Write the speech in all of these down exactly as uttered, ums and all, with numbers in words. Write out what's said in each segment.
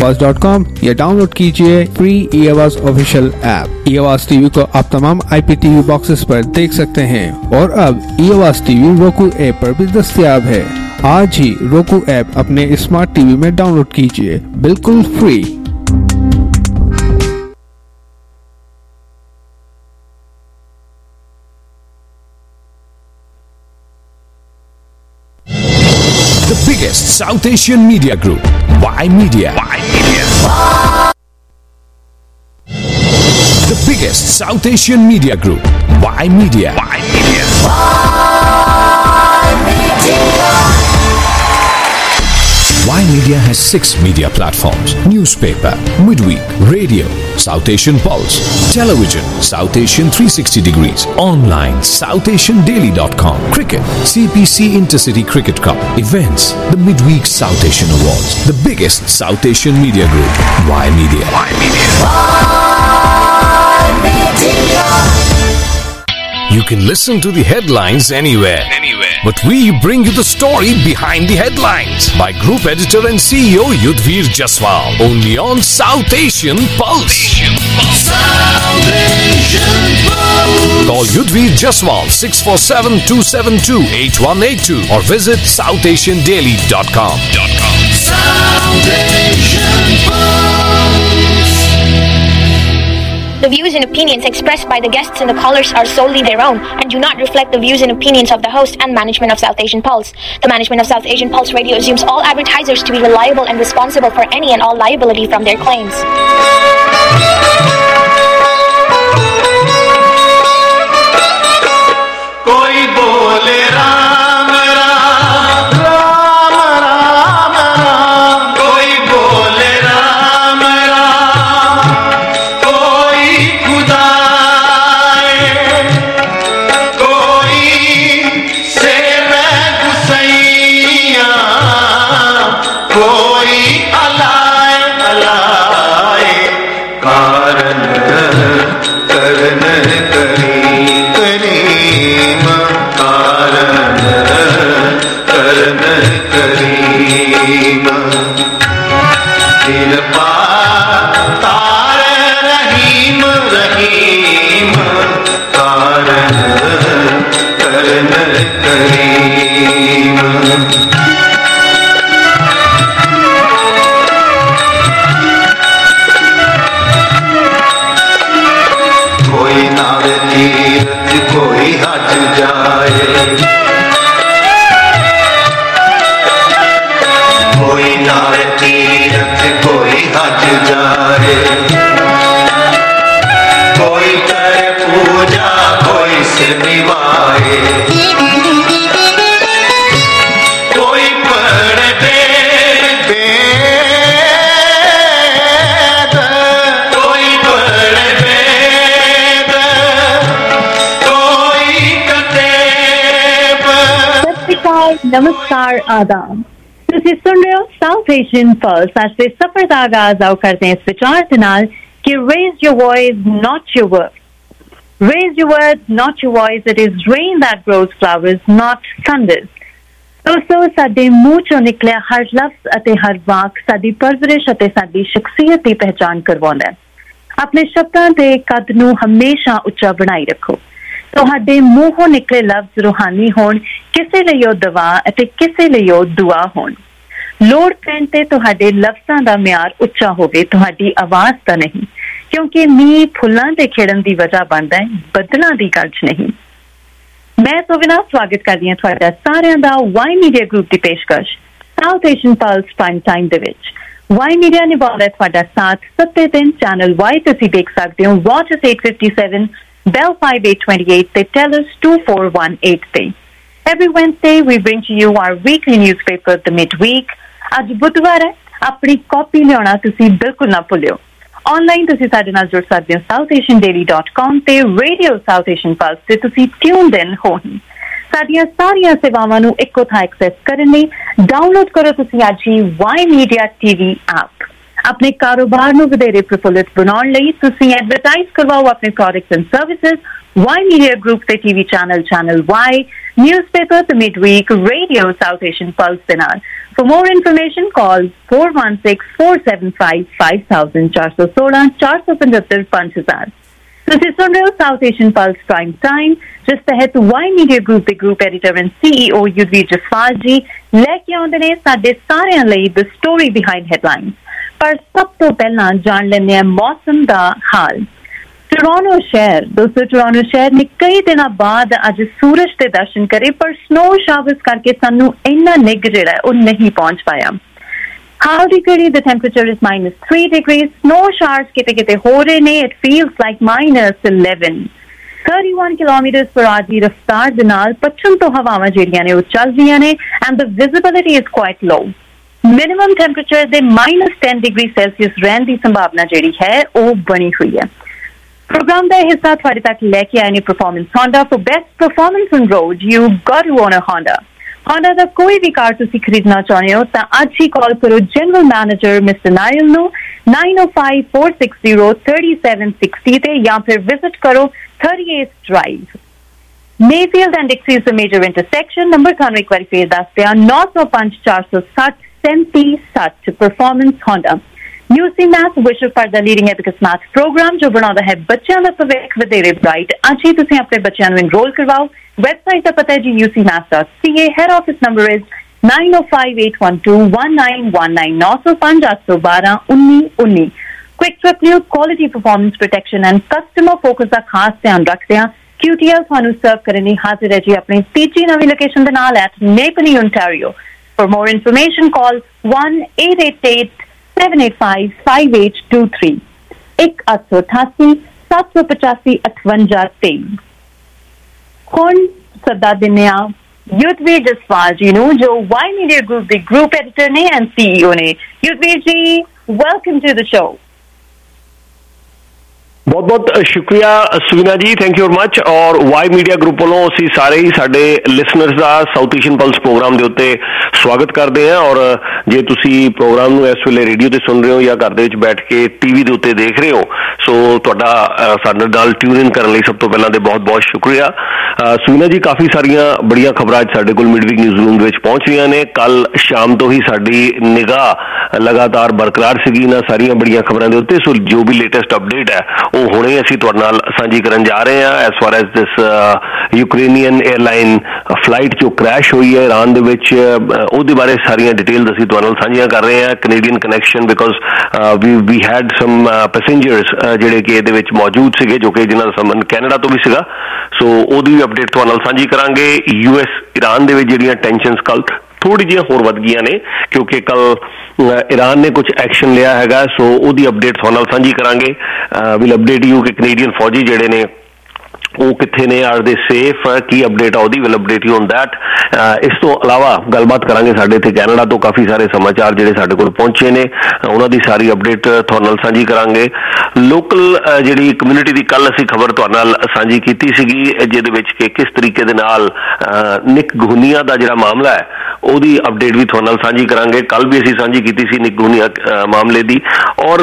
आवाज dot com या download कीजिए free e Awaaz official app. ई आवाज टीवी को आप तमाम आईपीटीवी बॉक्सेस पर देख सकते हैं और अब ई आवाज टीवी roku ऐप पर भी दस्तयाब है। आज ही roku ऐप अपने स्मार्ट टीवी में डाउनलोड कीजिए, बिल्कुल free. The biggest South Asian media group, Y Media. Y Media. The biggest South Asian media group, Y Media. Y Media. Y Media. Y Media has six media platforms: newspaper, midweek, radio, South Asian Pulse, television, South Asian three sixty degrees, online, south asian daily dot com, cricket, C P C Intercity Cricket Cup, events, the Midweek South Asian Awards, the biggest South Asian media group, Y Media. Y Media. Y Media. You can listen to the headlines anywhere. Anywhere. But we bring you the story behind the headlines by Group Editor and C E O Yudhvir Jaswal. Only on South Asian Pulse. Asian Pulse. South Asian Pulse. Call Yudhvir Jaswal six four seven, two seven two, eight one eight two or visit south asian daily dot com. South Asian Pulse. The views and opinions expressed by the guests and the callers are solely their own and do not reflect the views and opinions of the host and management of South Asian Pulse. The management of South Asian Pulse Radio assumes all advertisers to be reliable and responsible for any and all liability from their claims. Koi bole Ram Ram, Ram Ram Ram. Koi bole Ram Ram, koi Khuda hai, koi Sere Gusaiya, koi Alai Alai. Karan karan kari kareem, karan karan kareem. Kirpa tar Rahim Rahim, karan karan kareem. कोई नावे तीरथ कोई हज जाए, कोई नावे तीरथ कोई हज जाए, कोई करे पूजा कोई सिर निभाए, कोई पढ़े वेद, कोई पढ़े वेद, कोई कतेब। सत श्री अकाल, नमस्कार, आदाब। ਤੁਸੀਂ ਸੁਣ ਰਹੇ ਹੋ ਸਾਊਥ ਏਸ਼ੀਅਨ ਪਲਸ। ਅੱਜ ਦੇ ਸਫ਼ਰ ਦਾ ਆਗਾਜ਼ ਆਓ ਕਰਦੇ ਹਾਂ ਇਸ ਵਿਚਾਰ ਦੇ ਨਾਲ ਕਿ raise your voice, not your words. Raise your words, not your voice. It is rain that grows flowers, not thunders. ਦੋਸਤੋ, ਸਾਡੇ ਮੂੰਹ ਚੋਂ ਨਿਕਲਿਆ ਹਰ ਲਫ਼ਜ਼ ਅਤੇ ਹਰ ਵਾਕ ਸਾਡੀ ਪਰਵਰਿਸ਼ ਅਤੇ ਸਾਡੀ ਸ਼ਖਸੀਅਤ ਦੀ ਪਹਿਚਾਣ ਕਰਵਾਉਂਦਾ ਹੈ। ਆਪਣੇ ਸ਼ਬਦਾਂ ਦੇ ਕੱਦ ਨੂੰ ਹਮੇਸ਼ਾ ਉੱਚਾ ਬਣਾਈ ਰੱਖੋ। ਤੁਹਾਡੇ ਮੂੰਹੋਂ ਨਿਕਲੇ ਲਫ਼ਜ਼ ਰੂਹਾਨੀ ਹੋਣ, ਕਿਸੇ ਲਈ ਉਹ ਦਵਾ ਅਤੇ ਕਿਸੇ ਲਈ ਉਹ ਦੁਆ ਹੋਣ। ਲੋੜ ਪੈਣ ਤੇ ਤੁਹਾਡੇ ਲਫ਼ਜ਼ਾਂ ਦਾ ਮਿਆਰ ਉੱਚਾ ਹੋਵੇ, ਤੁਹਾਡੀ ਆਵਾਜ਼ ਦਾ ਨਹੀਂ, ਕਿਉਂਕਿ ਮੀਂਹ ਫੁੱਲਾਂ ਦੇ ਖਿੜਨ ਦੀ ਵਜ੍ਹਾ ਬਣਦਾ ਹੈ, ਬੱਦਲਾਂ ਦੀ ਗਰਜ ਨਹੀਂ। ਮੈਂ ਸੋਵਿਨਾ ਸਵਾਗਤ ਕਰਦੀ ਹਾਂ ਤੁਹਾਡਾ ਸਾਰਿਆਂ ਦਾ ਵਾਈ ਮੀਡੀਆ ਗਰੁੱਪ ਦੀ ਪੇਸ਼ਕਸ਼ South Asian Pulse prime time ਦੇ ਵਿੱਚ। ਵਾਈ ਮੀਡੀਆ ਨਿਭਾਉਂਦਾ ਤੁਹਾਡਾ ਸਾਥ ਸੱਤੇ ਦਿਨ ਚੈਨਲ ਵਾਈ ਤੁਸੀਂ ਦੇਖ ਸਕਦੇ ਹੋ watches eight fifty-seven, Bell five eight two eight ਤੇ Telus two four one eight ਤੇ। Every Wednesday we bring to you our weekly newspaper, The Midweek. ਅੱਜ ਬੁੱਧਵਾਰ ਹੈ, ਆਪਣੀ ਕਾਪੀ ਲਿਆਉਣਾ ਤੁਸੀਂ ਬਿਲਕੁਲ ਨਾ ਭੁੱਲਿਓ। ਆਨਲਾਈਨ ਤੁਸੀਂ ਸਾਡੇ ਨਾਲ ਜੁੜ ਸਕਦੇ ਹੋ south asian daily dot com ਤੇ ਰੇਡੀਓ South Asian Pulse ਤੇ ਤੁਸੀਂ ਟਿਊਨਡ ਇਨ ਹੋ ਹੀ। ਸਾਡੀਆਂ ਸਾਰੀਆਂ ਸੇਵਾਵਾਂ ਨੂੰ ਇੱਕੋ ਥਾਂ ਐਕਸੈਸ ਕਰਨ ਲਈ ਡਾਊਨਲੋਡ ਕਰੋ ਤੁਸੀਂ ਅੱਜ ਹੀ ਵਾਈ ਮੀਡੀਆ ਟੀਵੀ ਐਪ। ਆਪਣੇ ਕਾਰੋਬਾਰ ਨੂੰ ਵਧੇਰੇ ਪ੍ਰਫੁੱਲਿਤ ਬਣਾਉਣ ਲਈ ਤੁਸੀਂ ਐਡਵਰਟਾਈਜ਼ ਕਰਵਾਓ ਆਪਣੇ products and services Y media group ਤੇ TV channel channel Y, newspaper The Midweek, radio South Asian Pulse ਦੇ ਨਾਲ। For more information, call four one six, four seven five, five thousand four one six, four seven five, five thousand. ਤੁਸੀਂ ਸੁਣ ਰਹੇ ਹੋ South Asian Pulse prime time, ਜਿਸ ਤਹਿਤ Y media group ਦੇ group editor and CEO Yudhvir Jaswal ji ਲੈ ਕੇ ਆਉਂਦੇ ਨੇ ਸਾਡੇ ਸਾਰਿਆਂ ਲਈ ਦ ਸਟੋਰੀ ਬਿਹਾਈਂਡ ਹੈਡਲਾਈਨਸ। ਪਰ ਸਭ ਤੋਂ ਪਹਿਲਾਂ ਜਾਣ ਲੈਂਦੇ ਹਾਂ ਮੌਸਮ ਦਾ ਹਾਲ। ਟੋਰਾਂਟੋ ਸ਼ਹਿਰ ਦੋਸਤੋ ਟੋਰਾਂਟੋ ਸ਼ਹਿਰ ਨੇ ਕਈ ਦਿਨਾਂ ਬਾਅਦ ਅੱਜ ਸੂਰਜ ਦੇ ਦਰਸ਼ਨ ਕਰੇ, ਪਰ ਸਨੋ ਸ਼ਾਵਰਸ ਕਰਕੇ ਸਾਨੂੰ ਇੰਨਾ ਨਿੱਘ ਜਿਹੜਾ ਉਹ ਨਹੀਂ ਪਹੁੰਚ ਪਾਇਆ। Howdy Guri, the temperature is minus three degrees. Snow showers kite kite ho rahe ne. It feels like minus eleven. thirty-one kilometers per hour ਦੀ ਰਫ਼ਤਾਰ ਦੇ ਨਾਲ ਪੱਛਮ ਤੋਂ ਹਵਾਵਾਂ ਜਿਹੜੀਆਂ ਨੇ ਉਹ ਚੱਲ ਰਹੀਆਂ ਨੇ and the visibility is quite low. Minimum temperature ਦੇ minus ten degree Celsius ਰਹਿਣ ਦੀ ਸੰਭਾਵਨਾ ਜਿਹੜੀ ਹੈ ਉਹ ਬਣੀ ਹੋਈ ਹੈ। ਪ੍ਰੋਗਰਾਮ ਦਾ ਹਿੱਸਾ ਤੁਹਾਡੇ ਤੱਕ ਲੈ ਕੇ ਆਏ ਨੇ performance Honda। For best performance on road, you got to own a Honda. Honda ਦਾ ਕੋਈ ਵੀ ਕਾਰ ਤੁਸੀਂ ਖਰੀਦਣਾ ਚਾਹੁੰਦੇ ਹੋ ਤਾਂ ਅੱਜ ਹੀ ਕਾਲ ਕਰੋ ਜਨਰਲ ਮੈਨੇਜਰ ਮਿਸਟਰ ਨਾਇਲ ਨੂੰ nine oh five, four six zero, three seven six zero ਤੇ ਜਾਂ ਫਿਰ ਵਿਜ਼ਿਟ ਕਰੋ thirty-eighth Drive, Mayfield and Dixie's the major intersection। Number ਤੁਹਾਨੂੰ ਇੱਕ ਵਾਰੀ ਫੇਰ ਦੱਸ ਦਿਆਂ nine oh five, four six zero, seven oh seven Performance Honda। U C Math ਵਿਸ਼ਵ ਭਰ ਦਾ ਲੀਡਿੰਗ ਐਬੀਕਸ ਮੈਥ ਪ੍ਰੋਗਰਾਮ ਜੋ ਬਣਾਉਂਦਾ ਹੈ ਬੱਚਿਆਂ ਦਾ ਭਵਿੱਖ ਵਧੇਰੇ ਬ੍ਰਾਈਟ। ਅੱਜ ਹੀ ਤੁਸੀਂ ਆਪਣੇ ਬੱਚਿਆਂ ਨੂੰ ਇਨਰੋਲ ਕਰਵਾਓ। ਵੈਬਸਾਈਟ ਦਾ ਪਤਾ ਹੈ ਜੀ u c math dot c a। Head office number is nine oh five, eight one two, one nine one nine nine oh five, eight one two, one nine one nine। Quick Trip New Quality Performance Protection and Customer Focus ਦਾ ਖਾਸ ਧਿਆਨ ਰੱਖਦੇ ਹਾਂ। Q T L ਤੁਹਾਨੂੰ ਸਰਵ ਕਰਨ ਲਈ ਹਾਜ਼ਰ ਹੈ ਜੀ ਆਪਣੀ ਤੀਜੀ ਨਵੀਂ ਲੋਕੇਸ਼ਨ ਦੇ ਨਾਲ at Napanee, Ontario। For more information, call one eight eight eight, seven eight five, five eight two three ਇੱਕ ਅੱਠ ਸੌ ਅਠਾਸੀ, ਸੱਤ ਸੌ ਪਚਾਸੀ, ਅਠਵੰਜਾ ਤੇਈ। ਹੁਣ ਸੱਦਾ ਦਿੰਦੇ ਹਾਂ ਯੁਧਵੀਰ ਜਸਵਾਲ ਜੀ ਨੂੰ ਜੋ ਵਾਈ ਮੀਡੀਆ ਗਰੁੱਪ ਦੇ ਗਰੁੱਪ ਐਡੀਟਰ ਨੇ ਐਂਡ ਸੀਈਓ ਨੇ। ਯੁਧਵੀਰ ਜੀ, ਵੈਲਕਮ ਟੂ ਦ ਸ਼ੋ। ਬਹੁਤ ਬਹੁਤ ਸ਼ੁਕਰੀਆ Suvina ji, thank you very much. ਔਰ ਵਾਈ ਮੀਡੀਆ ਗਰੁੱਪ ਵੱਲੋਂ ਅਸੀਂ ਸਾਰੇ ਹੀ ਸਾਡੇ ਲਿਸਨਰਸ ਦਾ ਸਾਊਥ ਏਸ਼ੀਅਨ ਪਲਸ ਪ੍ਰੋਗਰਾਮ ਦੇ ਉੱਤੇ ਸਵਾਗਤ ਕਰਦੇ ਹਾਂ। ਔਰ ਜੇ ਤੁਸੀਂ ਪ੍ਰੋਗਰਾਮ ਨੂੰ ਇਸ ਵੇਲੇ ਰੇਡੀਓ ਤੇ ਸੁਣ ਰਹੇ ਹੋ ਜਾਂ ਘਰ ਦੇ ਵਿੱਚ ਬੈਠ ਕੇ ਟੀਵੀ ਦੇ ਉੱਤੇ ਦੇਖ ਰਹੇ ਹੋ, ਸੋ ਤੁਹਾਡਾ ਸਾਡੇ ਨਾਲ ਟਿਊਨ ਇਨ ਕਰਨ ਲਈ ਸਭ ਤੋਂ ਪਹਿਲਾਂ ਤੇ ਬਹੁਤ ਬਹੁਤ ਸ਼ੁਕਰੀਆ। ਸੁਵੀਨਾ ਜੀ, ਕਾਫੀ ਸਾਰੀਆਂ ਬੜੀਆਂ ਖਬਰਾਂ ਅੱਜ ਸਾਡੇ ਕੋਲ ਮਿਡਵੀਕ ਨਿਊਜ਼ ਰੂਮ ਦੇ ਵਿੱਚ ਪਹੁੰਚ ਰਹੀਆਂ ਨੇ। ਕੱਲ ਸ਼ਾਮ ਤੋਂ ਹੀ ਸਾਡੀ ਨਿਗਾਹ ਲਗਾਤਾਰ ਬਰਕਰਾਰ ਸੀਗੀ ਇਹਨਾਂ ਸਾਰੀਆਂ ਬੜੀਆਂ ਖਬਰਾਂ ਦੇ ਉੱਤੇ। ਸੋ ਜੋ ਵੀ ਲੇਟੈਸਟ ਅਪਡੇਟ ਹੈ ਉਹ ਹੁਣੇ ਅਸੀਂ ਤੁਹਾਡੇ ਨਾਲ ਸਾਂਝੀ ਕਰਨ ਜਾ ਰਹੇ ਹਾਂ। S for S this Ukrainian airline flight ਜੋ ਕ੍ਰੈਸ਼ ਹੋਈ ਹੈ ਈਰਾਨ ਦੇ ਵਿੱਚ, ਉਹਦੇ ਬਾਰੇ ਸਾਰੀਆਂ ਡਿਟੇਲਸ ਅਸੀਂ ਤੁਹਾਡੇ ਨਾਲ ਸਾਂਝੀਆਂ ਕਰ ਰਹੇ ਹਾਂ। Canadian connection because we we had some passengers ਜਿਹੜੇ ਕਿ ਇਹਦੇ ਵਿੱਚ ਮੌਜੂਦ ਸੀਗੇ ਜੋ ਕਿ ਜਿਨ੍ਹਾਂ ਦਾ ਸੰਬੰਧ ਕੈਨੇਡਾ ਤੋਂ ਵੀ ਸੀਗਾ। ਸੋ ਉਹਦੀ ਵੀ ਅਪਡੇਟ ਤੁਹਾਡੇ ਨਾਲ ਸਾਂਝੀ ਕਰਾਂਗੇ। ਯੂ ਐਸ ਈਰਾਨ ਦੇ ਵਿੱਚ ਜਿਹੜੀਆਂ ਟੈਨਸ਼ਨਸ ਕੱਲ੍ਹ ਥੋੜ੍ਹੀ ਜਿਹੀਆਂ ਹੋਰ ਵੱਧ ਗਈਆਂ ਨੇ ਕਿਉਂਕਿ ਕੱਲ ਈਰਾਨ ਨੇ ਕੁਝ ਐਕਸ਼ਨ ਲਿਆ ਹੈਗਾ। ਸੋ ਉਹਦੀ ਅਪਡੇਟ ਤੁਹਾਡੇ ਨਾਲ ਸਾਂਝੀ ਕਰਾਂਗੇ। ਵਿਲ ਅਪਡੇਟ ਯੂ ਕਿ ਕੈਨੇਡੀਅਨ ਫੌਜੀ ਜਿਹੜੇ ਨੇ ਉਹ ਕਿੱਥੇ ਨੇ, ਆਰ ਦੇ ਸੇਫ, ਕੀ ਅਪਡੇਟ ਆ ਉਹਦੀ will update you on that. ਇਸ ਤੋਂ ਇਲਾਵਾ ਗੱਲਬਾਤ ਕਰਾਂਗੇ ਸਾਡੇ ਇੱਥੇ ਕੈਨੇਡਾ ਤੋਂ ਕਾਫੀ ਸਾਰੇ ਸਮਾਚਾਰ ਜਿਹੜੇ ਸਾਡੇ ਕੋਲ ਪਹੁੰਚੇ ਨੇ, ਉਹਨਾਂ ਦੀ ਸਾਰੀ ਅਪਡੇਟ ਤੁਹਾਡੇ ਨਾਲ ਸਾਂਝੀ ਕਰਾਂਗੇ। ਲੋਕਲ ਜਿਹੜੀ ਕਮਿਊਨਿਟੀ ਦੀ ਕੱਲ ਅਸੀਂ ਖਬਰ ਤੁਹਾਡੇ ਨਾਲ ਸਾਂਝੀ ਕੀਤੀ ਸੀਗੀ ਜਿਹਦੇ ਵਿੱਚ ਕਿ ਕਿਸ ਤਰੀਕੇ ਦੇ ਨਾਲ ਨਿਕ ਗਹੁਨੀਆ ਦਾ ਜਿਹੜਾ ਮਾਮਲਾ ਹੈ ਉਹਦੀ ਅਪਡੇਟ ਵੀ ਤੁਹਾਡੇ ਨਾਲ ਸਾਂਝੀ ਕਰਾਂਗੇ। ਕੱਲ ਵੀ ਅਸੀਂ ਸਾਂਝੀ ਕੀਤੀ ਸੀ ਨਿਕ ਗਹੁਨੀਆ ਮਾਮਲੇ ਦੀ। ਔਰ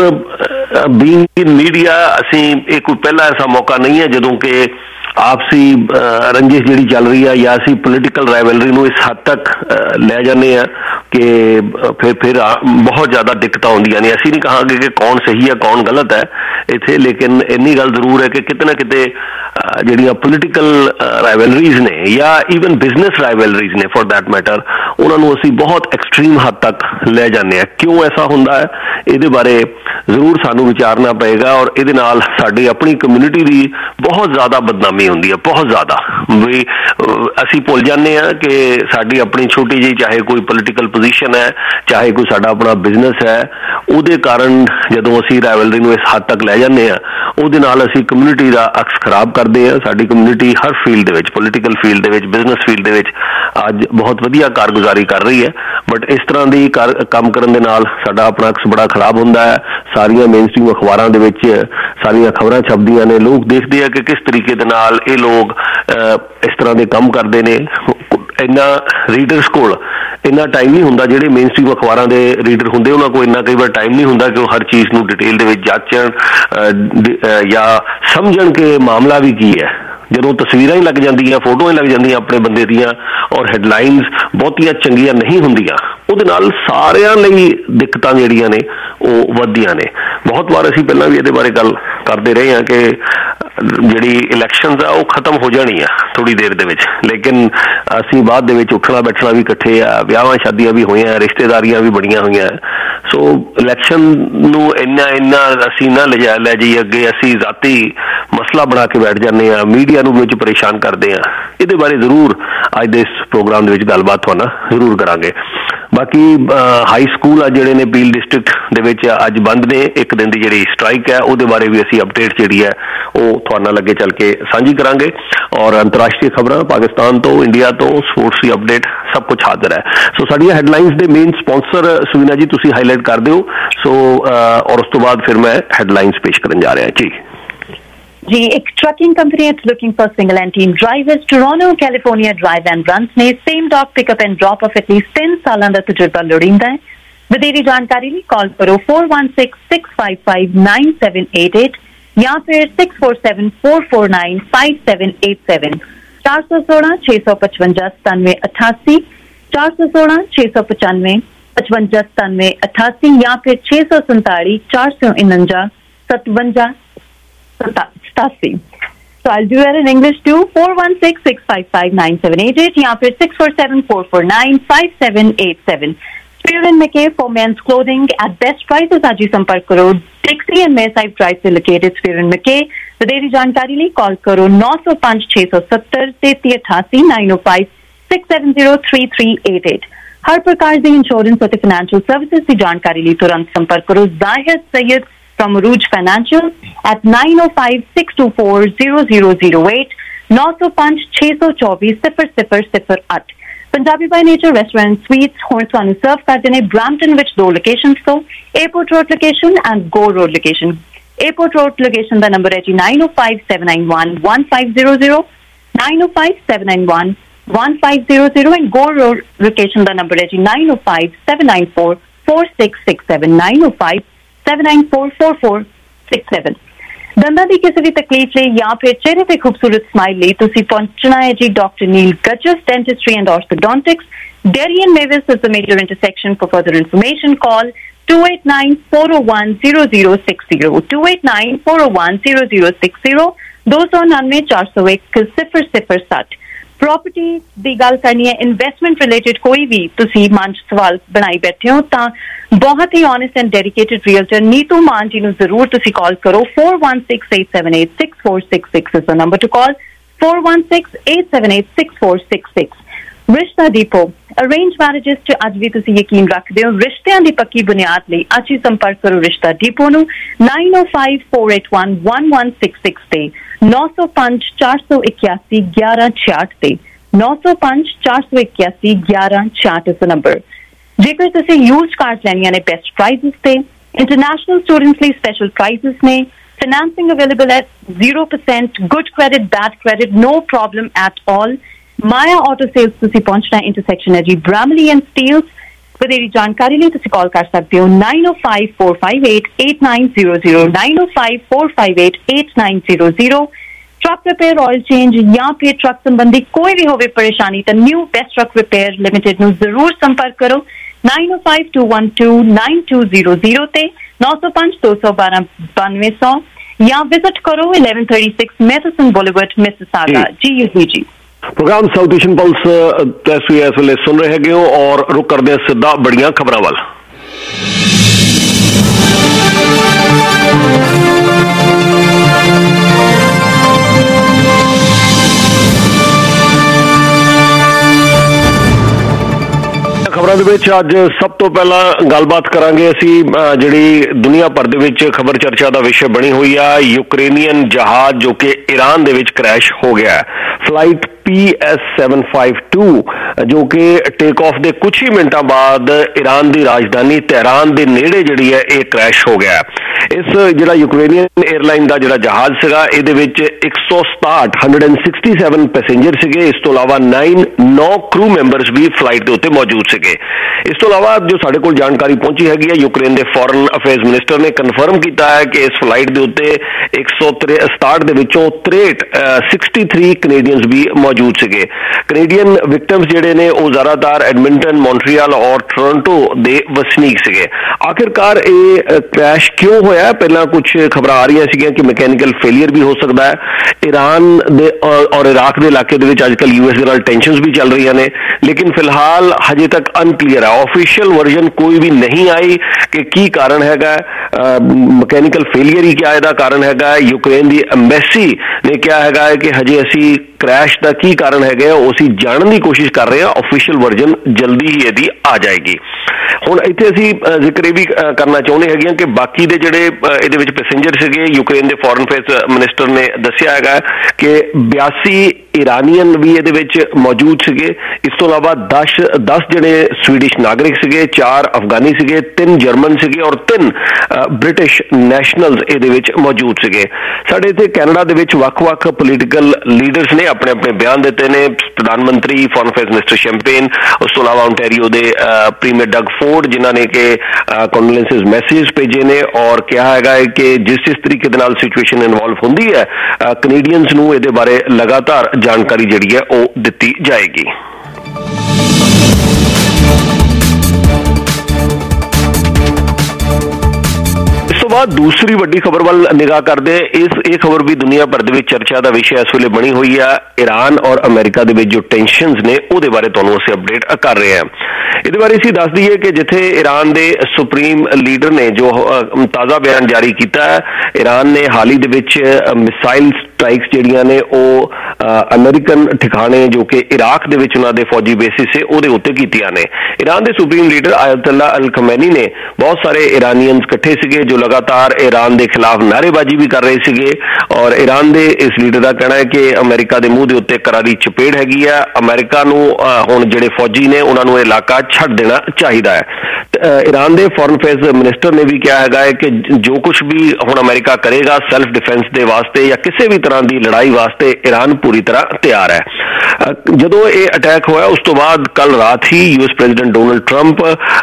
ਬੀਇੰਗ ਇਨ ਮੀਡੀਆ ਅਸੀਂ ਇਹ ਕੋਈ ਪਹਿਲਾ ਐਸਾ ਮੌਕਾ ਨਹੀਂ ਹੈ ਜਦੋਂ ਕਿ ਆਪਸੀ ਰੰਜਿਸ਼ ਜਿਹੜੀ ਚੱਲ ਰਹੀ ਹੈ ਜਾਂ ਅਸੀਂ ਪੋਲੀਟੀਕਲ ਰਾਈਵਲਰੀ ਨੂੰ ਇਸ ਹੱਦ ਤੱਕ ਲੈ ਜਾਂਦੇ ਹਾਂ ਕਿ ਫਿਰ ਫਿਰ ਬਹੁਤ ਜ਼ਿਆਦਾ ਦਿੱਕਤਾਂ ਹੁੰਦੀਆਂ ਨੇ। ਅਸੀਂ ਨਹੀਂ ਕਹਾਂਗੇ ਕਿ ਕੌਣ ਸਹੀ ਹੈ ਕੌਣ ਗਲਤ ਹੈ ਇੱਥੇ, ਲੇਕਿਨ ਇੰਨੀ ਗੱਲ ਜ਼ਰੂਰ ਹੈ ਕਿ ਕਿਤੇ ਨਾ ਕਿਤੇ ਜਿਹੜੀਆਂ ਪੋਲੀਟੀਕਲ ਰਾਈਵਲਰੀਜ਼ ਨੇ ਜਾਂ ਈਵਨ ਬਿਜ਼ਨਸ ਰਾਈਵਲਰੀਜ਼ ਨੇ ਫॉर दैट मैटर, ਉਹਨਾਂ ਨੂੰ ਅਸੀਂ ਬਹੁਤ ਐਕਸਟ੍ਰੀਮ ਹੱਦ ਤੱਕ ਲੈ ਜਾਂਦੇ ਹਾਂ। ਕਿਉਂ ਐਸਾ ਹੁੰਦਾ ਹੈ ਇਹਦੇ ਬਾਰੇ ਜ਼ਰੂਰ ਸਾਨੂੰ ਵਿਚਾਰਨਾ ਪਏਗਾ। ਔਰ ਇਹਦੇ ਨਾਲ ਸਾਡੀ ਆਪਣੀ ਕਮਿਊਨਿਟੀ ਦੀ ਬਹੁਤ ਜ਼ਿਆਦਾ ਬਦਨਾਮੀ ਹੁੰਦੀ ਹੈ, ਬਹੁਤ ਜ਼ਿਆਦਾ। ਵੀ ਅਸੀਂ ਭੁੱਲ ਜਾਂਦੇ ਹਾਂ ਕਿ ਸਾਡੀ ਆਪਣੀ ਛੋਟੀ ਜਿਹੀ ਚਾਹੇ ਕੋਈ ਪੋਲੀਟੀਕਲ ਪੋਜੀਸ਼ਨ ਹੈ, ਚਾਹੇ ਕੋਈ ਸਾਡਾ ਆਪਣਾ ਬਿਜ਼ਨਸ ਹੈ, ਉਹਦੇ ਕਾਰਨ ਜਦੋਂ ਅਸੀਂ ਰਾਈਵਲਰੀ ਨੂੰ ਇਸ ਹੱਦ ਤੱਕ ਲੈ ਜਾਂਦੇ ਹਾਂ ਉਹਦੇ ਨਾਲ ਅਸੀਂ ਕਮਿਊਨਿਟੀ ਦਾ ਅਕਸ ਖਰਾਬ ਕਰਦੇ ਹਾਂ। ਸਾਡੀ ਕਮਿਊਨਿਟੀ ਹਰ ਫੀਲਡ ਦੇ ਵਿੱਚ, ਪੋਲੀਟੀਕਲ ਫੀਲਡ ਦੇ ਵਿੱਚ, ਬਿਜ਼ਨਸ ਫੀਲਡ ਦੇ ਵਿੱਚ ਅੱਜ ਬਹੁਤ ਵਧੀਆ ਕਾਰਗੁਜ਼ਾਰੀ ਕਰ ਰਹੀ ਹੈ, ਬਟ ਇਸ ਤਰ੍ਹਾਂ ਦੀ ਕੰਮ ਕਰਨ ਦੇ ਨਾਲ ਸਾਡਾ ਆਪਣਾ ਅਕਸ ਬੜਾ ਖਰਾਬ ਹੁੰਦਾ ਹੈ। ਸਾਰੀਆਂ ਮੇਨ ਸਟ੍ਰੀਮ ਅਖਬਾਰਾਂ ਦੇ ਵਿੱਚ ਸਾਰੀਆਂ ਖਬਰਾਂ ਛਪਦੀਆਂ ਨੇ, ਲੋਕ ਦੇਖਦੇ ਆ ਕਿ ਕਿਸ ਤਰੀਕੇ ਦੇ ਨਾਲ ਇਹ ਲੋਕ ਇਸ ਤਰ੍ਹਾਂ ਦੇ ਕੰਮ ਕਰਦੇ ਨੇ। ਇੰਨਾ ਰੀਡਰਸ ਕੋਲ ਇੰਨਾ ਟਾਈਮ ਨਹੀਂ ਹੁੰਦਾ, ਜਿਹੜੇ ਮੇਨ ਸਟ੍ਰੀਮ ਅਖਬਾਰਾਂ ਦੇ ਰੀਡਰ ਹੁੰਦੇ ਉਹਨਾਂ ਕੋਲ ਇੰਨਾ ਕਈ ਵਾਰ ਟਾਈਮ ਨਹੀਂ ਹੁੰਦਾ ਕਿ ਉਹ ਹਰ ਚੀਜ਼ ਨੂੰ ਡਿਟੇਲ ਦੇ ਵਿੱਚ ਜਾਂਚਣ ਜਾਂ ਸਮਝਣ ਕਿ ਮਾਮਲਾ ਵੀ ਕੀ ਹੈ। ਜਦੋਂ ਤਸਵੀਰਾਂ ਹੀ ਲੱਗ ਜਾਂਦੀਆਂ, ਫੋਟੋਆਂ ਹੀ ਲੱਗ ਜਾਂਦੀਆਂ ਆਪਣੇ ਬੰਦੇ ਦੀਆਂ, ਔਰ ਹੈਡਲਾਈਨਸ ਬਹੁਤੀਆਂ ਚੰਗੀਆਂ ਨਹੀਂ ਹੁੰਦੀਆਂ, ਉਹਦੇ ਨਾਲ ਸਾਰਿਆਂ ਲਈ ਦਿੱਕਤਾਂ ਜਿਹੜੀਆਂ ਨੇ ਉਹ ਵੱਧਦੀਆਂ ਨੇ। ਬਹੁਤ ਵਾਰ ਅਸੀਂ ਪਹਿਲਾਂ ਵੀ ਇਹਦੇ ਬਾਰੇ ਗੱਲ ਕਰਦੇ ਰਹੇ ਹਾਂ ਕਿ ਜਿਹੜੀ ਇਲੈਕਸ਼ਨਸ ਆ ਉਹ ਖਤਮ ਹੋ ਜਾਣੀ ਆ ਥੋੜ੍ਹੀ ਦੇਰ ਦੇ ਵਿੱਚ, ਲੇਕਿਨ ਅਸੀਂ ਬਾਅਦ ਦੇ ਵਿੱਚ ਉੱਠਣਾ ਬੈਠਣਾ ਵੀ ਇਕੱਠੇ ਆ, ਵਿਆਹਾਂ ਸ਼ਾਦੀਆਂ ਵੀ ਹੋਈਆਂ, ਰਿਸ਼ਤੇਦਾਰੀਆਂ ਵੀ ਬਣੀਆਂ ਹੋਈਆਂ। ਸੋ ਇਲੈਕਸ਼ਨ ਨੂੰ ਇੰਨਾ ਇੰਨਾ ਅਸੀਂ ਨਾ ਲਿਜਾ ਲੈ ਜਾਈਏ ਅੱਗੇ, ਅਸੀਂ ਜ਼ਾਤੀ ਮਸਲਾ ਬਣਾ ਕੇ ਬੈਠ ਜਾਂਦੇ ਹਾਂ, ਮੀਡੀਆ ਨੂੰ ਵਿੱਚ ਪਰੇਸ਼ਾਨ ਕਰਦੇ ਹਾਂ। ਇਹਦੇ ਬਾਰੇ ਜ਼ਰੂਰ ਅੱਜ ਦੇ ਇਸ ਪ੍ਰੋਗਰਾਮ ਦੇ ਵਿੱਚ ਗੱਲਬਾਤ ਤੁਹਾਡਾ ਜ਼ਰੂਰ ਕਰਾਂਗੇ। ਬਾਕੀ ਹਾਈ ਸਕੂਲ ਆ ਜਿਹੜੇ ਨੇ ਪੀਲ ਡਿਸਟ੍ਰਿਕਟ ਦੇ ਵਿੱਚ ਅੱਜ ਬੰਦ ਨੇ, ਇੱਕ ਦਿਨ ਦੀ ਜਿਹੜੀ ਸਟ੍ਰਾਈਕ ਹੈ ਉਹਦੇ ਬਾਰੇ ਵੀ ਅਸੀਂ ਅਪਡੇਟ ਜਿਹੜੀ ਹੈ ਉਹ ਤੁਹਾਡੇ ਨਾਲ ਅੱਗੇ ਚੱਲ ਕੇ ਸਾਂਝੀ ਕਰਾਂਗੇ। ਔਰ ਅੰਤਰਰਾਸ਼ਟਰੀ ਖਬਰਾਂ ਪਾਕਿਸਤਾਨ ਤੋਂ, ਇੰਡੀਆ ਤੋਂ, ਸਪੋਰਟਸ ਦੀ ਅਪਡੇਟ ਸਭ ਕੁਝ ਹਾਜ਼ਰ ਹੈ। ਸੋ ਸਾਡੀਆਂ ਹੈਡਲਾਈਨਸ ਦੇ ਮੇਨ ਸਪਾਂਸਰ ਸੁਵੀਨਾ ਜੀ ਤੁਸੀਂ ਹਾਈਲਾਈਟ ਕਰ ਦਿਓ। ਸੋ ਔਰ ਉਸ ਤੋਂ ਬਾਅਦ ਫਿਰ ਮੈਂ ਹੈਡਲਾਈਨਸ ਪੇਸ਼ ਕਰਨ ਜਾ ਰਿਹਾ ਜੀ। जी, एक trucking company is looking for single and team drivers. Toronto California drive and runs ने same dog pickup and drop off at least तीन साल का तजुर्बा लोड़ींदा है। वधेरी जानकारी लिए कॉल करो four one six six five five nine seven eight eight या फिर six four seven four four nine five seven eight seven. चार सौ सोलह छह सौ पचवंजा सतानवे अठासी, चार सौ सोलह छह सौ पचानवे पचवंजा सतानवे अठासी या फिर छह सौ संताली चार सौ इनंजा सतवंजा सतासी। So I'll do that in English too. four one six six five five nine seven eight eight या फिर six four seven four four nine five seven eight seven. Spearman McKay for men's clothing at best prices। आज ही संपर्क करो Dixie and Mayside Drive से located Spearman McKay। वधेरी जानकारी लिए call करो नौ सौ पाँच छह सौ सत्तर तेती अठासी nine oh five six seven zero three three eight eight. हर प्रकार की इंश्योरेंस और फाइनेंशियल सर्विसेज की जानकारी लिए तुरंत संपर्क करो जाहिर Syed from Aruj Financial at nine oh five six two four zero zero zero eight नौ सौ पाँच छह सौ चौबीस सिफर सिफर सिफर आठ। Punjabi by nature restaurant sweets हुण तुहानूं सर्व करदे ने ब्रैम्पटन विच दो लोकेशनस तो Airport Road location and Gore Road location. Airport Road location का नंबर है जी nine oh five seven nine one one five zero zero nine oh five seven nine one one five zero zero and Gore Road location का number है जी nine oh five seven nine four four six six seven nine oh five seven nine four four four six seven। दंदां दी किसी भी तकलीफ ਲਈ ਜਾਂ ਫਿਰ ਚਿਹਰੇ ਤੇ ਖੂਬਸੂਰਤ ਸਮਾਈਲ ਲਈ ਤੁਸੀਂ ਪਹੁੰਚਣਾ ਹੈ ਜੀ ਡਾਕਟਰ ਨੀਲ ਗੱਜਸ dentistry and orthodontics, Derry and Mavis is the major intersection। For further information call two eight nine four oh one zero zero six zero two eight nine four oh one zero zero six zero दो सौ नानवे चार सौ एक सिफर सिफर सठ। Property ਦੀ ਗੱਲ ਕਰਨੀ ਹੈ, investment related ਕੋਈ ਵੀ ਤੁਸੀਂ ਮਨ 'ਚ ਸਵਾਲ ਬਣਾਈ ਬੈਠੇ ਹੋ ਤਾਂ ਬਹੁਤ ਹੀ honest and dedicated realtor Neetu Maan ji ਨੂੰ ਜ਼ਰੂਰ ਤੁਸੀਂ ਕਾਲ ਕਰੋ four one six eight seven eight six four six six is the number to call four one six eight seven eight six four six six। ਰਿਸ਼ਤਾ ਦੀਪੋ ਅਰੇਂਜ ਮੈਰਿਜਸ 'ਚ ਅੱਜ ਵੀ ਤੁਸੀਂ ਯਕੀਨ ਰੱਖਦੇ ਹੋ, ਰਿਸ਼ਤਿਆਂ ਦੀ ਪੱਕੀ ਬੁਨਿਆਦ ਲਈ ਅੱਜ ਹੀ ਸੰਪਰਕ ਕਰੋ ਰਿਸ਼ਤਾ ਦੀਪੋ ਨੂੰ nine oh five four eight one one one six six ਤੇ ਨौ सौ पाँच चार सौ इक्यासी ग्यारह छियाठ ਤੇ नौ सौ पाँच चार सौ इक्यासी ग्यारह छियाठ is the number। ਜੇਕਰ ਤੁਸੀਂ ਯੂਜ਼ਡ ਕਾਰਸ ਲੈਣੀਆਂ ਨੇ ਬੈਸਟ ਪ੍ਰਾਈਸਿਸ ਤੇ ਇੰਟਰਨੈਸ਼ਨਲ ਸਟੂਡੈਂਟਸ ਲਈ ਸਪੈਸ਼ਲ ਪ੍ਰਾਈਸਿਸ ਨੇ, financing available at zero percent, good credit, bad credit, no problem at all। Maya auto sales ਤੁਸੀਂ ਪਹੁੰਚਣਾ ਇੰਟਰਸੈਕਸ਼ਨ ਹੈ ਜੀ ਬ੍ਰਾਮਲੀ ਐਂਡ ਸਟੀਲਸ। ਵਧੇਰੀ ਜਾਣਕਾਰੀ ਲਈ ਤੁਸੀਂ ਕਾਲ ਕਰ ਸਕਦੇ ਹੋ nine oh five four five eight eight nine zero zero nine oh five four five eight eight nine zero zero। Truck repair, oil change या फिर ट्रक संबंधी कोई भी होवे परेशानी तो new best truck repair limited नु जरूर संपर्क करो nine oh five two one two nine two zero zero ते नौ सौ पाँच दो सौ बारह बानवे सौ या विजिट करो eleven thirty-six Matheson Boulevard Mississauga जी यू जी। प्रोग्राम साउथ एशियन पल्स ਤੁਸੀਂ ਇਸ ਵੇਲੇ ਸੁਣ ਰਹੇ ਹੈਗੇ ਹੋ ਔਰ ਰੁਕ ਕਰਦੇ ਹਾਂ ਸਿੱਧਾ ਬੜੀਆਂ ਖਬਰਾਂ ਵੱਲ। ਖਬਰਾਂ ਦੇ ਵਿੱਚ ਅੱਜ ਸਭ ਤੋਂ ਪਹਿਲਾਂ ਗੱਲਬਾਤ ਕਰਾਂਗੇ ਅਸੀਂ ਜਿਹੜੀ ਦੁਨੀਆ ਭਰ ਦੇ ਵਿੱਚ ਖਬਰ ਚਰਚਾ ਦਾ ਵਿਸ਼ਾ ਬਣੀ ਹੋਈ ਆ ਯੂਕਰੇਨੀਅਨ ਜਹਾਜ਼ ਜੋ ਕਿ ਈਰਾਨ ਦੇ ਵਿੱਚ ਕ੍ਰੈਸ਼ ਹੋ ਗਿਆ। Flight P S seven five two ਜੋ ਕਿ ਟੇਕ ਆਫ ਦੇ ਕੁਝ ਹੀ ਮਿੰਟਾਂ ਬਾਅਦ ਈਰਾਨ ਦੀ ਰਾਜਧਾਨੀ ਤਹਿਰਾਨ ਦੇ ਨੇੜੇ ਜਿਹੜੀ ਹੈ ਇਹ ਕ੍ਰੈਸ਼ ਹੋ ਗਿਆ। इस ਜਿਹੜਾ ਯੂਕਰੇਨੀਅਨ 에ਅਰਲਾਈਨ ਦਾ ਜਿਹੜਾ ਜਹਾਜ਼ ਸੀਗਾ ਇਹਦੇ ਵਿੱਚ ਇੱਕ ਸੌ ਸਤਾਹਠ ਇੱਕ ਸੌ ਸੜसठ ਪੈਸੇਂਜਰ ਸੀਗੇ। ਇਸ ਤੋਂ ਇਲਾਵਾ ਨੌ ਕਰੂ ਮੈਂਬਰਸ ਵੀ ਫਲਾਈਟ ਦੇ ਉੱਤੇ ਮੌਜੂਦ ਸੀਗੇ। ਇਸ ਤੋਂ ਇਲਾਵਾ ਜੋ ਸਾਡੇ ਕੋਲ ਜਾਣਕਾਰੀ ਪਹੁੰਚੀ ਹੈਗੀ ਹੈ, ਯੂਕਰੇਨ ਦੇ ਫੋਰਨ ਅਫੇਅਰਸ ਮਿਨਿਸਟਰ ਨੇ ਕਨਫਰਮ ਕੀਤਾ ਹੈ ਕਿ ਇਸ ਫਲਾਈਟ ਦੇ ਉੱਤੇ ਇੱਕ ਸੌ ਸਤਾਹਠ ਦੇ ਵਿੱਚੋਂ ਤਰੇਹਠ तिरसठ ਕੈਨੇਡੀਅਨਸ ਵੀ ਮੌਜੂਦ ਸੀਗੇ। ਕੈਨੇਡੀਅਨ ਵਿਕਟਮਸ ਜਿਹੜੇ ਨੇ ਉਹ ਜ਼ਿਆਦਾਤਰ ਐਡਮਿੰਟਨ, ਮੌਂਟਰੀਅਲ ਔਰ ਟੋਰਾਂਟੋ ਦੇ ਵਸਨੀਕ ਸੀਗੇ। ਆਖਿਰਕਾਰ ਇਹ ਕ੍ਰੈਸ਼ ਕਿਉਂ ਹੋਇਆ? ਪਹਿਲਾਂ ਕੁਝ ਖਬਰਾਂ ਆ ਰਹੀਆਂ ਸੀਗੀਆਂ ਕਿ ਮਕੈਨੀਕਲ ਫੇਲੀਅਰ ਵੀ ਹੋ ਸਕਦਾ ਹੈ। ईरान ਦੇ ਔਰ ਇਰਾਕ ਦੇ ਇਲਾਕੇ ਦੇ ਵਿੱਚ ਅੱਜ ਕੱਲ੍ਹ ਯੂ ਐਸ ਦੇ ਨਾਲ ਟੈਂਸ਼ਨਸ ਵੀ ਚੱਲ ਰਹੀਆਂ ਨੇ, ਲੇਕਿਨ ਫਿਲਹਾਲ ਹਜੇ ਤੱਕ ਅਨਕਲੀਅਰ ਹੈ। ਆਫੀਸ਼ੀਅਲ ਵਰਜ਼ਨ ਕੋਈ ਵੀ ਨਹੀਂ ਆਈ ਕਿ ਕੀ ਕਾਰਨ ਹੈਗਾ। ਮਕੈਨੀਕਲ ਫੇਲੀਅਰ ਹੀ ਕਿਆ ਇਹਦਾ ਕਾਰਨ ਹੈਗਾ। ਯੂਕਰੇਨ ਦੀ ਐਮਬੈਸੀ ਨੇ ਕਿਹਾ ਹੈਗਾ ਹੈ ਕਿ ਹਜੇ ਅਸੀਂ ਕ੍ਰੈਸ਼ ਦਾ ਕੀ ਕਾਰਨ ਹੈਗਾ ਉਹ ਅਸੀਂ ਜਾਣਨ ਦੀ ਕੋਸ਼ਿਸ਼ ਕਰ ਰਹੇ ਹਾਂ। ਆਫੀਸ਼ੀਅਲ ਵਰਜ਼ਨ ਜਲਦੀ ਹੀ ਇਹਦੀ ਆ ਜਾਏਗੀ। ਹੁਣ ਇੱਥੇ ਅਸੀਂ ਜ਼ਿਕਰ ਇਹ ਵੀ ਕਰਨਾ ਚਾਹੁੰਦੇ ਹੈਗੇ ਹਾਂ ਕਿ ਬਾਕੀ ਦੇ ਜਿਹੜੇ ਇਹਦੇ ਵਿੱਚ ਪੈਸੇਂਜਰ ਸੀਗੇ, ਯੂਕਰੇਨ ਦੇ ਫੋਰਨ ਅਫੇਅਰਸ ਮਿਨਿਸਟਰ ਨੇ ਦੱਸਿਆ ਹੈਗਾ ਕਿ ਬਿਆਸੀ ਈਰਾਨੀਅਨ ਵੀ ਇਹਦੇ ਵਿੱਚ ਮੌਜੂਦ ਸੀਗੇ। ਇਸ ਤੋਂ ਇਲਾਵਾ ਦਸ ਦਸ ਜਿਹੜੇ ਸਵੀਡਿਸ਼ ਨਾਗਰਿਕ ਸੀਗੇ, ਚਾਰ ਅਫਗਾਨੀ ਸੀਗੇ, ਤਿੰਨ ਜਰਮਨ ਸੀਗੇ ਔਰ ਤਿੰਨ ਬ੍ਰਿਟਿਸ਼ ਨੈਸ਼ਨਲਸ ਇਹਦੇ ਵਿੱਚ ਮੌਜੂਦ ਸੀਗੇ। ਸਾਡੇ ਇੱਥੇ ਕੈਨੇਡਾ ਦੇ ਵਿੱਚ ਵੱਖ-ਵੱਖ ਪੋਲੀਟੀਕਲ ਲੀਡਰਸ ਨੇ ਆਪਣੇ ਆਪਣੇ ਬਿਆਨ ਦਿੱਤੇ ਨੇ। ਪ੍ਰਧਾਨ ਮੰਤਰੀ, ਫੋਰਨ ਅਫੇਅਰਸ ਮਿਨਿਸਟਰ ਸ਼ੈਂਪੇਨ, ਉਸ ਤੋਂ ਇਲਾਵਾ ਓਨਟਾਰੀਓ ਦੇ ਪ੍ਰੀਮੀਅਰ ਡਗ ਫੋਰਡ ਜਿਨ੍ਹਾਂ ਨੇ ਕਿ ਕੰਡੋਲੈਂਸਿਸ ਮੈਸੇਜ ਭੇਜੇ ਨੇ ਔਰ ਕਿਹਾ ਹੈਗਾ ਹੈ ਕਿ ਜਿਸ ਜਿਸ ਤਰੀਕੇ ਦੇ ਨਾਲ ਸਿਚੁਏਸ਼ਨ ਇਨਵੋਲਵ ਹੁੰਦੀ ਹੈ ਕੈਨੇਡੀਅਨਸ ਨੂੰ ਇਹਦੇ ਬਾਰੇ ਲਗਾਤਾਰ ਜਾਣਕਾਰੀ ਜਿਹੜੀ ਹੈ ਉਹ ਦਿੱਤੀ ਜਾਏਗੀ। ਬਾਅਦ ਦੂਸਰੀ ਵੱਡੀ ਖਬਰ ਵੱਲ ਨਿਗਾਹ ਕਰਦੇ ਇਸ ਇਹ ਖਬਰ ਵੀ ਦੁਨੀਆ ਭਰ ਦੇ ਵਿੱਚ ਚਰਚਾ ਦਾ ਵਿਸ਼ਾ ਇਸ ਵੇਲੇ ਬਣੀ ਹੋਈ ਆ। ਈਰਾਨ ਔਰ ਅਮਰੀਕਾ ਦੇ ਵਿੱਚ ਜੋ ਟੈਂਸ਼ਨਸ ਨੇ ਉਹਦੇ ਬਾਰੇ ਤੁਹਾਨੂੰ ਅਸੀਂ ਅਪਡੇਟ ਕਰ ਰਹੇ ਹਾਂ। ਇਹਦੇ ਬਾਰੇ ਅਸੀਂ ਦੱਸ ਦਈਏ ਕਿ ਜਿੱਥੇ ਈਰਾਨ ਦੇ ਸੁਪਰੀਮ ਲੀਡਰ ਨੇ ਜੋ ਤਾਜ਼ਾ ਬਿਆਨ ਜਾਰੀ ਕੀਤਾ ਹੈ, ਈਰਾਨ ਨੇ ਹਾਲ ਹੀ ਦੇ ਵਿੱਚ ਮਿਸਾਈਲ ਸਟ੍ਰਾਈਕਸ ਜਿਹੜੀਆਂ ਨੇ ਉਹ ਅਮਰੀਕਨ ਠਿਕਾਣੇ ਜੋ ਕਿ ਇਰਾਕ ਦੇ ਵਿੱਚ ਉਹਨਾਂ ਦੇ ਫੌਜੀ ਬੇਸਿਸ ਸੇ ਉਹਦੇ ਉੱਤੇ ਕੀਤੀਆਂ ਨੇ। ਈਰਾਨ ਦੇ ਸੁਪਰੀਮ ਲੀਡਰ ਆਇਤੁੱਲਾ ਅਲ ਖਮੈਨੀ ਨੇ ਬਹੁਤ ਸਾਰੇ ਈਰਾਨੀਅਨਸ ਇਕੱਠੇ ਸੀਗੇ ਜੋ ਲਗਾਤਾਰ ਈਰਾਨ ਦੇ ਖਿਲਾਫ ਨਾਅਰੇਬਾਜ਼ੀ ਵੀ ਕਰ ਰਹੇ ਸੀਗੇ ਔਰ ਈਰਾਨ ਦੇ ਇਸ ਲੀਡਰ ਦਾ ਕਹਿਣਾ ਹੈ ਕਿ ਅਮਰੀਕਾ ਦੇ ਮੂੰਹ ਦੇ ਉੱਤੇ ਕਰਾਰੀ ਚਪੇੜ ਹੈਗੀ ਆ। ਅਮਰੀਕਾ ਨੂੰ ਹੁਣ ਜਿਹੜੇ ਫੌਜੀ ਨੇ ਉਹਨਾਂ ਨੂੰ ਇਹ ਇਲਾਕਾ ਛੱਡ ਦੇਣਾ ਚਾਹੀਦਾ ਹੈ। ਈਰਾਨ ਦੇ ਫੋਰਨ ਅਫੇਅਰਸ ਮਿਨਿਸਟਰ ਨੇ ਵੀ ਕਿਹਾ ਹੈਗਾ ਹੈ ਕਿ ਜੋ ਕੁਝ ਵੀ ਹੁਣ ਅਮਰੀਕਾ ਕਰੇਗਾ ਸੈਲਫ ਡਿਫੈਂਸ ਦੇ ਵਾਸਤੇ ਜਾਂ ਕਿਸੇ ਵੀ ਤਰ੍ਹਾਂ ਦੀ ਲੜਾਈ ਵਾਸਤੇ ਈਰਾਨ ਪੂਰੀ ਤਰ੍ਹਾਂ ਤਿਆਰ ਹੈ। ਜਦੋਂ ਇਹ ਅਟੈਕ ਹੋਇਆ ਉਸ ਤੋਂ ਬਾਅਦ ਕੱਲ ਰਾਤ ਹੀ U S president Donald Trump,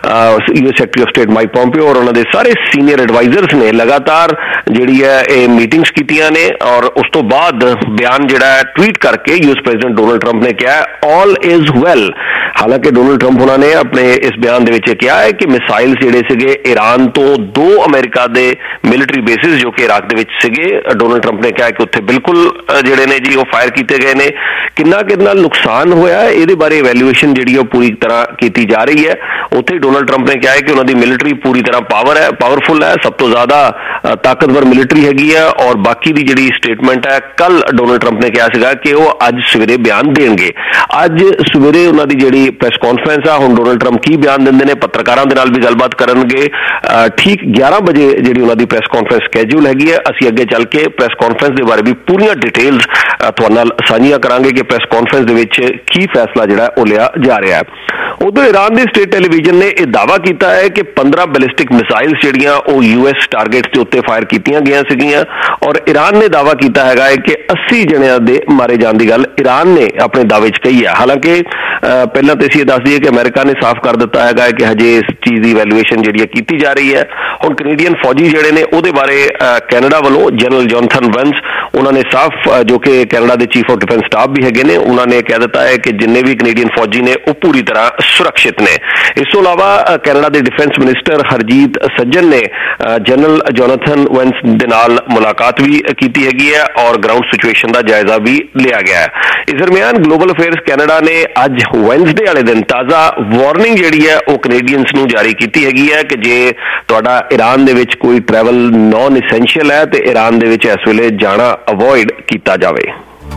U S secretary of state Mike Pompeo ਔਰ ਉਹਨਾਂ ਦੇ ਸਾਰੇ ਸੀਨੀਅਰ ਐਡਵਾਈਜ਼ਰਸ ਨੇ ਲਗਾਤਾਰ ਜਿਹੜੀ ਹੈ ਇਹ ਮੀਟਿੰਗਸ ਕੀਤੀਆਂ ਨੇ ਔਰ ਉਸ ਤੋਂ ਬਾਅਦ ਬਿਆਨ ਜਿਹੜਾ ਹੈ ਟਵੀਟ ਕਰਕੇ U S president Donald Trump ਨੇ ਕਿਹਾ ਆਲ ਇਜ਼ ਵੈਲ। ਹਾਲਾਂਕਿ ਡੋਨਲਡ ਟਰੰਪ ਉਹਨਾਂ ਨੇ ਆਪਣੇ ਇਸ ਬਿਆਨ ਦੇ ਵਿੱਚ ਕਿਹਾ ਹੈ ਕਿ ਮਿਸਾਈਲ ਜਿਹੜੇ ਸੀਗੇ ਈਰਾਨ ਤੋਂ ਦੋ ਅਮਰੀਕਾ ਦੇ ਮਿਲਟਰੀ ਬੇਸਿਸ ਜੋ ਕਿ ਇਰਾਕ ਦੇ ਵਿੱਚ ਸੀਗੇ, ਡੋਨਲਡ ਟਰੰਪ ਨੇ ਕਿਹਾ ਕਿ ਉੱਥੇ ਬਿਲਕੁਲ ਜਿਹੜੇ ਨੇ ਜੀ ਉਹ ਫਾਇਰ ਕੀਤੇ ਗਏ ਨੇ। ਕਿੰਨਾ ਕਿੰਨਾ ਨੁਕਸਾਨ ਹੋਇਆ ਇਹਦੇ ਬਾਰੇ ਇਵੈਲੂਏਸ਼ਨ ਜਿਹੜੀ ਉਹ ਪੂਰੀ ਤਰ੍ਹਾਂ ਕੀਤੀ ਜਾ ਰਹੀ ਹੈ। ਉੱਥੇ ਡੋਨਲਡ ਟਰੰਪ ਨੇ ਕਿਹਾ ਹੈ ਕਿ ਉਹਨਾਂ ਦੀ ਮਿਲਟਰੀ ਪੂਰੀ ਤਰ੍ਹਾਂ ਪਾਵਰ ਹੈ ਪਾਵਰਫੁਲ ਹੈ, ਸਭ ਤੋਂ ਜ਼ਿਆਦਾ ਤਾਕਤਵਰ ਮਿਲਟਰੀ ਹੈਗੀ ਹੈ ਔਰ ਬਾਕੀ ਦੀ ਜਿਹੜੀ ਸਟੇਟਮੈਂਟ ਹੈ ਕੱਲ ਡੋਨਲਡ ਟਰੰਪ ਨੇ ਕਿਹਾ ਸੀਗਾ ਕਿ ਉਹ ਅੱਜ ਸਵੇਰੇ ਬਿਆਨ ਦੇਣਗੇ। ਅੱਜ ਸਵੇਰੇ ਉਹਨਾਂ ਦੀ ਜਿਹੜੀ ਪ੍ਰੈਸ ਕਾਨਫਰੰਸ ਆ, ਹੁਣ ਡੋਨਲਡ ਟਰੰਪ ਕੀ ਬਿਆਨ ਦਿੰਦੇ ਨੇ, ਪੱਤਰਕਾਰਾਂ ਦੇ ਨਾਲ ਵੀ ਗੱਲਬਾਤ ਕਰਨਗੇ। ਠੀਕ ਗਿਆਰਾਂ ਵਜੇ ਜਿਹੜੀ ਉਹਨਾਂ ਦੀ ਪ੍ਰੈਸ ਕਾਨਫਰੰਸ ਸਕੈਜੂਲ ਹੈਗੀ ਹੈ। ਅਸੀਂ ਅੱਗੇ ਚੱਲ ਕੇ ਪ੍ਰੈਸ ਕਾਨਫਰੰਸ ਦੇ ਬਾਰੇ ਵੀ ਪੂਰੀਆਂ ਡਿਟੇਲਸ ਤੁਹਾਡੇ ਨਾਲ ਸਾਂਝੀਆਂ ਕਰਾਂਗੇ ਕਿ ਪ੍ਰੈਸ ਕਾਨਫਰੰਸ ਦੇ ਵਿੱਚ ਕੀ ਫੈਸਲਾ ਜਿਹੜਾ ਉਹ ਲਿਆ ਜਾ ਰਿਹਾ ਹੈ। ਉਦੋਂ ਈਰਾਨ ਦੇ ਸਟੇਟ ਟੈਲੀਵਿਜ਼ਨ ਨੇ ਇਹ ਦਾਅਵਾ ਕੀਤਾ ਹੈ ਕਿ ਪੰਦਰਾਂ ਬੈਲਿਸਟਿਕ ਮਿਸਾਈਲਸ ਜਿਹੜੀਆਂ ਉਹ ਯੂ ਐਸ ਟਾਰਗੇਟਸ ਦੇ ਉੱਤੇ ਫਾਇਰ ਕੀਤੀਆਂ ਗਈਆਂ ਸੀਗੀਆਂ ਔਰ ਈਰਾਨ ਨੇ ਦਾਅਵਾ ਕੀਤਾ ਹੈਗਾ ਹੈ ਕਿ ਅੱਸੀ ਜਣਿਆਂ ਦੇ ਮਾਰੇ ਜਾਣ ਦੀ ਗੱਲ ਈਰਾਨ ਨੇ ਆਪਣੇ ਦਾਅਵੇ 'ਚ ਕਹੀ ਹੈ। ਹਾਲਾਂਕਿ ਪਹਿਲਾਂ ਤਾਂ ਅਸੀਂ ਇਹ ਦੱਸ ਦਈਏ ਕਿ ਅਮਰੀਕਾ ਨੇ ਸਾਫ਼ ਕਰ ਦਿੱਤਾ ਹੈਗਾ ਹੈ ਕਿ ਹਜੇ ਇਸ ਚੀਜ਼ ਦੀ ਇਵੈਲੂਏਸ਼ਨ ਜਿਹੜੀ ਹੈ ਕੀਤੀ ਜਾ ਰਹੀ ਹੈ। ਹੁਣ ਕੈਨੇਡੀਅਨ ਫੌਜੀ ਜਿਹੜੇ ਨੇ ਉਹਦੇ ਬਾਰੇ ਕੈਨੇਡਾ ਵੱਲੋਂ ਜਨਰਲ ਜੋਨਥਨ ਵੈਂਸ ਉਹਨਾਂ ਨੇ ਸਾਫ਼ ਜੋ ਕਿ ਕੈਨੇਡਾ ਦੇ ਚੀਫ ਆਫ ਡਿਫੈਂਸ ਸਟਾਫ ਵੀ ਹੈਗੇ ਨੇ ਉਹਨਾਂ ਨੇ ਕਹਿ ਦਿੱਤਾ ਹੈ ਕਿ ਜਿੰਨੇ ਵੀ ਕੈਨੇਡੀਅਨ ਫੌਜੀ ਨੇ ਉਹ ਪੂਰੀ ਤਰ੍ਹਾਂ ਸੁਰੱਖਿਅਤ ਨੇ। ਇਸ ਤੋਂ ਇਲਾਵਾ ਕੈਨੇਡਾ ਦੇ ਡਿਫੈਂਸ ਮਿਨਿਸਟਰ ਹਰਜੀਤ ਸੱਜਣ ਨੇ ਜਨਰਲ ਜੋਨਥਨ ਵੈਂਸ ਦੇ ਨਾਲ ਮੁਲਾਕਾਤ ਵੀ ਕੀਤੀ ਹੈਗੀ ਹੈ ਔਰ ਗਰਾਊਂਡ ਸਿਚੁਏਸ਼ਨ ਦਾ ਜਾਇਜ਼ਾ ਵੀ ਲਿਆ ਗਿਆ ਹੈ। ਇਸ ਦਰਮਿਆਨ ਗਲੋਬਲ ਅਫੇਅਰਸ ਕੈਨੇਡਾ ਨੇ ਅੱਜ ਵੈਂਸਡੇ ਵਾਲੇ ਦਿਨ ਤਾਜ਼ਾ ਵਾਰਨਿੰਗ ਜਿਹੜੀ ਹੈ ਉਹ ਕੈਨੇਡੀਅਨਸ ਨੂੰ ਜਾਰੀ ਕੀਤੀ ਹੈਗੀ ਹੈ ਕਿ ਜੇ ਤੁਹਾਡਾ ਈਰਾਨ ਦੇ ਵਿੱਚ ਕੋਈ ਟਰੈਵਲ ਨੌਨ ਐਸੈਂਸ਼ੀਅਲ ਹੈ ਤੇ ਈਰਾਨ ਦੇ ਵਿੱਚ ਇਸ ਵੇਲੇ ਜਾਣਾ ਅਵੋਇਡ ਕੀਤਾ ਜਾਵੇ।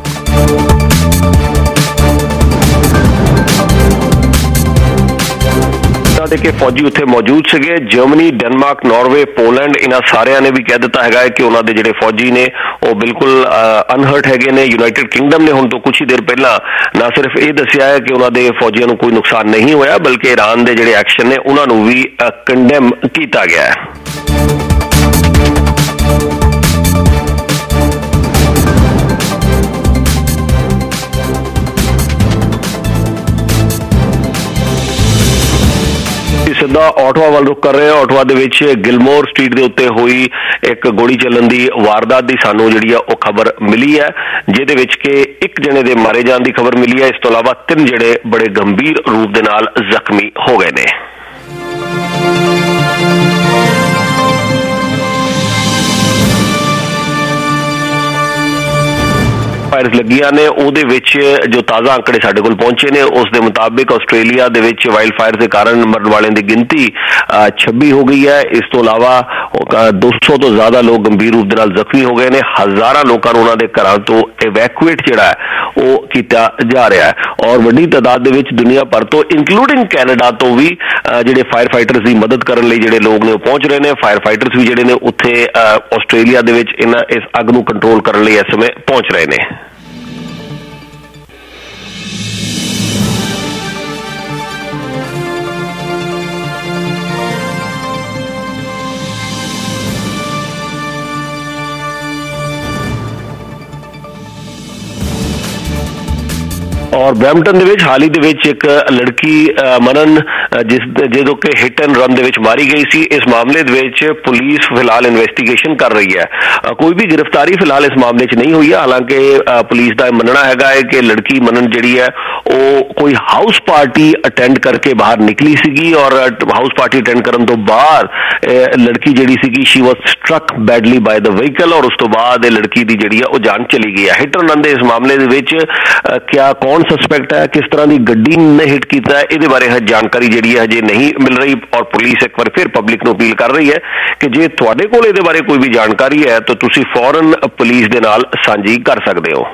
ਦੇ ਕਿ ਫੌਜੀ ਉੱਥੇ ਮੌਜੂਦ ਸੀਗੇ। ਜਰਮਨੀ, ਡੈਨਮਾਰਕ, ਨਾਰਵੇ, ਪੋਲੈਂਡ ਇਹਨਾਂ ਸਾਰਿਆਂ ਨੇ ਵੀ ਕਹਿ ਦਿੱਤਾ ਹੈਗਾ ਹੈ ਕਿ ਉਹਨਾਂ ਦੇ ਜਿਹੜੇ ਫੌਜੀ ਨੇ ਉਹ ਬਿਲਕੁਲ ਅਨਹਰਟ ਹੈਗੇ ਨੇ। ਯੂਨਾਈਟਿਡ ਕਿੰਗਡਮ ਨੇ ਹੁਣ ਤੋਂ ਕੁਝ ਹੀ ਦੇਰ ਪਹਿਲਾਂ ਨਾ ਸਿਰਫ ਇਹ ਦੱਸਿਆ ਹੈ ਕਿ ਉਹਨਾਂ ਦੇ ਫੌਜੀਆਂ ਨੂੰ ਕੋਈ ਨੁਕਸਾਨ ਨਹੀਂ ਹੋਇਆ ਬਲਕਿ ਈਰਾਨ ਦੇ ਜਿਹੜੇ ਐਕਸ਼ਨ ਨੇ ਉਹਨਾਂ ਨੂੰ ਵੀ ਕੰਡੈਮ ਕੀਤਾ ਗਿਆ ਹੈ। ਆਪਾਂ ਆਟਵਾ ਵੱਲ ਰੁਕ ਕਰ ਰਹੇ ਹਾਂ। ਆਟਵਾ ਦੇ ਵਿੱਚ ਗਿਲਮੋਰ ਸਟਰੀਟ ਦੇ ਉੱਤੇ ਹੋਈ ਇੱਕ ਗੋਲੀ ਚੱਲਣ ਦੀ ਵਾਰਦਾਤ ਦੀ ਸਾਨੂੰ ਜਿਹੜੀ ਆ ਉਹ ਖਬਰ ਮਿਲੀ ਹੈ, ਜਿਹਦੇ ਵਿੱਚ ਕਿ ਇੱਕ ਜਣੇ ਦੇ ਮਾਰੇ ਜਾਣ ਦੀ ਖਬਰ ਮਿਲੀ ਹੈ। ਇਸ ਤੋਂ ਇਲਾਵਾ ਤਿੰਨ ਜਿਹੜੇ ਬੜੇ ਗੰਭੀਰ ਰੂਪ ਦੇ ਨਾਲ ਜ਼ਖਮੀ ਹੋ ਗਏ ਨੇ। ਫਾਇਰਸ ਲੱਗੀਆਂ ਨੇ, ਉਹਦੇ ਵਿੱਚ ਜੋ ਤਾਜ਼ਾ ਅੰਕੜੇ ਸਾਡੇ ਕੋਲ ਪਹੁੰਚੇ ਨੇ ਉਸ ਦੇ ਮੁਤਾਬਿਕ ਆਸਟ੍ਰੇਲੀਆ ਦੇ ਵਿੱਚ ਵਾਈਲਡ ਫਾਇਰ ਦੇ ਕਾਰਨ ਮਰਨ ਵਾਲਿਆਂ ਦੀ ਗਿਣਤੀ ਛੱਬੀ ਹੋ ਗਈ ਹੈ। ਇਸ ਤੋਂ ਇਲਾਵਾ ਦੋ ਸੌ ਤੋਂ ਜ਼ਿਆਦਾ ਲੋਕ ਗੰਭੀਰ ਰੂਪ ਦੇ ਨਾਲ ਜ਼ਖਮੀ ਹੋ ਗਏ ਨੇ। ਹਜ਼ਾਰਾਂ ਲੋਕਾਂ ਨੂੰ ਉਹਨਾਂ ਦੇ ਘਰਾਂ ਤੋਂ ਇਵੈਕੂਏਟ ਜਿਹੜਾ ਹੈ ਉਹ ਕੀਤਾ ਜਾ ਰਿਹਾ ਹੈ ਔਰ ਵੱਡੀ ਤਾਦਾਦ ਦੇ ਵਿੱਚ ਦੁਨੀਆ ਭਰ ਤੋਂ ਇਨਕਲੂਡਿੰਗ ਕੈਨੇਡਾ ਤੋਂ ਵੀ ਜਿਹੜੇ ਫਾਇਰ ਫਾਈਟਰਸ ਦੀ ਮਦਦ ਕਰਨ ਲਈ ਜਿਹੜੇ ਲੋਕ ਨੇ ਉਹ ਪਹੁੰਚ ਰਹੇ ਨੇ। ਫਾਇਰ ਫਾਈਟਰਸ ਵੀ ਜਿਹੜੇ ਨੇ ਉੱਥੇ ਆਸਟ੍ਰੇਲੀਆ ਦੇ ਵਿੱਚ ਇਹਨਾਂ ਇਸ ਅੱਗ ਨੂੰ ਕੰਟਰੋਲ ਕਰਨ ਲਈ ਇਸ ਸਮੇਂ ਪਹੁੰਚ ਰਹੇ ਨੇ। ਔਰ ਬਰੈਂਪਟਨ ਦੇ ਵਿੱਚ ਹਾਲ ਹੀ ਦੇ ਵਿੱਚ ਇੱਕ ਲੜਕੀ ਮਨਨ ਜਿਸ ਜਦੋਂ ਕਿ ਹਿੱਟ ਐਂਡ ਰਨ ਦੇ ਵਿੱਚ ਮਾਰੀ ਗਈ ਸੀ। ਇਸ ਮਾਮਲੇ ਦੇ ਵਿੱਚ ਪੁਲਿਸ ਫਿਲਹਾਲ ਇਨਵੈਸਟੀਗੇਸ਼ਨ ਕਰ ਰਹੀ ਹੈ। ਕੋਈ ਵੀ ਗ੍ਰਿਫਤਾਰੀ ਫਿਲਹਾਲ ਇਸ ਮਾਮਲੇ 'ਚ ਨਹੀਂ ਹੋਈ ਹੈ। ਹਾਲਾਂਕਿ ਪੁਲਿਸ ਦਾ ਮੰਨਣਾ ਹੈਗਾ ਹੈ ਕਿ ਲੜਕੀ ਮਨਨ ਜਿਹੜੀ ਹੈ ਉਹ ਕੋਈ ਹਾਊਸ ਪਾਰਟੀ ਅਟੈਂਡ ਕਰਕੇ ਬਾਹਰ ਨਿਕਲੀ ਸੀਗੀ ਔਰ ਹਾਊਸ ਪਾਰਟੀ ਅਟੈਂਡ ਕਰਨ ਤੋਂ ਬਾਅਦ ਲੜਕੀ ਜਿਹੜੀ ਸੀਗੀ she was struck badly by the vehicle ਔਰ ਉਸ ਤੋਂ ਬਾਅਦ ਇਹ ਲੜਕੀ ਦੀ ਜਿਹੜੀ ਹੈ ਉਹ ਜਾਨ ਚਲੀ ਗਈ ਹੈ। ਹਿੱਟ ਐਂਡ ਰਨ ਦੇ ਇਸ ਮਾਮਲੇ ਦੇ ਵਿੱਚ ਕਿਆ ਕੌਣ ਸਸਪੈਕਟ ਹੈ, ਕਿਸ ਤਰ੍ਹਾਂ ਦੀ ਗੱਡੀ ਨੇ ਹਿੱਟ ਕੀਤਾ ਹੈ, ਇਹਦੇ ਬਾਰੇ ਜਾਣਕਾਰੀ ਜਿਹੜੀ ਹੈ ਹਜੇ ਨਹੀਂ ਮਿਲ ਰਹੀ ਔਰ ਪੁਲਿਸ ਇੱਕ ਵਾਰ ਫਿਰ ਪਬਲਿਕ ਨੂੰ ਅਪੀਲ ਕਰ ਰਹੀ ਹੈ ਕਿ ਜੇ ਤੁਹਾਡੇ ਕੋਲ ਇਹਦੇ ਬਾਰੇ ਕੋਈ ਵੀ ਜਾਣਕਾਰੀ ਹੈ ਤਾਂ ਤੁਸੀਂ ਫੌਰਨ ਪੁਲਿਸ ਦੇ ਨਾਲ ਸਾਂਝੀ ਕਰ ਸਕਦੇ ਹੋ।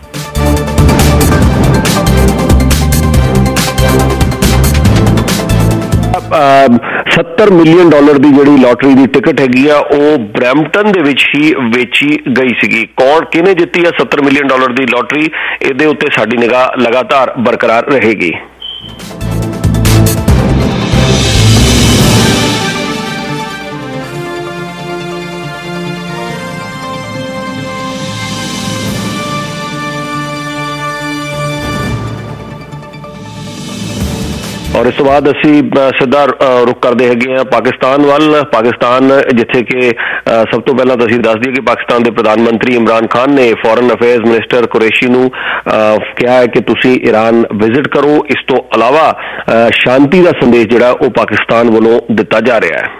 ਸੱਤਰ ਮਿਲੀਅਨ ਡਾਲਰ ਦੀ ਜਿਹੜੀ ਲੋਟਰੀ ਦੀ ਟਿਕਟ ਹੈਗੀ ਆ ਉਹ ਬਰੈਂਪਟਨ ਦੇ ਵਿੱਚ ਹੀ ਵੇਚੀ ਗਈ ਸੀਗੀ। ਕੌਣ ਕਿਹਨੇ ਜਿੱਤੀ ਆ ਸੱਤਰ ਮਿਲੀਅਨ ਡਾਲਰ ਦੀ ਲੋਟਰੀ, ਇਹਦੇ ਉੱਤੇ ਸਾਡੀ ਨਿਗਾਹ ਲਗਾਤਾਰ ਬਰਕਰਾਰ ਰਹੇਗੀ। ਔਰ ਇਸ ਤੋਂ ਬਾਅਦ ਅਸੀਂ ਸਿੱਧਾ ਰੁਕ ਕਰਦੇ ਹੈਗੇ ਹਾਂ ਪਾਕਿਸਤਾਨ ਵੱਲ। ਪਾਕਿਸਤਾਨ ਜਿੱਥੇ ਕਿ ਸਭ ਤੋਂ ਪਹਿਲਾਂ ਤਾਂ ਅਸੀਂ ਦੱਸ ਦਈਏ ਕਿ ਪਾਕਿਸਤਾਨ ਦੇ ਪ੍ਰਧਾਨ ਮੰਤਰੀ ਇਮਰਾਨ ਖਾਨ ਨੇ ਫੋਰਨ ਅਫੇਅਰਸ ਮਿਨਿਸਟਰ ਕੁਰੈਸ਼ੀ ਨੂੰ ਕਿਹਾ ਹੈ ਕਿ ਤੁਸੀਂ ਈਰਾਨ ਵਿਜ਼ਿਟ ਕਰੋ। ਇਸ ਤੋਂ ਇਲਾਵਾ ਸ਼ਾਂਤੀ ਦਾ ਸੰਦੇਸ਼ ਜਿਹੜਾ ਉਹ ਪਾਕਿਸਤਾਨ ਵੱਲੋਂ ਦਿੱਤਾ ਜਾ ਰਿਹਾ ਹੈ।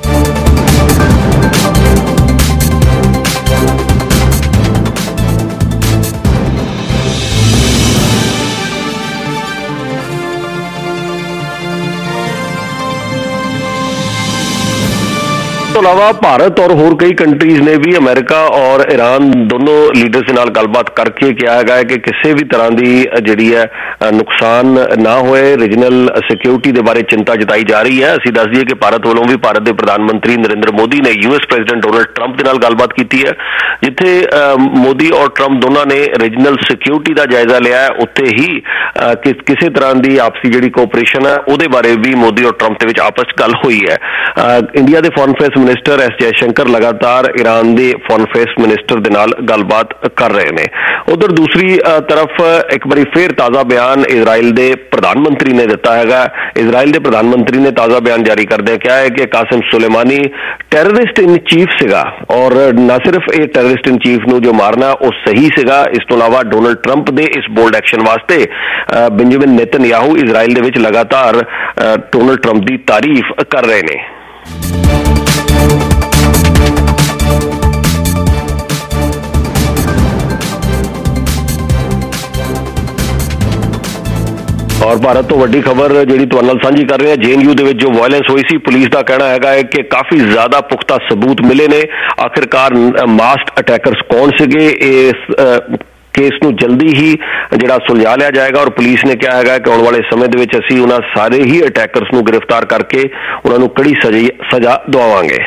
ਤੋਂ ਇਲਾਵਾ ਭਾਰਤ ਔਰ ਹੋਰ ਕਈ ਕੰਟਰੀਜ਼ ਨੇ ਵੀ ਅਮਰੀਕਾ ਔਰ ਈਰਾਨ ਦੋਨੋਂ ਲੀਡਰਸ ਦੇ ਨਾਲ ਗੱਲਬਾਤ ਕਰਕੇ ਕਿਹਾ ਹੈਗਾ ਹੈ ਕਿ ਕਿਸੇ ਵੀ ਤਰ੍ਹਾਂ ਦੀ ਜਿਹੜੀ ਹੈ ਨੁਕਸਾਨ ਨਾ ਹੋਏ। ਰੀਜਨਲ ਸਿਕਿਉਰਿਟੀ ਦੇ ਬਾਰੇ ਚਿੰਤਾ ਜਤਾਈ ਜਾ ਰਹੀ ਹੈ। ਅਸੀਂ ਦੱਸ ਦਈਏ ਕਿ ਭਾਰਤ ਵੱਲੋਂ ਵੀ ਭਾਰਤ ਦੇ ਪ੍ਰਧਾਨ ਮੰਤਰੀ ਨਰਿੰਦਰ ਮੋਦੀ ਨੇ ਯੂਐਸ ਪ੍ਰੈਜ਼ੀਡੈਂਟ ਡੋਨਲਡ ਟਰੰਪ ਦੇ ਨਾਲ ਗੱਲਬਾਤ ਕੀਤੀ ਹੈ, ਜਿੱਥੇ ਮੋਦੀ ਔਰ ਟਰੰਪ ਦੋਨਾਂ ਨੇ ਰੀਜਨਲ ਸਿਕਿਉਰਿਟੀ ਦਾ ਜਾਇਜ਼ਾ ਲਿਆ ਹੈ। ਉੱਥੇ ਹੀ ਕਿਸੇ ਤਰ੍ਹਾਂ ਦੀ ਆਪਸੀ ਜਿਹੜੀ ਕੋਆਪਰੇਸ਼ਨ ਹੈ ਉਹਦੇ ਬਾਰੇ ਵੀ ਮੋਦੀ ਔਰ ਟਰੰਪ ਦੇ ਵਿੱਚ ਆਪਸ 'ਚ ਗੱਲ ਹੋਈ ਹੈ। ਇੰਡੀਆ ਦੇ foreign affairs minister S Jaishankar ਲਗਾਤਾਰ ਈਰਾਨ ਦੇ ਫੋਰਨ ਅਫੇਅਰਸ ਮਿਨਿਸਟਰ ਦੇ ਨਾਲ ਗੱਲਬਾਤ ਕਰ ਰਹੇ ਨੇ। ਉਧਰ ਦੂਸਰੀ ਤਰਫ ਇੱਕ ਵਾਰੀ ਫਿਰ ਤਾਜ਼ਾ ਬਿਆਨ ਇਜ਼ਰਾਈਲ ਦੇ ਪ੍ਰਧਾਨ ਮੰਤਰੀ ਨੇ ਦਿੱਤਾ ਹੈਗਾ। ਇਜ਼ਰਾਈਲ ਦੇ ਪ੍ਰਧਾਨ ਮੰਤਰੀ ਨੇ ਤਾਜ਼ਾ ਬਿਆਨ ਜਾਰੀ ਕਰਦਿਆਂ ਕਿਹਾ ਹੈ ਕਿ Qasem Soleimani terrorist in chief ਸੀਗਾ ਔਰ ਨਾ ਸਿਰਫ ਇਹ ਟੈਰਰਿਸਟ ਇਨ ਚੀਫ ਨੂੰ ਜੋ ਮਾਰਨਾ ਉਹ ਸਹੀ ਸੀਗਾ। ਇਸ ਤੋਂ ਇਲਾਵਾ ਡੋਨਲਡ ਟਰੰਪ ਦੇ ਇਸ ਬੋਲਡ ਐਕਸ਼ਨ ਵਾਸਤੇ ਬੈਂਜਾਮਿਨ ਨੇਤਨਯਾਹੂ ਇਜ਼ਰਾਈਲ ਦੇ ਵਿੱਚ ਲਗਾਤਾਰ ਡੋਨਲਡ ਟਰੰਪ ਦੀ ਤਾਰੀਫ ਕਰ ਰਹੇ ਨੇ। ਔਰ ਭਾਰਤ ਤੋਂ ਵੱਡੀ ਖਬਰ ਜਿਹੜੀ ਤੁਹਾਡੇ ਨਾਲ ਸਾਂਝੀ ਕਰ ਰਹੇ ਹਾਂ, ਜੇ ਐਨ ਯੂ ਦੇ ਵਿੱਚ ਜੋ ਵਾਇਲੈਂਸ ਹੋਈ ਸੀ, ਪੁਲਿਸ ਦਾ ਕਹਿਣਾ ਹੈਗਾ ਹੈ ਕਿ ਕਾਫੀ ਜ਼ਿਆਦਾ ਪੁਖਤਾ ਸਬੂਤ ਮਿਲੇ ਨੇ। ਆਖਿਰਕਾਰ ਮਾਸਕਡ ਅਟੈਕਰਸ ਕੌਣ ਸੀਗੇ, ਇਸ ਕੇਸ ਨੂੰ ਜਲਦੀ ਹੀ ਜਿਹੜਾ ਸੁਲਝਾ ਲਿਆ ਜਾਏਗਾ ਔਰ ਪੁਲਿਸ ਨੇ ਕਿਹਾ ਹੈਗਾ ਕਿ ਆਉਣ ਵਾਲੇ ਸਮੇਂ ਦੇ ਵਿੱਚ ਅਸੀਂ ਉਹਨਾਂ ਸਾਰੇ ਹੀ ਅਟੈਕਰਸ ਨੂੰ ਗ੍ਰਿਫਤਾਰ ਕਰਕੇ ਉਹਨਾਂ ਨੂੰ ਕੜੀ ਸਜ਼ਾ ਦਿਵਾਵਾਂਗੇ।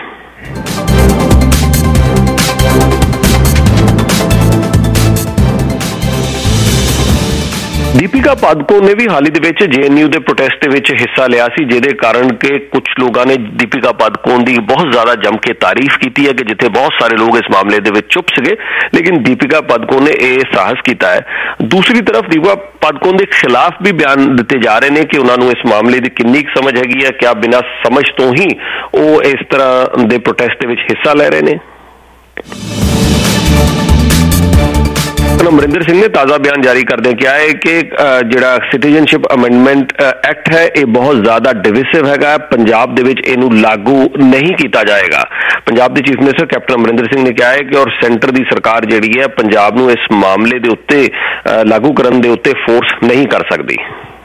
ਦੀਪਿਕਾ ਪਾਦੂਕੋਣ ਨੇ ਵੀ ਹਾਲ ਹੀ ਦੇ ਵਿੱਚ ਜੇ ਐਨ ਯੂ ਦੇ ਪ੍ਰੋਟੈਸਟ ਦੇ ਵਿੱਚ ਹਿੱਸਾ ਲਿਆ ਸੀ, ਜਿਹਦੇ ਕਾਰਨ ਕਿ ਕੁਝ ਲੋਕਾਂ ਨੇ ਦੀਪਿਕਾ ਪਾਦੂਕੋਣ ਦੀ ਬਹੁਤ ਜ਼ਿਆਦਾ ਜੰਮ ਕੇ ਤਾਰੀਫ ਕੀਤੀ ਹੈ ਕਿ ਜਿੱਥੇ ਬਹੁਤ ਸਾਰੇ ਲੋਕ ਇਸ ਮਾਮਲੇ ਦੇ ਵਿੱਚ ਚੁੱਪ ਸੀਗੇ, ਲੇਕਿਨ ਦੀਪਿਕਾ ਪਾਦੂਕੋਣ ਨੇ ਇਹ ਸਾਹਸ ਕੀਤਾ ਹੈ। ਦੂਸਰੀ ਤਰਫ ਦੀਪਿਕਾ ਪਾਦੂਕੋਣ ਦੇ ਖਿਲਾਫ ਵੀ ਬਿਆਨ ਦਿੱਤੇ ਜਾ ਰਹੇ ਨੇ ਕਿ ਉਹਨਾਂ ਨੂੰ ਇਸ ਮਾਮਲੇ ਦੀ ਕਿੰਨੀ ਕੁ ਸਮਝ ਹੈਗੀ ਹੈ, ਕਿਆ ਬਿਨਾਂ ਸਮਝ ਤੋਂ ਹੀ ਉਹ ਇਸ ਤਰ੍ਹਾਂ ਦੇ ਪ੍ਰੋਟੈਸਟ ਦੇ ਵਿੱਚ ਹਿੱਸਾ ਲੈ ਰਹੇ ਨੇ। ਅਮਰਿੰਦਰ ਸਿੰਘ ਨੇ ਤਾਜ਼ਾ ਬਿਆਨ ਜਾਰੀ ਕਰਦਿਆਂ ਕਿਹਾ ਹੈ ਕਿ ਜਿਹੜਾ ਸਿਟੀਜ਼ਨਸ਼ਿਪ ਅਮੈਂਡਮੈਂਟ ਐਕਟ ਹੈ ਇਹ ਬਹੁਤ ਜ਼ਿਆਦਾ ਡਿਵਿਸਿਵ ਹੈਗਾ, ਪੰਜਾਬ ਦੇ ਵਿੱਚ ਇਹਨੂੰ ਲਾਗੂ ਨਹੀਂ ਕੀਤਾ ਜਾਏਗਾ। ਪੰਜਾਬ ਦੇ chief minister captain Amarinder Singh ਨੇ ਕਿਹਾ ਹੈ ਕਿ ਔਰ ਸੈਂਟਰ ਦੀ ਸਰਕਾਰ ਜਿਹੜੀ ਹੈ ਪੰਜਾਬ ਨੂੰ ਇਸ ਮਾਮਲੇ ਦੇ ਉੱਤੇ ਲਾਗੂ ਕਰਨ ਦੇ ਉੱਤੇ ਫੋਰਸ ਨਹੀਂ ਕਰ ਸਕਦੀ।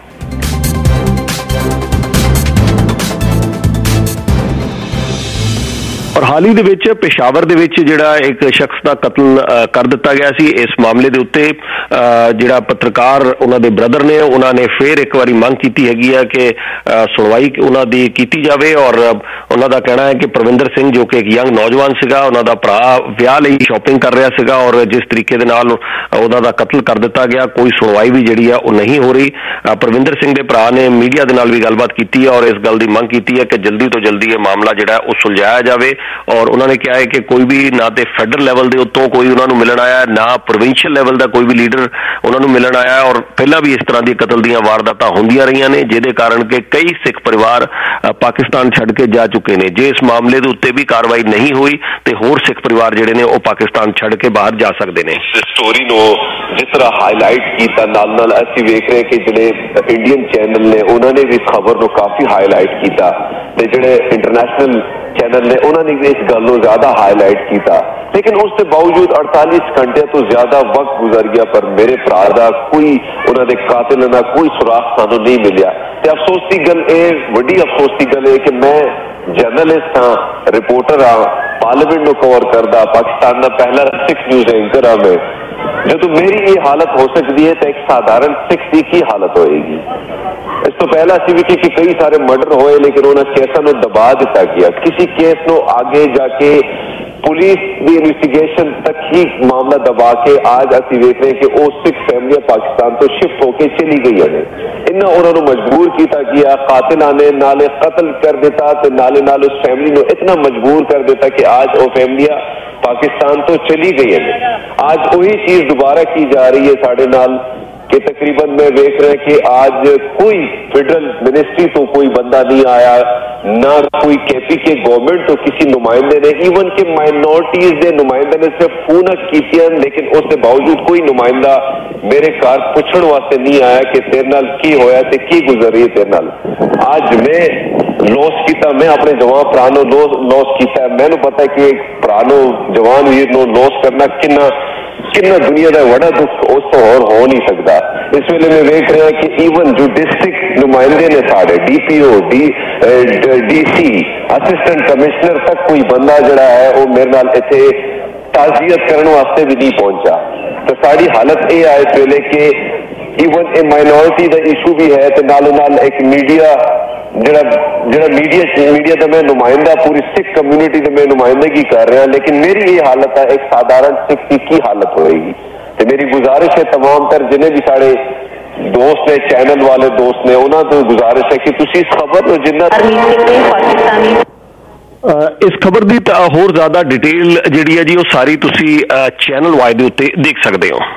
ਔਰ ਹਾਲ ਹੀ ਦੇ ਵਿੱਚ ਪਿਸ਼ਾਵਰ ਦੇ ਵਿੱਚ ਜਿਹੜਾ ਇੱਕ ਸ਼ਖਸ ਦਾ ਕਤਲ ਕਰ ਦਿੱਤਾ ਗਿਆ ਸੀ, ਇਸ ਮਾਮਲੇ ਦੇ ਉੱਤੇ ਜਿਹੜਾ ਪੱਤਰਕਾਰ ਉਹਨਾਂ ਦੇ ਬ੍ਰਦਰ ਨੇ ਉਹਨਾਂ ਨੇ ਫਿਰ ਇੱਕ ਵਾਰੀ ਮੰਗ ਕੀਤੀ ਹੈਗੀ ਹੈ ਕਿ ਸੁਣਵਾਈ ਉਹਨਾਂ ਦੀ ਕੀਤੀ ਜਾਵੇ। ਔਰ ਉਹਨਾਂ ਦਾ ਕਹਿਣਾ ਹੈ ਕਿ ਪ੍ਰਵਿੰਦਰ ਸਿੰਘ ਜੋ ਕਿ ਇੱਕ ਯੰਗ ਨੌਜਵਾਨ ਸੀਗਾ, ਉਹਨਾਂ ਦਾ ਭਰਾ ਵਿਆਹ ਲਈ ਸ਼ਾਪਿੰਗ ਕਰ ਰਿਹਾ ਸੀਗਾ ਔਰ ਜਿਸ ਤਰੀਕੇ ਦੇ ਨਾਲ ਉਹਨਾਂ ਦਾ ਕਤਲ ਕਰ ਦਿੱਤਾ ਗਿਆ, ਕੋਈ ਸੁਣਵਾਈ ਵੀ ਜਿਹੜੀ ਆ ਉਹ ਨਹੀਂ ਹੋ ਰਹੀ। ਪ੍ਰਵਿੰਦਰ ਸਿੰਘ ਦੇ ਭਰਾ ਨੇ ਮੀਡੀਆ ਦੇ ਨਾਲ ਵੀ ਗੱਲਬਾਤ ਕੀਤੀ ਹੈ ਔਰ ਇਸ ਗੱਲ ਦੀ ਮੰਗ ਕੀਤੀ ਹੈ ਕਿ ਜਲਦੀ ਤੋਂ ਜਲਦੀ ਇਹ ਮਾਮਲਾ ਜਿਹੜਾ ਉਹ ਸੁਲਝਾਇਆ ਜਾਵੇ। ਔਰ ਉਹਨਾਂ ਨੇ ਕਿਹਾ ਹੈ ਕਿ ਕੋਈ ਵੀ ਨਾ ਤੇ ਫੈਡਰਲ ਲੈਵਲ ਦੇ ਉੱਤੋਂ ਕੋਈ ਉਹਨਾਂ ਨੂੰ ਮਿਲਣ ਆਇਆ, ਨਾ ਪ੍ਰੋਵਿੰਸ਼ੀਅਲ ਲੈਵਲ ਦਾ ਕੋਈ ਵੀ ਲੀਡਰ ਉਹਨਾਂ ਨੂੰ ਮਿਲਣ ਆਇਆ। ਔਰ ਪਹਿਲਾਂ ਵੀ ਇਸ ਤਰ੍ਹਾਂ ਦੀ ਕਤਲ ਦੀਆਂ ਵਾਰਦਾਤਾਂ ਹੁੰਦੀਆਂ ਰਹੀਆਂ ਨੇ, ਜਿਹਦੇ ਕਾਰਨ ਕਿ ਕਈ ਸਿੱਖ ਪਰਿਵਾਰ ਪਾਕਿਸਤਾਨ ਛੱਡ ਕੇ ਜਾ ਚੁੱਕੇ ਨੇ। ਜੇ ਇਸ ਮਾਮਲੇ ਦੇ ਉੱਤੇ ਵੀ ਕਾਰਵਾਈ ਨਹੀਂ ਹੋਈ ਤੇ ਹੋਰ ਸਿੱਖ ਪਰਿਵਾਰ ਜਿਹੜੇ ਨੇ ਉਹ ਪਾਕਿਸਤਾਨ ਛੱਡ ਕੇ ਬਾਹਰ ਜਾ ਸਕਦੇ ਨੇ। ਸਟੋਰੀ ਨੂੰ ਜਿਸ ਤਰ੍ਹਾਂ ਹਾਈਲਾਈਟ ਕੀਤਾ, ਨਾਲ ਨਾਲ ਅਸੀਂ ਵੇਖ ਰਹੇ ਕਿ ਜਿਹੜੇ ਇੰਡੀਅਨ ਚੈਨਲ ਨੇ ਉਹਨਾਂ ਨੇ ਵੀ ਖਬਰ ਨੂੰ ਕਾਫੀ ਹਾਈਲਾਈਟ ਕੀਤਾ ਤੇ ਜਿਹੜੇ ਇੰਟਰਨੈਸ਼ਨਲ ਚੈਨਲ ਨੇ ਉਹਨਾਂ ਨੇ ਵੀ ਇਸ ਗੱਲ ਨੂੰ ਜ਼ਿਆਦਾ ਹਾਈਲਾਈਟ ਕੀਤਾ। ਲੇਕਿਨ ਉਸ ਦੇ ਬਾਵਜੂਦ ਅੜਤਾਲੀ ਘੰਟੇ ਤੋਂ ਜ਼ਿਆਦਾ ਵਕਤ ਗੁਜ਼ਰ ਗਿਆ ਪਰ ਮੇਰੇ ਭਰਾ ਦਾ ਕੋਈ ਉਹਨਾਂ ਦੇ ਕਾਤਿਲ ਦਾ ਕੋਈ ਸੁਰਾਖ ਸਾਨੂੰ ਨਹੀਂ ਮਿਲਿਆ। ਤੇ ਅਫਸੋਸ ਦੀ ਗੱਲ ਇਹ, ਵੱਡੀ ਅਫਸੋਸ ਦੀ ਗੱਲ ਇਹ ਕਿ ਮੈਂ ਜਰਨਲਿਸਟ ਹਾਂ, ਰਿਪੋਰਟਰ ਹਾਂ, ਪਾਰਲੀਮੈਂਟ ਨੂੰ ਕਵਰ ਕਰਦਾ, ਪਾਕਿਸਤਾਨ ਦਾ ਪਹਿਲਾ ਸਿੱਖ ਨਿਊਜ਼ ਐਂਕਰ ਹਾਂ ਮੈਂ। ਜਦੋਂ ਮੇਰੀ ਇਹ ਹਾਲਤ ਹੋ ਸਕਦੀ ਹੈ ਤਾਂ ਇੱਕ ਸਾਧਾਰਨ ਸਿੱਖ ਦੀ ਕੀ ਹਾਲਤ ਹੋਏਗੀ। ਇਸ ਤੋਂ ਪਹਿਲਾਂ ਅਸੀਂ ਵੇਖੇ ਕਿ ਕਈ ਸਾਰੇ ਮਰਡਰ ਹੋਏ ਲੇਕਿਨ ਉਹਨਾਂ ਕੇਸਾਂ ਨੂੰ ਦਬਾ ਦਿੱਤਾ ਗਿਆ। ਕਿਸੇ ਕੇਸ ਨੂੰ ਅੱਗੇ ਜਾ ਕੇ ਪੁਲਿਸ ਦੀ ਇਨਵੈਸਟੀਗੇਸ਼ਨ ਤੱਕ ਹੀ ਮਾਮਲਾ ਦਬਾ ਕੇ ਅੱਜ ਅਸੀਂ ਵੇਖ ਰਹੇ ਕਿ ਉਹ ਸਿੱਖ ਫੈਮਲੀਆਂ ਪਾਕਿਸਤਾਨ ਤੋਂ ਸ਼ਿਫਟ ਹੋ ਕੇ ਚਲੀ ਗਈਆਂ ਨੇ। ਇਹਨਾਂ ਉਹਨਾਂ ਨੂੰ ਮਜਬੂਰ ਕੀਤਾ ਗਿਆ, ਕਾਤਿਲਾਂ ਨੇ ਨਾਲੇ ਕਤਲ ਕਰ ਦਿੱਤਾ ਤੇ ਨਾਲੇ ਨਾਲ ਉਸ ਫੈਮਲੀ ਨੂੰ ਇਤਨਾ ਮਜਬੂਰ ਕਰ ਦਿੱਤਾ ਕਿ ਅੱਜ ਉਹ ਫੈਮਲੀਆਂ ਪਾਕਿਸਤਾਨ ਤੋਂ ਚਲੀ ਗਈਆਂ ਨੇ। ਅੱਜ ਉਹੀ ਚੀਜ਼ ਦੁਬਾਰਾ की जा रही है साढ़े नाल कि तकरीबन मैं देख रहे कि आज कोई फेडरल मिनिस्ट्री तो कोई बंदा नहीं आया, ना कोई केपी के गवर्नमेंट तो किसी नुमाइंदे ने, इवन के माइनॉरिटीज के नुमाइंदे ने सिर्फ फोन कीतियां, लेकिन उसके बावजूद कोई नुमाइंदा मेरे घर पूछण वास्ते नहीं आया कि तेरे नाल की होया ते की गुजर रही है तेरे नाल। आज मैं लॉस किया, मैं अपने जवान भरा नो लॉस किया। मैनू पता है कि एक भरा नो जवान वीर नो लॉस करना किन्ना किन्ना दुनिया का बड़ा दुख उस तो और हो नहीं सकता। इस वेले में देख रहे हैं कि ईवन जो डिस्ट्रिक्ट नुमाइंदे ने साढ़े D P O D D C assistant commissioner तक कोई बंदा जड़ा है वो मेरे नाल इत्थे ताजियत करने वास्ते भी नहीं पहुंचा। तो साड़ी हालत ये है इस वेले कि ईवन ए माइनॉरिटी का इशू भी है तो नालों नाल एक मीडिया जरा जरा मीडिया मीडिया का मैं नुमाइंदा पूरी सिख कम्यूनिटी का मैं नुमाइंदगी कर रहा, लेकिन मेरी ये हालत है एक साधारण सिख की की हालत होएगी। तो मेरी गुजारिश है तमाम तर जिन्हें भी साढ़े दोस्त ने, चैनल वाले दोस्त ने, उन्होंने तो गुजारिश है कि तुसी इस खबर को जिन्ना इस खबर की होर ज़्यादा डिटेल जिहड़ी है जी वो सारी तुसी चैनल वाई दे उत्ते देख सकते हो।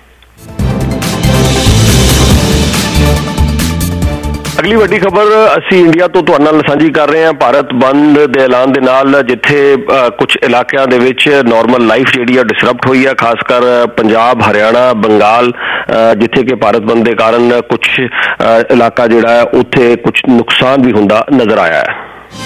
अगली वड्डी खबर असी इंडिया तो तुहाडे नाल साझी कर रहे हैं। भारत बंद के ऐलान के नाल जिथे कुछ इलाकों के विच नॉर्मल लाइफ जिहड़ी है डिसरप्ट हुई है, खासकर पंजाब, हरियाणा, बंगाल, जिथे कि भारत बंद के कारण कुछ इलाका जिहड़ा है उत्थे कुछ नुकसान भी हुंदा नजर आया है।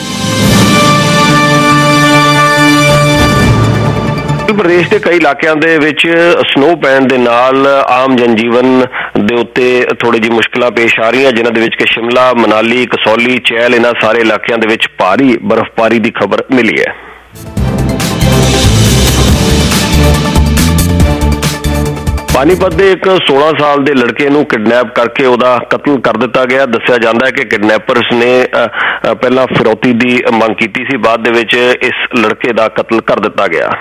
प्रदेश के कई इलाकों के विच स्नो पैण दे नाल आम जनजीवन दे उत्ते थोड़ी जी मुश्किलां पेश आ रही हैं, जिन्हां दे विच कि शिमला, मनाली, कसौली, चैल इन्हां सारे इलाकों दे विच भारी बर्फबारी की खबर मिली है। पानीपत के एक सोलह साल के लड़के नूं किडनैप करके उहदा कतल कर दिता गया। दस्सिया जाता है कि किडनैपर्स ने पहला फिरौती की मंग की सी, बाद दे विच इस लड़के का कतल कर दिता गया।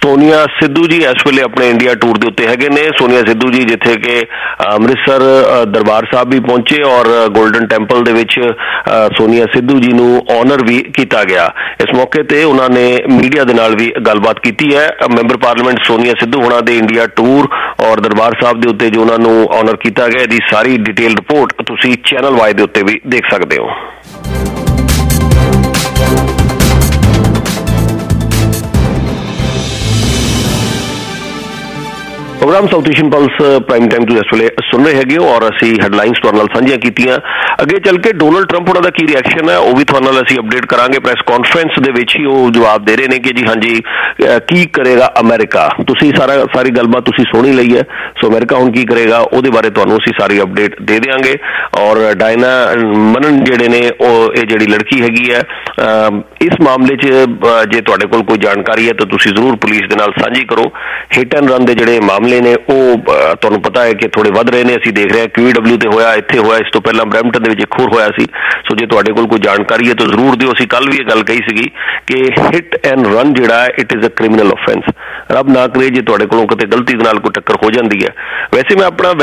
ਸੋਨੀਆ ਸਿੱਧੂ ਜੀ ਇਸ ਵੇਲੇ ਆਪਣੇ ਇੰਡੀਆ ਟੂਰ ਦੇ ਉੱਤੇ ਹੈਗੇ ਨੇ। ਸੋਨੀਆ ਸਿੱਧੂ ਜੀ ਜਿੱਥੇ ਕਿ ਅੰਮ੍ਰਿਤਸਰ ਦਰਬਾਰ ਸਾਹਿਬ ਵੀ ਪਹੁੰਚੇ ਔਰ ਗੋਲਡਨ ਟੈਂਪਲ ਦੇ ਵਿੱਚ ਸੋਨੀਆ ਸਿੱਧੂ ਜੀ ਨੂੰ ਆਨਰ ਵੀ ਕੀਤਾ ਗਿਆ। ਇਸ ਮੌਕੇ ਤੇ ਉਹਨਾਂ ਨੇ ਮੀਡੀਆ ਦੇ ਨਾਲ ਵੀ ਗੱਲਬਾਤ ਕੀਤੀ ਹੈ। ਮੈਂਬਰ ਪਾਰਲੀਮੈਂਟ ਸੋਨੀਆ ਸਿੱਧੂ ਹੋਣਾ ਦੇ ਇੰਡੀਆ ਟੂਰ ਔਰ ਦਰਬਾਰ ਸਾਹਿਬ ਦੇ ਉੱਤੇ ਜੋ ਉਹਨਾਂ ਨੂੰ ਆਨਰ ਕੀਤਾ ਗਿਆ, ਇਹਦੀ ਸਾਰੀ ਡਿਟੇਲ ਰਿਪੋਰਟ ਤੁਸੀਂ ਚੈਨਲ ਵਾਈ ਦੇ ਉੱਤੇ ਵੀ ਦੇਖ ਸਕਦੇ ਹੋ। Program South Asian Pulse prime time ਤੋਂ ਇਸ ਵੇਲੇ ਸੁਣ ਰਹੇ ਹੈਗੇ ਹੋ ਔਰ ਅਸੀਂ ਹੈਡਲਾਈਨਸ ਤੁਹਾਡੇ ਨਾਲ ਸਾਂਝੀਆਂ ਕੀਤੀਆਂ। ਅੱਗੇ ਚੱਲ ਕੇ ਡੋਨਲਡ ਟਰੰਪ ਉਹਨਾਂ ਦਾ ਕੀ ਰਿਐਕਸ਼ਨ ਹੈ ਉਹ ਵੀ ਤੁਹਾਡੇ ਨਾਲ ਅਸੀਂ ਅਪਡੇਟ ਕਰਾਂਗੇ। ਪ੍ਰੈਸ ਕਾਨਫਰੰਸ ਦੇ ਵਿੱਚ ਹੀ ਉਹ ਜਵਾਬ ਦੇ ਰਹੇ ਨੇ ਕਿ ਜੀ ਹਾਂਜੀ ਕੀ ਕਰੇਗਾ ਅਮਰੀਕਾ। ਤੁਸੀਂ ਸਾਰਾ ਸਾਰੀ ਗੱਲਬਾਤ ਤੁਸੀਂ ਸੁਣੀ ਲਈ ਹੈ। ਸੋ ਅਮਰੀਕਾ ਹੁਣ ਕੀ ਕਰੇਗਾ ਉਹਦੇ ਬਾਰੇ ਤੁਹਾਨੂੰ ਅਸੀਂ ਸਾਰੀ ਅਪਡੇਟ ਦੇ ਦਿਆਂਗੇ। ਔਰ ਡਾਇਨਾ ਮਨਨ ਜਿਹੜੇ ਨੇ ਉਹ ਇਹ ਜਿਹੜੀ ਲੜਕੀ ਹੈਗੀ ਹੈ, ਇਸ ਮਾਮਲੇ 'ਚ ਜੇ ਤੁਹਾਡੇ ਕੋਲ ਕੋਈ ਜਾਣਕਾਰੀ ਹੈ ਤਾਂ ਤੁਸੀਂ ਜ਼ਰੂਰ ਪੁਲਿਸ ਦੇ ਨਾਲ ਸਾਂਝੀ ਕਰੋ। ਹਿੱਟ ਐਂਡ ਰਨ ਦੇ ਜਿਹੜੇ ਮਾਮਲੇ ਨੇ ਉਹ ਤੁਹਾਨੂੰ ਪਤਾ ਹੈ ਕਿ ਥੋੜੇ ਵੱਧ ਰਹੇ ਨੇ। ਅਸੀਂ ਦੇਖ ਰਹੇ ਹਾਂ ਕਿਊ ਡਬਲਿਊ ਤੇ ਹੋਇਆ, ਇੱਥੇ ਹੋਇਆ, ਇਸ ਤੋਂ ਪਹਿਲਾਂ ਬਰੈਂਪਟਨ ਦੇ ਵਿੱਚ ਇੱਕ ਹੋਰ ਹੋਇਆ ਸੀ। ਸੋ ਜੇ ਤੁਹਾਡੇ ਕੋਲ ਕੋਈ ਜਾਣਕਾਰੀ ਹੈ ਤਾਂ ਜ਼ਰੂਰ ਦਿਓ। ਅਸੀਂ ਕੱਲ ਵੀ ਇਹ ਗੱਲ ਕਹੀ ਸੀਗੀ ਕਿ ਹਿੱਟ ਐਂਡ ਰਨ ਜਿਹੜਾ ਹੈ it is a criminal offence. ਰੱਬ ਨਾ ਕਰੇ ਜੇ ਤੁਹਾਡੇ ਕੋਲੋਂ ਕਿਤੇ ਗਲਤੀ ਦੇ ਨਾਲ ਕੋਈ ਟੱਕਰ ਹੋ ਜਾਂਦੀ ਹੈ। ਵੈਸੇ ਮੈਂ ਆਪਣਾ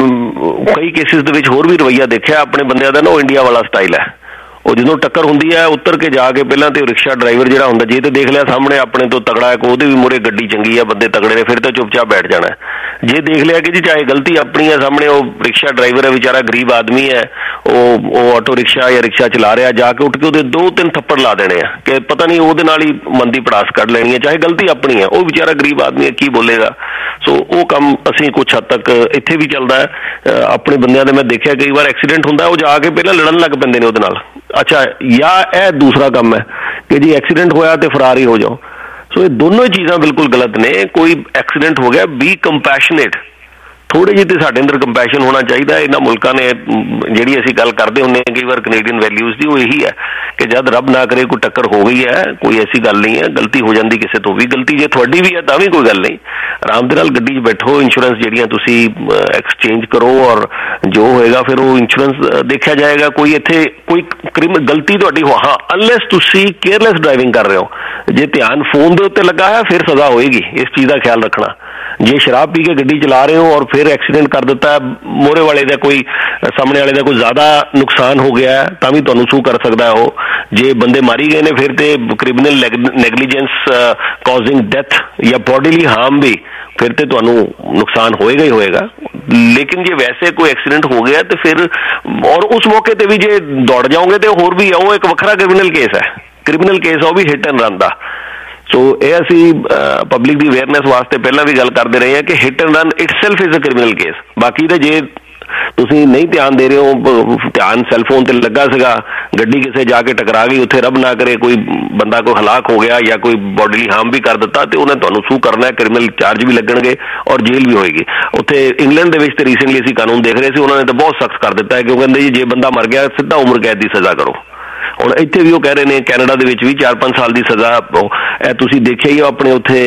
ਕਈ ਕੇਸਿਸ ਦੇ ਵਿੱਚ ਹੋਰ ਵੀ ਰਵੱਈਆ ਦੇਖਿਆ ਆਪਣੇ ਬੰਦਿਆਂ ਦਾ ਨਾ, ਉਹ ਇੰਡੀਆ ਵਾਲਾ ਸਟਾਈਲ ਹੈ। ਉਹ ਜਦੋਂ ਟੱਕਰ ਹੁੰਦੀ ਹੈ ਉੱਤਰ ਕੇ ਜਾ ਕੇ ਪਹਿਲਾਂ ਤੇ ਰਿਕਸ਼ਾ ਡਰਾਈਵਰ ਜਿਹੜਾ ਹੁੰਦਾ, ਜੇ ਤੇ ਦੇਖ ਲਿਆ ਸਾਹਮਣੇ ਆਪਣੇ ਤੋਂ ਤਗੜਾ ਹੈ, ਉਹਦੇ ਵੀ ਮੂਹਰੇ ਗੱਡੀ ਚੰਗੀ ਹੈ, ਬੰਦੇ ਤਗੜੇ ਨੇ, ਫਿਰ ਤਾਂ ਚੁੱਪਚਾਪ ਬੈਠ ਜਾਣਾ। ਜੇ ਦੇਖ ਲਿਆ ਕਿ ਜੀ ਚਾਹੇ ਗਲਤੀ ਆਪਣੀ ਹੈ, ਸਾਹਮਣੇ ਉਹ ਰਿਕਸ਼ਾ ਡਰਾਈਵਰ ਹੈ, ਵਿਚਾਰਾ ਗਰੀਬ ਆਦਮੀ ਹੈ, ਉਹ ਉਹ ਆਟੋ ਰਿਕਸ਼ਾ ਜਾਂ ਰਿਕਸ਼ਾ ਚਲਾ ਰਿਹਾ, ਜਾ ਕੇ ਉੱਠ ਕੇ ਉਹਦੇ ਦੋ ਤਿੰਨ ਥੱਪੜ ਲਾ ਦੇਣੇ ਆ ਕਿ ਪਤਾ ਨਹੀਂ ਉਹਦੇ ਨਾਲ ਹੀ ਮੰਦੀ ਪੜਾਸ ਕੱਢ ਲੈਣੀ ਹੈ, ਚਾਹੇ ਗਲਤੀ ਆਪਣੀ ਹੈ। ਉਹ ਵਿਚਾਰਾ ਗਰੀਬ ਆਦਮੀ ਹੈ, ਕੀ ਬੋਲੇਗਾ। ਸੋ ਉਹ ਕੰਮ ਅਸੀਂ ਕੁਛ ਹੱਦ ਤੱਕ ਇੱਥੇ ਵੀ ਚੱਲਦਾ ਹੈ। ਆਪਣੇ ਬੰਦਿਆਂ ਦੇ ਮੈਂ ਦੇਖਿਆ ਕਈ ਵਾਰ ਐਕਸੀਡੈਂਟ ਹੁੰਦਾ, ਉਹ ਜਾ ਕੇ ਪਹਿਲਾਂ ਲੜਨ ਲੱਗ ਪੈਂਦੇ ਨੇ ਉਹਦੇ ਨਾਲ। ਅੱਛਾ, ਜਾਂ ਇਹ ਦੂਸਰਾ ਕੰਮ ਹੈ ਕਿ ਜੀ ਐਕਸੀਡੈਂਟ ਹੋਇਆ ਤੇ ਫਰਾਰ ਹੀ ਹੋ ਜਾਓ। ਸੋ ਇਹ ਦੋਨੋਂ ਚੀਜ਼ਾਂ ਬਿਲਕੁਲ ਗਲਤ ਨੇ। ਕੋਈ ਐਕਸੀਡੈਂਟ ਹੋ ਗਿਆ, ਬੀ ਕੰਪੈਸ਼ਨੇਟ। ਥੋੜ੍ਹੀ ਜਿਹੀ ਤੇ ਸਾਡੇ ਅੰਦਰ ਕੰਪੈਸ਼ਨ ਹੋਣਾ ਚਾਹੀਦਾ। ਇਹਨਾਂ ਮੁਲਕਾਂ ਨੇ ਜਿਹੜੀ ਅਸੀਂ ਗੱਲ ਕਰਦੇ ਹੁੰਦੇ ਹਾਂ ਕਈ ਵਾਰ ਕੈਨੇਡੀਅਨ ਵੈਲਿਊਜ਼ ਦੀ, ਉਹ ਇਹੀ ਹੈ ਕਿ ਜਦ ਰੱਬ ਨਾ ਕਰੇ ਕੋਈ ਟੱਕਰ ਹੋ ਗਈ ਹੈ, ਕੋਈ ਐਸੀ ਗੱਲ ਨਹੀਂ ਹੈ, ਗਲਤੀ ਹੋ ਜਾਂਦੀ ਕਿਸੇ ਤੋਂ ਵੀ, ਗਲਤੀ ਜੇ ਤੁਹਾਡੀ ਵੀ ਹੈ ਤਾਂ ਵੀ ਕੋਈ ਗੱਲ ਨਹੀਂ, ਆਰਾਮ ਦੇ ਨਾਲ ਗੱਡੀ 'ਚ ਬੈਠੋ, ਇੰਸ਼ੋਰੈਂਸ ਜਿਹੜੀਆਂ ਤੁਸੀਂ ਐਕਸਚੇਂਜ ਕਰੋ ਔਰ ਜੋ ਹੋਏਗਾ ਫਿਰ ਉਹ ਇੰਸ਼ੋਰੈਂਸ ਦੇਖਿਆ ਜਾਏਗਾ। ਕੋਈ ਇੱਥੇ ਕੋਈ ਕ੍ਰਿਮ ਗਲਤੀ ਤੁਹਾਡੀ ਹੋ, ਹਾਂ ਅਨਲੈਸ ਤੁਸੀਂ ਕੇਅਰਲੈਸ ਡਰਾਈਵਿੰਗ ਕਰ ਰਹੇ ਹੋ, ਜੇ ਧਿਆਨ ਫੋਨ ਦੇ ਉੱਤੇ ਲੱਗਾ ਹੈ ਫਿਰ ਸਜ਼ਾ ਹੋਏਗੀ। ਇਸ ਚੀਜ਼ ਦਾ ਖਿਆਲ ਰੱਖਣਾ। ਜੇ ਸ਼ਰਾਬ ਪੀ ਕੇ ਗੱਡੀ ਚਲਾ ਰਹੇ ਹੋ ਔਰ ਫਿਰ ਐਕਸੀਡੈਂਟ ਕਰ ਦਿੱਤਾ, ਮੋਹਰੇ ਵਾਲੇ ਦਾ ਕੋਈ ਸਾਹਮਣੇ ਵਾਲੇ ਦਾ ਕੋਈ ਜ਼ਿਆਦਾ ਨੁਕਸਾਨ ਹੋ ਗਿਆ ਤਾਂ ਵੀ ਤੁਹਾਨੂੰ ਸੂ ਕਰ ਸਕਦਾ ਉਹ। ਜੇ ਬੰਦੇ ਮਾਰੀ ਗਏ ਨੇ ਫਿਰ ਤੇ ਕ੍ਰਿਮੀਨਲ ਨੈਗਲੀਜੈਂਸ ਕਾਜ਼ਿੰਗ ਡੈਥ ਜਾਂ ਬੋਡੀਲੀ ਹਾਰਮ ਵੀ, ਫਿਰ ਤੇ ਤੁਹਾਨੂੰ ਨੁਕਸਾਨ ਹੋਏਗਾ ਹੀ ਹੋਏਗਾ। ਲੇਕਿਨ ਜੇ ਵੈਸੇ ਕੋਈ ਐਕਸੀਡੈਂਟ ਹੋ ਗਿਆ ਤੇ ਫਿਰ ਔਰ ਉਸ ਮੌਕੇ ਤੇ ਵੀ ਜੇ ਦੌੜ ਜਾਓਗੇ ਤੇ ਹੋਰ ਵੀ ਉਹ ਇੱਕ ਵੱਖਰਾ ਕ੍ਰਿਮੀਨਲ ਕੇਸ ਹੈ। ਕ੍ਰਿਮੀਨਲ ਕੇਸ ਉਹ ਵੀ ਹਿੱਟ ਐਂਡ ਰਨ ਦਾ। ਸੋ ਇਹ ਅਸੀਂ ਪਬਲਿਕ ਦੀ ਅਵੇਅਰਨੈਸ ਵਾਸਤੇ ਪਹਿਲਾਂ ਵੀ ਗੱਲ ਕਰਦੇ ਰਹੇ ਹਾਂ ਕਿ hit and run itself is a criminal case. ਬਾਕੀ ਤੇ ਜੇ ਤੁਸੀਂ ਨਹੀਂ ਧਿਆਨ ਦੇ ਰਹੇ ਹੋ, ਧਿਆਨ ਸੈੱਲਫੋਨ ਤੇ ਲੱਗਾ ਸੀਗਾ, ਗੱਡੀ ਕਿਸੇ ਜਾ ਕੇ ਟਕਰਾ ਗਈ, ਉੱਥੇ ਰੱਬ ਨਾ ਕਰੇ ਕੋਈ ਬੰਦਾ ਕੋਈ ਹਲਾਕ ਹੋ ਗਿਆ ਜਾਂ ਕੋਈ ਬੋਡੀਲੀ ਹਾਰਮ ਵੀ ਕਰ ਦਿੱਤਾ ਤੇ ਉਹਨੇ ਤੁਹਾਨੂੰ ਸੂ ਕਰਨਾ ਹੈ, ਕ੍ਰਿਮੀਨਲ ਚਾਰਜ ਵੀ ਲੱਗਣਗੇ ਔਰ ਜੇਲ੍ਹ ਵੀ ਹੋਏਗੀ। ਉੱਥੇ ਇੰਗਲੈਂਡ ਦੇ ਵਿੱਚ ਤੇ ਰੀਸੈਂਟਲੀ ਅਸੀਂ ਕਾਨੂੰਨ ਦੇਖ ਰਹੇ ਸੀ, ਉਹਨਾਂ ਨੇ ਤਾਂ ਬਹੁਤ ਸਖਤ ਕਰ ਦਿੱਤਾ ਹੈ ਕਿ ਉਹ ਕਹਿੰਦੇ ਜੀ ਜੇ ਬੰਦਾ ਮਰ ਗਿਆ ਸਿੱਧਾ ਉਮਰ ਕੈਦ ਦੀ ਸਜ਼ਾ ਕਰੋ। ਹੁਣ ਇੱਥੇ ਵੀ ਉਹ ਕਹਿ ਰਹੇ ਨੇ ਕੈਨੇਡਾ ਦੇ ਵਿੱਚ ਵੀ ਚਾਰ ਪੰਜ ਸਾਲ ਦੀ ਸਜ਼ਾ। ਇਹ ਤੁਸੀਂ ਦੇਖਿਆ ਹੀ ਆਪਣੇ ਉੱਥੇ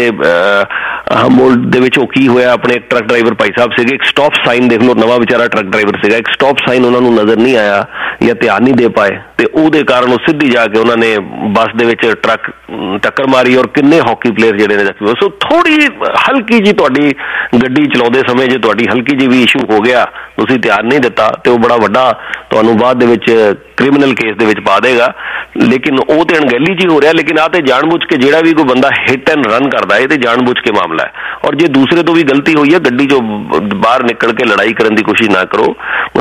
ਹਮੋਲ ਦੇ ਵਿੱਚ ਉਹ ਕੀ ਹੋਇਆ, ਆਪਣੇ ਇੱਕ ਟਰੱਕ ਡਰਾਈਵਰ ਭਾਈ ਸਾਹਿਬ ਸੀਗੇ, ਇੱਕ ਸਟਾਪ ਸਾਈਨ ਦੇਖ ਲਓ, ਨਵਾਂ ਵਿਚਾਰਾ ਟਰੱਕ ਡਰਾਈਵਰ ਸੀਗਾ, ਇੱਕ ਸਟਾਪ ਸਾਈਨ ਉਹਨਾਂ ਨੂੰ ਨਜ਼ਰ ਨਹੀਂ ਆਇਆ ਜਾਂ ਧਿਆਨ ਨਹੀਂ ਦੇ ਪਾਏ ਤੇ ਉਹਦੇ ਕਾਰਨ ਉਹ ਸਿੱਧੀ ਜਾ ਕੇ ਉਹਨਾਂ ਨੇ ਬੱਸ ਦੇ ਵਿੱਚ ਟਰੱਕ ਟੱਕਰ ਮਾਰੀ ਔਰ ਕਿੰਨੇ ਹਾਕੀ ਪਲੇਅਰ ਜਿਹੜੇ ਨੇ ਜ਼ਖਮੀ ਹੋਏ। ਸੋ ਥੋੜ੍ਹੀ ਹਲਕੀ ਜੀ ਤੁਹਾਡੀ ਗੱਡੀ ਚਲਾਉਂਦੇ ਸਮੇਂ ਜੇ ਤੁਹਾਡੀ ਹਲਕੀ ਜੀ ਵੀ ਇਸ਼ੂ ਹੋ ਗਿਆ, ਤੁਸੀਂ ਧਿਆਨ ਨਹੀਂ ਦਿੱਤਾ ਤੇ ਉਹ ਬੜਾ ਵੱਡਾ ਤੁਹਾਨੂੰ ਬਾਅਦ ਦੇ ਵਿੱਚ ਕ੍ਰਿਮੀਨਲ ਕੇਸ ਦੇ ਵਿੱਚ ਪਾ ਦੇਗਾ। ਲੇਕਿਨ ਉਹ ਤੇ ਅਣਗਹਿਲੀ ਜੀ ਹੋ ਰਿਹਾ। ਲੇਕਿਨ ਆਹ ਤੇ ਜਾਣਬੁੱਝ ਕੇ ਜਿਹੜਾ ਵੀ ਕੋਈ ਬੰਦਾ ਹਿੱਟ ਐਂਡ ਰਨ ਕਰਦਾ ਹੈ ਤੇ ਜਾਣਬੁੱਝ ਕੇ ਮਾਮਲਾ ਹੈ। ਔਰ ਜੇ ਦੂਸਰੇ ਤੋਂ ਵੀ ਗਲਤੀ ਹੋਈ ਹੈ, ਗੱਡੀ ਚੋਂ ਬਾਹਰ ਨਿਕਲ ਕੇ ਲੜਾਈ ਕਰਨ ਦੀ ਕੋਸ਼ਿਸ਼ ਨਾ ਕਰੋ।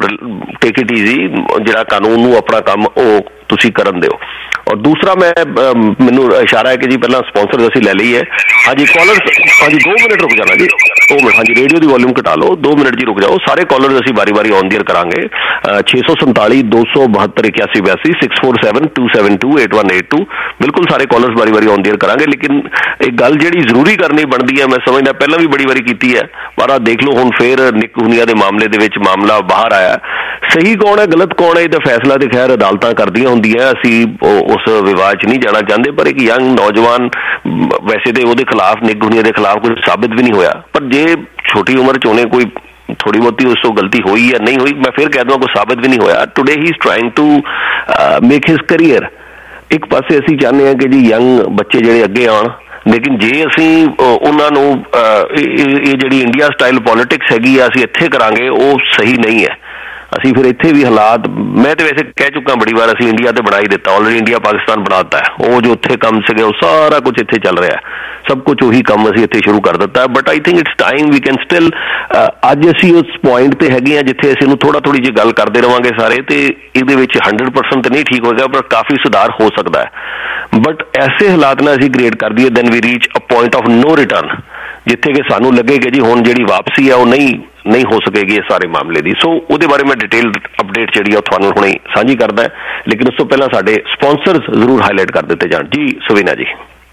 ਟੇਕ ਇਟ ਈਜ਼ੀ, ਜਿਹੜਾ ਕਾਨੂੰਨ ਨੂੰ ਆਪਣਾ ਕੰਮ ਉਹ ਤੁਸੀਂ ਕਰਨ ਦਿਓ। ਔਰ ਦੂਸਰਾ ਮੈਂ ਮੈਨੂੰ ਇਸ਼ਾਰਾ ਹੈ ਕਿ ਜੀ ਪਹਿਲਾਂ ਸਪਾਂਸਰ ਅਸੀਂ ਲੈ ਲਈ ਹੈ। ਹਾਂਜੀ ਕਾਲਰ, ਹਾਂਜੀ ਦੋ ਮਿੰਟ ਰੁਕ ਜਾਣਾ ਜੀ, ਦੋ ਮਿੰਟ। ਹਾਂਜੀ ਰੇਡੀਓ ਦੀ ਵੋਲਿਊਮ ਘਟਾ ਲਓ, ਦੋ ਮਿੰਟ ਜੀ ਰੁਕ ਜਾਓ। ਸਾਰੇ ਕਾਲਰ ਅਸੀਂ ਵਾਰੀ ਵਾਰੀ ਔਨ ਦੀਆਂ ਕਰਾਂਗੇ। ਛੇ ਸੌ ਸੰਤਾਲੀ ਦੋ ਸੌ ਬਹੱਤਰ ਇਕਿਆਸੀ ਬਿਆਸੀ six four seven two seven two eight one eight two ਬਿਲਕੁਲ ਸਾਰੇ ਕਾਲਰਸ ਵਾਰੀ ਵਾਰੀ ਔਨ ਦੀਆਂ ਕਰਾਂਗੇ। ਲੇਕਿਨ ਇੱਕ ਗੱਲ ਜਿਹੜੀ ਜ਼ਰੂਰੀ ਕਰਨੀ ਬਣਦੀ ਹੈ, ਮੈਂ ਸਮਝਦਾ ਪਹਿਲਾਂ ਵੀ ਬੜੀ ਵਾਰੀ ਕੀਤੀ ਹੈ, ਪਰ ਆਹ ਦੇਖ ਲਓ ਹੁਣ ਫਿਰ ਨਿੱਕ ਹੁਨੀਆ ਦੇ ਮਾਮਲੇ ਦੇ ਵਿੱਚ ਮਾਮਲਾ ਬਾਹਰ ਆਇਆ। ਸਹੀ ਕੌਣ ਹੈ ਗਲਤ ਕੌਣ ਹੈ ਇਹਦਾ ਫੈਸਲਾ ਤੇ ਖੈਰ ਅਦਾਲਤਾਂ ਕਰਦੀਆਂ ਹੁੰਦੀਆਂ, ਅਸੀਂ ਉਸ ਵਿਵਾਦ 'ਚ ਨਹੀਂ ਜਾਣਾ ਚਾਹੁੰਦੇ। ਪਰ ਇੱਕ ਯੰਗ ਨੌਜਵਾਨ, ਵੈਸੇ ਤੇ ਉਹਦੇ ਖਿਲਾਫ ਨਿੱਕ ਹੁਨੀਆ ਦੇ ਖਿਲਾਫ ਕੁਝ ਸਾਬਿਤ ਵੀ ਨਹੀਂ ਹੋਇਆ, ਪਰ ਜੇ ਛੋਟੀ ਉਮਰ 'ਚ ਉਹਨੇ ਕੋਈ ਥੋੜੀ ਬਹੁਤੀ ਉਸ ਤੋਂ ਗਲਤੀ ਹੋਈ ਜਾਂ ਨਹੀਂ ਹੋਈ, ਮੈਂ ਫਿਰ ਕਹਿ ਦਵਾਂ ਕੋਈ ਸਾਬਿਤ ਵੀ ਨਹੀਂ ਹੋਇਆ। Today he is trying to make his career. ਇੱਕ ਪਾਸੇ ਅਸੀਂ ਚਾਹੁੰਦੇ ਹਾਂ ਕਿ ਜੀ ਯੰਗ ਬੱਚੇ ਜਿਹੜੇ ਅੱਗੇ ਆਉਣ, ਲੇਕਿਨ ਜੇ ਅਸੀਂ ਉਹਨਾਂ ਨੂੰ ਇਹ ਜਿਹੜੀ ਇੰਡੀਆ ਸਟਾਈਲ ਪੋਲੀਟਿਕਸ ਹੈਗੀ ਆ ਅਸੀਂ ਇੱਥੇ ਕਰਾਂਗੇ, ਉਹ ਸਹੀ ਨਹੀਂ ਹੈ। ਅਸੀਂ ਫਿਰ ਇੱਥੇ ਵੀ ਹਾਲਾਤ, ਮੈਂ ਤਾਂ ਵੈਸੇ ਕਹਿ ਚੁੱਕਾ ਬੜੀ ਵਾਰ, ਅਸੀਂ ਇੰਡੀਆ ਤੇ ਬਣਾ ਹੀ ਦਿੱਤਾ ਆਲਰੇਡੀ, ਇੰਡੀਆ ਪਾਕਿਸਤਾਨ ਬਣਾ ਦਿੱਤਾ ਹੈ। ਉਹ ਜੋ ਉੱਥੇ ਕੰਮ ਸੀਗੇ ਉਹ ਸਾਰਾ ਕੁਝ ਇੱਥੇ ਚੱਲ ਰਿਹਾ, ਸਭ ਕੁਝ ਉਹੀ ਕੰਮ ਅਸੀਂ ਇੱਥੇ ਸ਼ੁਰੂ ਕਰ ਦਿੱਤਾ। But I think it's time we can still, ਅੱਜ ਅਸੀਂ ਉਸ ਪੁਆਇੰਟ ਤੇ ਹੈਗੇ ਹਾਂ ਜਿੱਥੇ ਅਸੀਂ ਇਹਨੂੰ ਥੋੜਾ ਥੋੜੀ ਜਿਹੀ ਗੱਲ ਕਰਦੇ ਰਹਾਂਗੇ ਸਾਰੇ, ਤੇ ਇਹਦੇ ਵਿੱਚ ਹੰਡਰਡ ਪਰਸੈਂਟ ਤਾਂ ਨਹੀਂ ਠੀਕ ਹੋਏਗਾ, ਪਰ ਕਾਫੀ ਸੁਧਾਰ ਹੋ ਸਕਦਾ ਹੈ। ਬਟ ਐਸੇ ਹਾਲਾਤ ਨਾਲ ਅਸੀਂ ਕ੍ਰੀਏਟ ਕਰ ਦਈਏ then we reach a point of no return, ਜਿੱਥੇ ਕਿ ਸਾਨੂੰ ਲੱਗੇ ਕਿ ਜੀ ਹੁਣ ਜਿਹੜੀ ਵਾਪਸੀ ਹੈ ਉਹ ਨਹੀਂ ਨਹੀਂ ਹੋ ਸਕੇਗੀ ਇਸ ਸਾਰੇ ਮਾਮਲੇ ਦੀ। ਸੋ ਉਹਦੇ ਬਾਰੇ ਮੈਂ ਡਿਟੇਲ ਅਪਡੇਟ ਜਿਹੜੀ ਆ ਤੁਹਾਨੂੰ ਹੁਣੇ ਸਾਂਝੀ ਕਰਦਾ, ਲੇਕਿਨ ਉਸ ਤੋਂ ਪਹਿਲਾਂ ਸਾਡੇ ਸਪਾਂਸਰਸ ਜ਼ਰੂਰ ਹਾਈਲਾਈਟ ਕਰ ਦਿੱਤੇ ਜਾਣ। ਜੀ ਸੁਵੀਨਾ ਜੀ।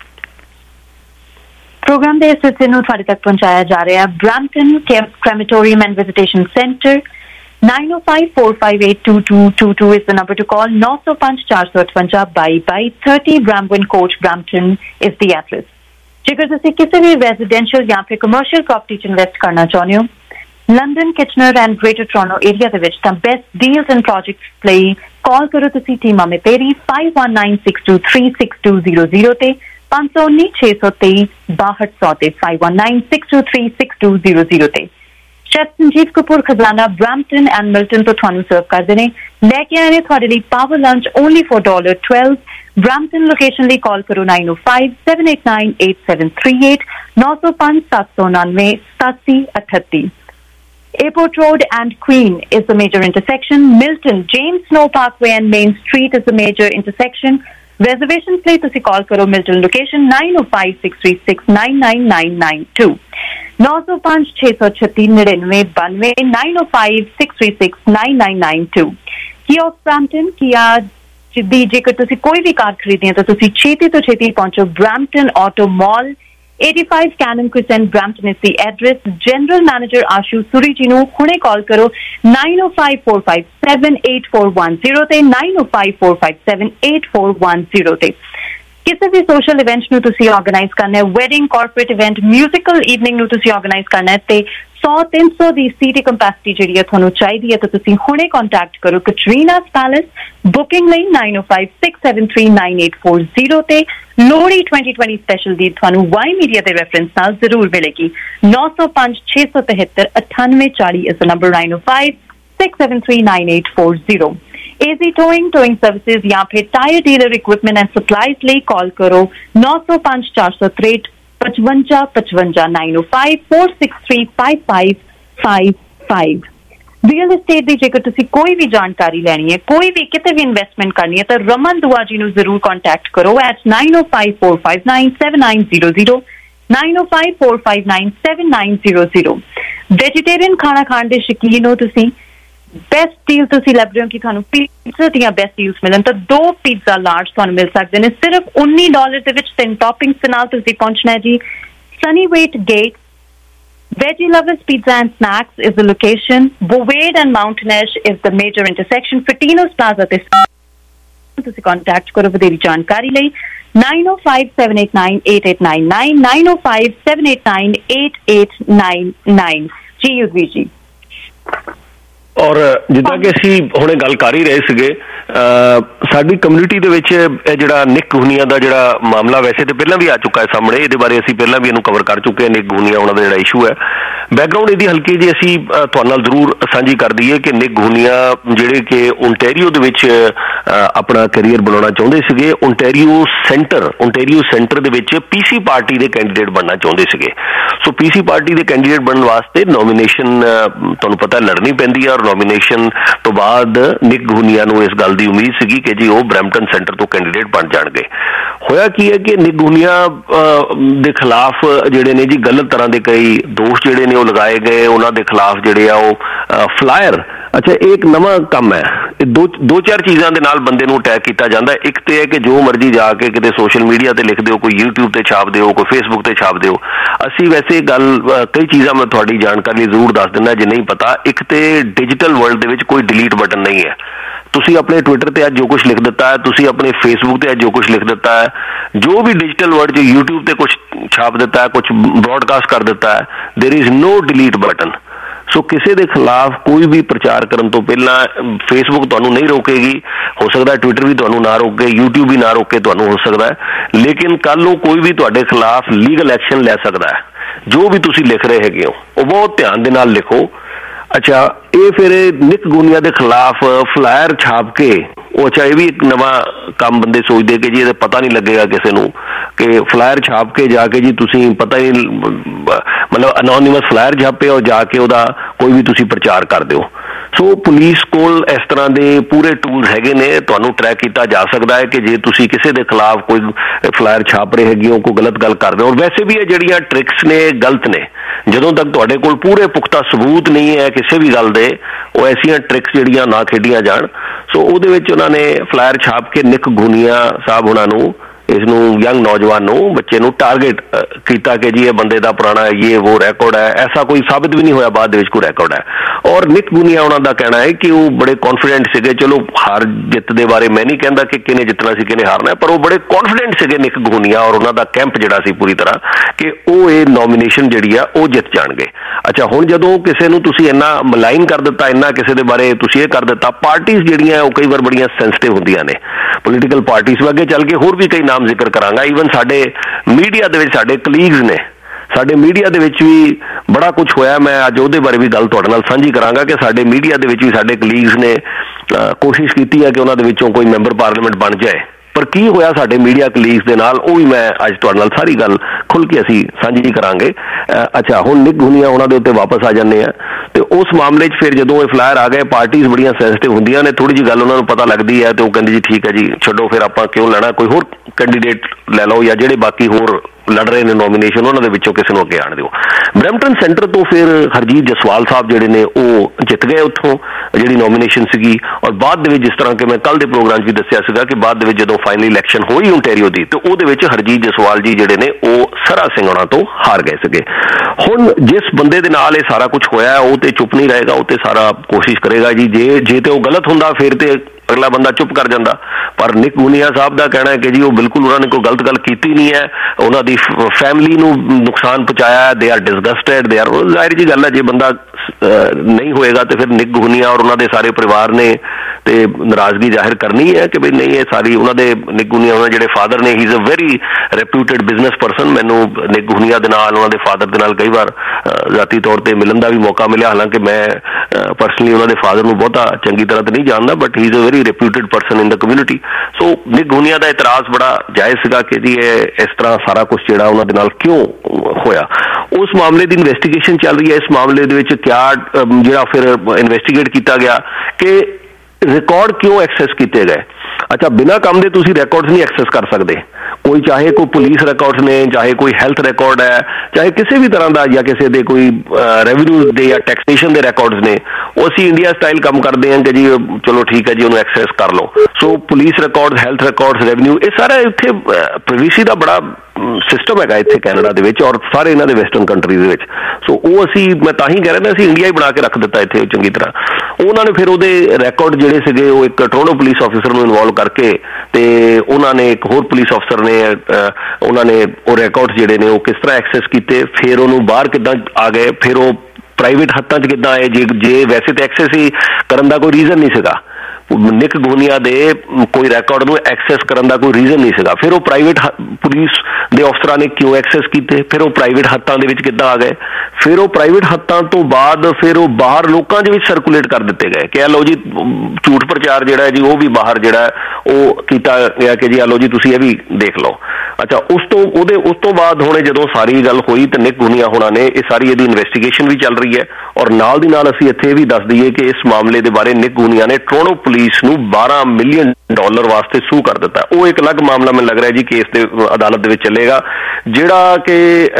ਪ੍ਰੋਗਰਾਮ ਦੇ ਇਸ ਹਿੱਸੇ ਨੂੰ ਤੁਹਾਡੇ ਤੱਕ ਪਹੁੰਚਾਇਆ ਜਾ ਰਿਹਾ Brampton crematorium and visitation centre. nine oh five, four five eight, two two two two is the number to call. nine oh five, four five eight, two two thirty Bramwin Court, Brampton is the address. ਜੇਕਰ ਤੁਸੀਂ ਕਿਸੇ ਵੀ residential ਜਾਂ ਫਿਰ commercial property 'ਚ invest ਕਰਨਾ ਚਾਹੁੰਦੇ ਹੋ London, Kitchener and Greater Toronto Area ਦੇ ਵਿੱਚ, ਤਾਂ ਬੈਸਟ ਡੀਲਸ ਐਂਡ ਪ੍ਰੋਜੈਕਟਸ ਲਈ ਕਾਲ ਕਰੋ ਤੁਸੀਂ ਟੀਮਾ ਮੇਤੇਰੀ five one nine, six two three, six two zero zero ਤੇ five one nine, six two three, two two zero zero ਤੇ five one nine, six two three, six two zero zero ਤੇ। Chef Sanjeev Kapoor Khazana Brampton and Milton ਤੋਂ ਤੁਹਾਨੂੰ ਸਰਵ ਕਰਦੇ ਨੇ, ਲੈ ਕੇ ਆਏ ਨੇ ਤੁਹਾਡੇ ਲਈ power lunch only for one twelve। Brampton location ਲਈ ਕਾਲ ਕਰੋ nine oh five, seven eight nine, eight seven three eight, nine oh five, seven nine nine, seven seven eight eight। Airport Road and Queen is the major intersection. Milton, James Snow Parkway and Main Street is the major intersection. Reservations ਲਈ ਤੁਸੀਂ ਕਾਲ ਕਰੋ Milton location nine oh five, six three six, nine nine nine nine two, nine oh five, six six six, nine nine two two, nine oh five, six three six, nine nine nine two। Kia of Brampton, Kia ਦੀ ਜੇਕਰ ਤੁਸੀਂ ਕੋਈ ਵੀ ਕਾਰ ਖਰੀਦਣੀ ਹੈ ਤਾਂ ਤੁਸੀਂ ਛੇਤੀ ਤੋਂ ਛੇਤੀ ਪਹੁੰਚੋ Brampton Auto Mall, eighty-five Cannon Crescent, Brampton is the address। General Manager Ashu ਸੂਰੀ ਜੀ ਨੂੰ ਹੁਣੇ ਕਾਲ ਕਰੋ nine oh five, four five seven, eight four one zero ਤੇ nine oh five, four five seven, eight four one zero ਤੇ। ਕਿਸੇ ਵੀ social event ਨੂੰ ਤੁਸੀਂ organise ਕਰਨਾ ਹੈ, wedding, corporate event, musical evening ਨੂੰ ਤੁਸੀਂ ਆਰਗੇਨਾਈਜ਼ ਕਰਨਾ ਹੈ ਤੇ one hundred, three hundred ਦੀ ਸੀਟ ਕੈਪੈਸਿਟੀ ਜਿਹੜੀ ਹੈ ਤੁਹਾਨੂੰ ਚਾਹੀਦੀ ਹੈ ਤਾਂ ਤੁਸੀਂ ਹੁਣੇ ਕੰਟੈਕਟ ਕਰੋ ਕੈਟਰੀਨਾਸ ਪੈਲੇਸ। ਬੁਕਿੰਗ ਲਈ nine oh five, six seven three, nine eight four zero ਤੇ ਲੋਹੜੀ twenty twenty ਸਪੈਸ਼ਲ ਦੀ ਤੁਹਾਨੂੰ ਵਾਈ ਮੀਡੀਆ ਦੇ ਰੈਫਰੈਂਸ ਨਾਲ ਜ਼ਰੂਰ ਮਿਲੇਗੀ। nine oh five, six seven seven, eight eight four zero is the number nine oh five, six seven three, nine eight four zero। Easy Towing, Towing Services ਜਾਂ ਫਿਰ Tire Dealer Equipment and Supplies ਲਈ call ਕਰੋ nine oh five, four oh three, five five five five, nine oh five, four six three, five five five five। Real estate ਦੀ ਜੇਕਰ ਤੁਸੀਂ ਕੋਈ ਵੀ ਜਾਣਕਾਰੀ ਲੈਣੀ ਹੈ, ਕੋਈ ਵੀ ਕਿਤੇ ਵੀ ਇਨਵੈਸਟਮੈਂਟ ਕਰਨੀ ਹੈ ਤਾਂ ਰਮਨ ਦੁਆ ਜੀ ਨੂੰ ਜ਼ਰੂਰ ਕੰਟੈਕਟ ਕਰੋ at nine oh five, four five nine, seven nine zero zero, nine oh five, four five nine, seven nine zero zero। Vegetarian ਖਾਣਾ ਖਾਣ ਦੇ ਸ਼ੌਕੀਨ ਹੋ ਤੁਸੀਂ, ਬੈਸਟ ਡੀਲ ਤੁਸੀਂ ਲੱਭ ਰਹੇ ਹੋ ਕਿ ਤੁਹਾਨੂੰ ਪੀਜ਼ਾ ਦੀਆਂ ਬੈਸਟ ਡੀਲਸ ਮਿਲਣ, ਤਾਂ ਦੋ ਪੀਜ਼ਾ ਲਾਰਜ ਤੁਹਾਨੂੰ ਮਿਲ ਸਕਦੇ ਨੇ ਸਿਰਫ ਉੱਨੀ ਡਾਲਰ ਦੇ ਵਿੱਚ, ਤਿੰਨ ਟੌਪਿੰਗਸ ਦੇ ਨਾਲ ਤੁਸੀਂ ਪਹੁੰਚਣਾ ਹੈ ਜੀ। Sunnywaite Gate, Veggie Lovers Pizza and Snacks is the location. Bovade and Mountain Ash is the major intersection. Fitino's Plaza ਤੇ ਤੁਸੀਂ ਕੰਟੈਕਟ ਕਰੋ ਵਧੇਰੀ ਜਾਣਕਾਰੀ ਲਈ nine oh five, seven eight nine, eight eight nine nine, nine oh five, seven eight nine, eight eight nine nine। ਜੀ ਯੁਧਵੀਰ ਜੀ। ਔਰ ਜਿੱਦਾਂ ਕਿ ਅਸੀਂ ਹੁਣੇ ਗੱਲ ਕਰ ਹੀ ਰਹੇ ਸੀਗੇ, ਸਾਡੀ ਕਮਿਊਨਿਟੀ ਦੇ ਵਿੱਚ ਇਹ ਜਿਹੜਾ ਨਿਕ ਗੁਨੀਆ ਦਾ ਜਿਹੜਾ ਮਾਮਲਾ ਵੈਸੇ ਤਾਂ ਪਹਿਲਾਂ ਵੀ ਆ ਚੁੱਕਾ ਹੈ ਸਾਹਮਣੇ, ਇਹਦੇ ਬਾਰੇ ਅਸੀਂ ਪਹਿਲਾਂ ਵੀ ਇਹਨੂੰ ਕਵਰ ਕਰ ਚੁੱਕੇ ਹਾਂ। ਨਿਕ ਗੁਨੀਆ ਉਹਨਾਂ ਦਾ ਜਿਹੜਾ ਇਸ਼ੂ ਹੈ, ਬੈਕਗਰਾਊਂਡ ਇਹਦੀ ਹਲਕੀ ਜੀ ਅਸੀਂ ਤੁਹਾਡੇ ਨਾਲ ਜ਼ਰੂਰ ਸਾਂਝੀ ਕਰ ਦਈਏ ਕਿ ਨਿਕ ਗੁਨੀਆ ਜਿਹੜੇ ਕਿ ਓਨਟਾਰੀਓ ਦੇ ਵਿੱਚ ਆਪਣਾ ਕੈਰੀਅਰ ਬਣਾਉਣਾ ਚਾਹੁੰਦੇ ਸੀਗੇ, ਓਨਟਾਰੀਓ ਸੈਂਟਰ ਓਨਟਾਰੀਓ ਸੈਂਟਰ ਦੇ ਵਿੱਚ ਪੀਸੀ ਪਾਰਟੀ ਦੇ ਕੈਂਡੀਡੇਟ ਬਣਨਾ ਚਾਹੁੰਦੇ ਸੀਗੇ। ਸੋ ਪੀਸੀ ਪਾਰਟੀ ਦੇ ਕੈਂਡੀਡੇਟ ਬਣਨ ਵਾਸਤੇ ਨੋਮੀਨੇਸ਼ਨ ਤੁਹਾਨੂੰ ਪਤਾ ਲੜਨੀ ਪੈਂਦੀ ਹੈ, ਔਰ ਨੋਮੀਨੇਸ਼ਨ ਤੋਂ ਬਾਅਦ ਨਿਕ ਗੁਨੀਆ ਨੂੰ ਇਸ ਗੱਲ ਦੀ ਉਮੀਦ ਸੀਗੀ ਕਿ ਜੀ ਉਹ ਬਰੈਂਪਟਨ ਸੈਂਟਰ ਤੋਂ ਕੈਂਡੀਡੇਟ ਬਣ ਜਾਣਗੇ। ਹੋਇਆ ਕੀ ਹੈ ਕਿ ਨਿਕ ਗੁਨੀਆ ਦੇ ਖਿਲਾਫ ਜਿਹੜੇ ਨੇ ਜੀ ਗਲਤ ਤਰ੍ਹਾਂ ਦੇ ਕਈ ਦੋਸ਼ ਜਿਹੜੇ ਨੇ ਉਹ ਲਗਾਏ ਗਏ, ਉਹਨਾਂ ਦੇ ਖਿਲਾਫ ਜਿਹੜੇ ਆ ਉਹ ਫਲਾਇਰ, ਅੱਛਾ ਇਹ ਇੱਕ ਨਵਾਂ ਕੰਮ ਹੈ, ਇਹ ਦੋ ਦੋ ਚਾਰ ਚੀਜ਼ਾਂ ਦੇ ਨਾਲ ਬੰਦੇ ਨੂੰ ਅਟੈਕ ਕੀਤਾ ਜਾਂਦਾ। ਇੱਕ ਤੇ ਹੈ ਕਿ ਜੋ ਮਰਜ਼ੀ ਜਾ ਕੇ ਕਿਤੇ ਸੋਸ਼ਲ ਮੀਡੀਆ ਤੇ ਲਿਖ ਦਿਓ, ਕੋਈ ਯੂਟਿਊਬ ਤੇ ਛਾਪ ਦਿਓ, ਕੋਈ ਫੇਸਬੁੱਕ ਤੇ ਛਾਪ ਦਿਓ। ਅਸੀਂ ਵੈਸੇ ਗੱਲ ਕਈ ਚੀਜ਼ਾਂ ਮੈਂ ਤੁਹਾਡੀ ਜਾਣਕਾਰੀ ਲਈ ਜ਼ਰੂਰ ਦੱਸ ਦਿੰਦਾ ਜੇ ਨਹੀਂ ਪਤਾ। ਇੱਕ ਤੇ ਡਿਜੀਟਲ ਵਰਲਡ ਦੇ ਵਿੱਚ ਕੋਈ ਡਿਲੀਟ ਬਟਨ ਨਹੀਂ ਹੈ। ਤੁਸੀਂ ਆਪਣੇ ਟਵਿੱਟਰ ਤੇ ਅੱਜ ਜੋ ਕੁਛ ਲਿਖ ਦਿੱਤਾ ਹੈ, ਤੁਸੀਂ ਆਪਣੇ ਫੇਸਬੁੱਕ ਤੇ ਅੱਜ ਜੋ ਕੁਛ ਲਿਖ ਦਿੱਤਾ ਹੈ, ਜੋ ਵੀ ਡਿਜੀਟਲ ਵਰਲਡ 'ਚ ਯੂਟਿਊਬ ਤੇ ਕੁਛ ਛਾਪ ਦਿੱਤਾ ਹੈ, ਕੁਛ ਬ੍ਰੌਡਕਾਸਟ ਕਰ ਦਿੱਤਾ ਹੈ, there is no delete button. So ਕਿਸੇ ਦੇ ਖਿਲਾਫ ਕੋਈ ਵੀ ਪ੍ਰਚਾਰ ਕਰਨ ਤੋਂ ਪਹਿਲਾਂ ਫੇਸਬੁੱਕ ਤੁਹਾਨੂੰ ਨਹੀਂ ਰੋਕੇਗੀ, ਹੋ ਸਕਦਾ ਟਵਿੱਟਰ ਵੀ ਤੁਹਾਨੂੰ ਨਾ ਰੋਕੇ, ਯੂਟਿਊਬ ਵੀ ਨਾ ਰੋਕੇ ਤੁਹਾਨੂੰ ਹੋ ਸਕਦਾ ਹੈ, ਲੇਕਿਨ ਕੱਲ ਨੂੰ ਕੋਈ ਵੀ ਤੁਹਾਡੇ ਖਿਲਾਫ ਲੀਗਲ ਐਕਸ਼ਨ ਲੈ ਸਕਦਾ ਹੈ। ਜੋ ਵੀ ਤੁਸੀਂ ਲਿਖ ਰਹੇ ਹੈਗੇ ਹੋ ਉਹ ਬਹੁਤ ਧਿਆਨ ਦੇ ਨਾਲ ਲਿਖੋ। ਅੱਛਾ, ਇਹ ਫਿਰ ਨਿੱਕ ਗੂਨੀਆ ਦੇ ਖਿਲਾਫ ਫਲਾਇਰ ਛਾਪ ਕੇ, ਉਹ ਅੱਛਾ ਇਹ ਵੀ ਇੱਕ ਨਵਾਂ ਕੰਮ ਬੰਦੇ ਸੋਚਦੇ ਕਿ ਜੀ ਇਹਦਾ ਪਤਾ ਨਹੀਂ ਲੱਗੇਗਾ ਕਿਸੇ ਨੂੰ, ਕਿ ਫਲਾਇਰ ਛਾਪ ਕੇ ਜਾ ਕੇ ਜੀ ਤੁਸੀਂ ਪਤਾ ਹੀ ਮਤਲਬ ਅਨੋਨਿਮਸ ਫਲਾਇਰ ਛਾਪੇ ਔਰ ਜਾ ਕੇ ਉਹਦਾ ਕੋਈ ਵੀ ਤੁਸੀਂ ਪ੍ਰਚਾਰ ਕਰ ਦਿਓ। ਸੋ ਪੁਲਿਸ ਕੋਲ ਇਸ ਤਰ੍ਹਾਂ ਦੇ ਪੂਰੇ ਟੂਲਸ ਹੈਗੇ ਨੇ, ਤੁਹਾਨੂੰ ਟਰੈਕ ਕੀਤਾ ਜਾ ਸਕਦਾ ਹੈ ਕਿ ਜੇ ਤੁਸੀਂ ਕਿਸੇ ਦੇ ਖਿਲਾਫ ਕੋਈ ਫਲਾਇਰ ਛਾਪ ਰਹੇ ਹੈਗੇ ਹੋ, ਕੋਈ ਗਲਤ ਗੱਲ ਕਰ ਰਹੇ ਹੋ। ਔਰ ਵੈਸੇ ਵੀ ਇਹ ਜਿਹੜੀਆਂ ਟ੍ਰਿਕਸ ਨੇ ਗਲਤ ਨੇ, ਜਦੋਂ ਤੱਕ ਤੁਹਾਡੇ ਕੋਲ ਪੂਰੇ ਪੁਖਤਾ ਸਬੂਤ ਨਹੀਂ ਹੈ ਕਿਸੇ ਵੀ ਗੱਲ ਦੇ, ਉਹ ਐਸੀਆਂ ਟ੍ਰਿਕਸ ਜਿਹੜੀਆਂ ਨਾ ਖੇਡੀਆਂ ਜਾਣ। ਸੋ ਉਹਦੇ ਵਿੱਚ ਉਹਨਾਂ ਨੇ ਫਲਾਇਰ ਛਾਪ ਕੇ ਨਿੱਕ ਗੂਨੀਆ ਸਾਹਿਬ ਉਹਨਾਂ ਨੂੰ, ਇਸ ਨੂੰ ਯੰਗ ਨੌਜਵਾਨ ਨੂੰ, ਬੱਚੇ ਨੂੰ ਟਾਰਗੇਟ ਕੀਤਾ ਕਿ ਜੀ ਇਹ ਬੰਦੇ ਦਾ ਪੁਰਾਣਾ ਇਹ ਉਹ ਰੈਕੋਰਡ ਹੈ। ਐਸਾ ਕੋਈ ਸਾਬਿਤ ਵੀ ਨਹੀਂ ਹੋਇਆ ਬਾਅਦ ਦੇ ਵਿੱਚ ਕੋਈ ਰੈਕੋਰਡ ਹੈ। ਔਰ ਨਿੱਕ ਗੂਨੀਆ ਉਹਨਾਂ ਦਾ ਕਹਿਣਾ ਹੈ ਕਿ ਉਹ ਬੜੇ ਕੌਨਫੀਡੈਂਟ ਸੀਗੇ। ਚਲੋ ਹਾਰ ਜਿੱਤ ਦੇ ਬਾਰੇ ਮੈਂ ਨਹੀਂ ਕਹਿੰਦਾ ਕਿ ਕਿਹਨੇ ਜਿੱਤਣਾ ਸੀ ਕਿਹਨੇ ਹਾਰਨਾ, ਪਰ ਉਹ ਬੜੇ ਕੌਨਫੀਡੈਂਟ ਸੀਗੇ ਨਿੱਕ ਗੂਨੀਆ ਔਰ ਉਹਨਾਂ ਦਾ ਕੈਂਪ ਜਿਹੜਾ ਸੀ ਪੂਰੀ ਤਰ੍ਹਾਂ, ਕਿ ਉਹ ਇਹ ਨੋਮੀਨੇਸ਼ਨ ਜਿਹੜੀ ਆ ਉਹ ਜਿੱਤ ਜਾਣਗੇ। ਅੱਛਾ, ਹੁਣ ਜਦੋਂ ਕਿਸੇ ਨੂੰ ਤੁਸੀਂ ਇੰਨਾ ਮਲਾਈਨ ਕਰ ਦਿੱਤਾ, ਇੰਨਾ ਕਿਸੇ ਦੇ ਬਾਰੇ ਤੁਸੀਂ ਇਹ ਕਰ ਦਿੱਤਾ, ਪਾਰਟੀਆਂ ਜਿਹੜੀਆਂ ਉਹ ਕਈ ਵਾਰ ਬੜੀਆਂ ਸੈਂਸਿਟਿਵ ਹੁੰਦੀਆਂ ਨੇ। ਪੋਲੀਟੀਕਲ ਪਾਰਟੀਆਂ ਅੱਗੇ ਚੱਲ ਕੇ ਹੋਰ ਵੀ ਕਈ ਨਾਮ ਜ਼ਿਕਰ ਕਰਾਂਗਾ। ਈਵਨ ਸਾਡੇ ਮੀਡੀਆ ਦੇ ਵਿੱਚ ਸਾਡੇ ਕਲੀਗਸ ਨੇ, ਸਾਡੇ ਮੀਡੀਆ ਦੇ ਵਿੱਚ ਵੀ ਬੜਾ ਕੁਝ ਹੋਇਆ। ਮੈਂ ਅੱਜ ਉਹਦੇ ਬਾਰੇ ਵੀ ਗੱਲ ਤੁਹਾਡੇ ਨਾਲ ਸਾਂਝੀ ਕਰਾਂਗਾ ਕਿ ਸਾਡੇ ਮੀਡੀਆ ਦੇ ਵਿੱਚ ਵੀ ਸਾਡੇ ਕਲੀਗਸ ਨੇ ਕੋਸ਼ਿਸ਼ ਕੀਤੀ ਹੈ ਕਿ ਉਹਨਾਂ ਦੇ ਵਿੱਚੋਂ ਕੋਈ ਮੈਂਬਰ ਪਾਰਲੀਮੈਂਟ ਬਣ ਜਾਏ, ਪਰ ਕੀ ਹੋਇਆ ਸਾਡੇ ਮੀਡੀਆ ਕਲੀਗਸ ਦੇ ਨਾਲ, ਉਹ ਵੀ ਮੈਂ ਅੱਜ ਤੁਹਾਡੇ ਨਾਲ ਸਾਰੀ ਗੱਲ ਖੁੱਲ੍ਹ ਕੇ ਅਸੀਂ ਸਾਂਝੀ ਕਰਾਂਗੇ। ਅੱਛਾ, ਹੁਣ ਨਿੱਕ ਗੂਨੀਆ ਉਹਨਾਂ ਦੇ ਉੱਤੇ ਵਾਪਸ ਆ ਜਾਂਦੇ ਆ, ਤੇ ਉਸ ਮਾਮਲੇ 'ਚ ਫਿਰ ਜਦੋਂ ਇਹ ਫਲਾਇਰ ਆ ਗਏ, ਪਾਰਟੀਆਂ ਬੜੀਆਂ ਸੈਂਸਿਟਿਵ ਹੁੰਦੀਆਂ ਨੇ, ਥੋੜ੍ਹੀ ਜਿਹੀ ਗੱਲ ਉਹਨਾਂ ਨੂੰ ਪਤਾ ਲੱਗਦੀ ਹੈ ਤੇ ਉਹ ਕਹਿੰਦੇ ਜੀ ਠੀਕ ਹੈ ਜੀ ਛੱਡੋ, ਫਿਰ ਆਪਾਂ ਕਿਉਂ ਲੈਣਾ, ਕੋਈ ਹੋਰ ਕੈਂਡੀਡੇਟ ਲੈ ਲਓ ਜਾਂ ਜਿਹੜੇ ਬਾਕੀ ਹੋਰ ਲੜ ਰਹੇ ਨੇ ਨੋਮੀਨੇਸ਼ਨ ਉਹਨਾਂ ਦੇ ਵਿੱਚੋਂ ਕਿਸੇ ਨੂੰ ਅੱਗੇ ਆਣ ਦਿਓ। ਬਰੈਂਪਟਨ ਸੈਂਟਰ ਤੋਂ ਫਿਰ ਹਰਜੀਤ ਜਸਵਾਲ ਸਾਹਿਬ ਜਿਹੜੇ ਨੇ ਉਹ ਜਿੱਤ ਗਏ ਉੱਥੋਂ ਜਿਹੜੀ ਨੋਮੀਨੇਸ਼ਨ ਸੀਗੀ। ਔਰ ਬਾਅਦ ਦੇ ਵਿੱਚ ਜਿਸ ਤਰ੍ਹਾਂ ਕਿ ਮੈਂ ਕੱਲ੍ਹ ਦੇ ਪ੍ਰੋਗਰਾਮ 'ਚ ਵੀ ਦੱਸਿਆ ਸੀਗਾ ਕਿ ਬਾਅਦ ਦੇ ਵਿੱਚ ਜਦੋਂ ਫਾਈਨਲ ਇਲੈਕਸ਼ਨ ਹੋਈ ਓਨਟਾਰੀਓ ਦੀ, ਤੇ ਉਹਦੇ ਵਿੱਚ ਹਰਜੀਤ ਜਸਵਾਲ ਜੀ ਜਿਹੜੇ ਨੇ ਉਹ ਸਰਾ ਸਿੰਘ ਉਹਨਾਂ ਤੋਂ ਹਾਰ ਗਏ ਸੀਗੇ। ਹੁਣ ਜਿਸ ਬੰਦੇ ਦੇ ਨਾਲ ਇਹ ਸਾਰਾ ਕੁਝ ਹੋਇਆ ਉਹ ਤੇ ਚੁੱਪ ਨਹੀਂ ਰਹੇਗਾ, ਉਹ ਤੇ ਸਾਰਾ ਕੋਸ਼ਿਸ਼ ਕਰੇਗਾ ਜੀ, ਜੇ ਜੇ ਤੇ ਉਹ ਗਲਤ ਹੁੰਦਾ ਫਿਰ ਤੇ ਅਗਲਾ ਬੰਦਾ ਚੁੱਪ ਕਰ ਜਾਂਦਾ। ਪਰ ਨਿੱਕ ਗੂਨੀਆ ਸਾਹਿਬ ਦਾ ਕਹਿਣਾ ਹੈ ਕਿ ਜੀ ਉਹ ਬਿਲਕੁਲ ਉਹਨਾਂ ਨੇ ਕੋਈ ਗਲਤ ਗੱਲ ਕੀਤੀ ਨਹੀਂ ਹੈ, ਉਹਨਾਂ ਦੀ ਫੈਮਿਲੀ ਨੂੰ ਨੁਕਸਾਨ ਪਹੁੰਚਾਇਆ, ਦੇ ਆਰ ਡਿਸਗਸਟਡ, ਦੇ ਆਰ, ਜ਼ਾਹਿਰ ਜੀ ਗੱਲ ਹੈ ਜੇ ਬੰਦਾ ਨਹੀਂ ਹੋਏਗਾ ਤੇ ਫਿਰ ਨਿੱਕ ਗੂਨੀਆ ਔਰ ਉਹਨਾਂ ਦੇ ਸਾਰੇ ਪਰਿਵਾਰ ਨੇ ਤੇ ਨਾਰਾਜ਼ਗੀ ਜ਼ਾਹਿਰ ਕਰਨੀ ਹੈ ਕਿ ਬਈ ਨਹੀਂ, ਇਹ ਸਾਰੀ ਉਹਨਾਂ ਦੇ ਨਿੱਕ ਗੂਨੀਆ ਉਹਨਾਂ ਜਿਹੜੇ ਫਾਦਰ ਨੇ, he is a very reputed business person. ਮੈਨੂੰ ਨਿੱਕ ਗੂਨੀਆ ਦੇ ਨਾਲ ਉਹਨਾਂ ਦੇ ਫਾਦਰ ਦੇ ਨਾਲ ਕਈ ਵਾਰ ਜ਼ਾਤੀ ਤੌਰ ਤੇ ਮਿਲਣ ਦਾ ਵੀ ਮੌਕਾ ਮਿਲਿਆ, ਹਾਲਾਂਕਿ ਮੈਂ ਪਰਸਨਲੀ ਉਹਨਾਂ ਦੇ ਫਾਦਰ ਨੂੰ ਬਹੁਤਾ ਚੰਗੀ ਤਰ੍ਹਾਂ ਤਾਂ ਨਹੀਂ ਜਾਣਦਾ, but he is a very reputed person in the community. So Nick ਗੂਨੀਆ ਦਾ ਇਤਰਾਜ਼ ਬੜਾ ਜਾਇਜ਼ ਸੀਗਾ ਕਿ ਜੀ ਇਹ ਇਸ ਤਰ੍ਹਾਂ ਸਾਰਾ ਕੁਛ ਜਿਹੜਾ ਉਹਨਾਂ ਦੇ ਨਾਲ ਕਿਉਂ ਹੋਇਆ। ਉਸ ਮਾਮਲੇ ਦੀ ਇਨਵੈਸਟੀਗੇਸ਼ਨ ਚੱਲ ਰਹੀ ਹੈ। ਇਸ ਮਾਮਲੇ ਦੇ ਵਿੱਚ ਕਿਆ ਜਿਹੜਾ ਫਿਰ ਇਨਵੈਸਟੀਗੇਟ ਕੀਤਾ ਗਿਆ ਕਿ ਰਿਕਾਰਡ ਕਿਉਂ ਐਕਸੈਸ ਕੀਤੇ ਗਏ। ਅੱਛਾ, ਬਿਨਾਂ ਕੰਮ ਦੇ ਤੁਸੀਂ ਰਿਕਾਰਡਸ ਨਹੀਂ ਐਕਸੈਸ ਕਰ ਸਕਦੇ, ਕੋਈ ਚਾਹੇ ਕੋਈ ਪੁਲਿਸ ਰਿਕਾਰਡਸ ਨੇ, ਚਾਹੇ ਕੋਈ ਹੈਲਥ ਰਿਕਾਰਡ ਹੈ, ਚਾਹੇ ਕਿਸੇ ਵੀ ਤਰ੍ਹਾਂ ਦਾ, ਜਾਂ ਕਿਸੇ ਦੇ ਕੋਈ ਰੈਵਨਿਊ ਦੇ ਜਾਂ ਟੈਕਸੇਸ਼ਨ ਦੇ ਰਿਕਾਰਡਸ ਨੇ, ਉਹ ਅਸੀਂ ਇੰਡੀਆ ਸਟਾਈਲ ਕੰਮ ਕਰਦੇ ਹਾਂ ਕਿ ਜੀ ਚਲੋ ਠੀਕ ਹੈ ਜੀ ਉਹਨੂੰ ਐਕਸੈਸ ਕਰ ਲਓ। So police records, health records, revenue, ਇਹ ਸਾਰਾ ਇੱਥੇ ਪ੍ਰਾਈਵੇਸੀ ਦਾ ਬੜਾ ਸਿਸਟਮ ਹੈਗਾ ਇੱਥੇ ਕੈਨੇਡਾ ਦੇ ਵਿੱਚ ਔਰ ਸਾਰੇ ਇਹਨਾਂ ਦੇ ਵੈਸਟਰਨ ਕੰਟਰੀਜ਼ ਦੇ ਵਿੱਚ। ਸੋ ਉਹ ਅਸੀਂ, ਮੈਂ ਤਾਂ ਹੀ ਕਹਿ ਰਿਹਾ ਅਸੀਂ ਇੰਡੀਆ ਹੀ ਬਣਾ ਕੇ ਰੱਖ ਦਿੱਤਾ ਇੱਥੇ ਚੰਗੀ ਤਰ੍ਹਾਂ। ਉਹਨਾਂ ਨੇ ਫਿਰ ਉਹਦੇ ਰਿਕਾਰਡ ਜਿਹੜੇ ਸੀਗੇ ਉਹ ਇੱਕ ਟੋਰੰਟੋ ਪੁਲਿਸ ਆਫਿਸਰ ਨੂੰ ਇਨਵੋਲਵ ਕਰਕੇ ਤੇ ਉਹਨਾਂ ਨੇ ਇੱਕ ਹੋਰ ਪੁਲਿਸ ਅਫਸਰ ਨੇ ਉਹਨਾਂ ਨੇ ਉਹ ਰਿਕਾਰਡਸ ਜਿਹੜੇ ਨੇ ਉਹ ਕਿਸ ਤਰ੍ਹਾਂ ਐਕਸੈਸ ਕੀਤੇ, ਫਿਰ ਉਹਨੂੰ ਬਾਹਰ ਕਿੱਦਾਂ ਆ ਗਏ, ਫਿਰ ਉਹ ਪ੍ਰਾਈਵੇਟ ਹੱਥਾਂ 'ਚ ਕਿੱਦਾਂ ਆਏ। ਜੇ ਜੇ ਵੈਸੇ ਤਾਂ ਐਕਸੈਸ ਹੀ ਕਰਨ ਦਾ ਕੋਈ ਰੀਜ਼ਨ ਨਹੀਂ ਸੀਗਾ, ਨਿੱਕ ਗੂਨੀਆ ਦੇ ਕੋਈ ਰਿਕਾਰਡ ਨੂੰ ਐਕਸੈਸ ਕਰਨ ਦਾ ਕੋਈ ਰੀਜ਼ਨ ਨਹੀਂ ਸੀਗਾ, ਫਿਰ ਉਹ ਪ੍ਰਾਈਵੇਟ ਪੁਲਿਸ ਦੇ ਅਫਸਰਾਂ ਨੇ ਕਿਉਂ ਐਕਸੈਸ ਕੀਤੇ, ਫਿਰ ਉਹ ਪ੍ਰਾਈਵੇਟ ਹੱਥਾਂ ਦੇ ਵਿੱਚ ਕਿੱਦਾਂ ਆ ਗਏ, ਫਿਰ ਉਹ ਪ੍ਰਾਈਵੇਟ ਹੱਥਾਂ ਤੋਂ ਬਾਅਦ ਫਿਰ ਉਹ ਬਾਹਰ ਲੋਕਾਂ ਦੇ ਵਿੱਚ ਸਰਕੂਲੇਟ ਕਰ ਦਿੱਤੇ ਗਏ ਕਿ ਆ ਲਓ ਜੀ ਝੂਠ ਪ੍ਰਚਾਰ ਜਿਹੜਾ ਹੈ ਜੀ ਉਹ ਵੀ ਬਾਹਰ ਜਿਹੜਾ ਉਹ ਕੀਤਾ ਗਿਆ ਕਿ ਜੀ ਆ ਲਓ ਜੀ ਤੁਸੀਂ ਇਹ ਵੀ ਦੇਖ ਲਓ। ਅੱਛਾ, ਉਸ ਤੋਂ ਉਹਦੇ ਉਸ ਤੋਂ ਬਾਅਦ ਹੁਣ ਜਦੋਂ ਸਾਰੀ ਗੱਲ ਹੋਈ ਤੇ ਨਿੱਕ ਗੂਨੀਆ ਹੋਣਾ ਨੇ ਇਹ ਸਾਰੀ ਇਹਦੀ ਇਨਵੈਸਟੀਗੇਸ਼ਨ ਵੀ ਚੱਲ ਰਹੀ ਹੈ। ਔਰ ਨਾਲ ਦੀ ਨਾਲ ਅਸੀਂ ਇੱਥੇ ਵੀ ਦੱਸ ਦਈਏ ਕਿ ਇਸ ਮਾਮਲੇ ਦੇ ਬਾਰੇ ਨਿੱਕ ਗੂਨੀਆ ਨੇ ਟੋਰੰਟੋ ਪੁਲਿਸ ਨੂੰ ਬਾਰਾਂ ਮਿਲੀਅਨ ਡਾਲਰ ਵਾਸਤੇ ਸੂ ਕਰ ਦਿੱਤਾ। ਉਹ ਇੱਕ ਅਲੱਗ ਮਾਮਲਾ ਮੈਨੂੰ ਲੱਗ ਰਿਹਾ ਜੀ ਕੇਸ ਦੇ ਅਦਾਲਤ ਦੇ ਵਿੱਚ ਚੱਲੇਗਾ, ਜਿਹੜਾ ਕਿ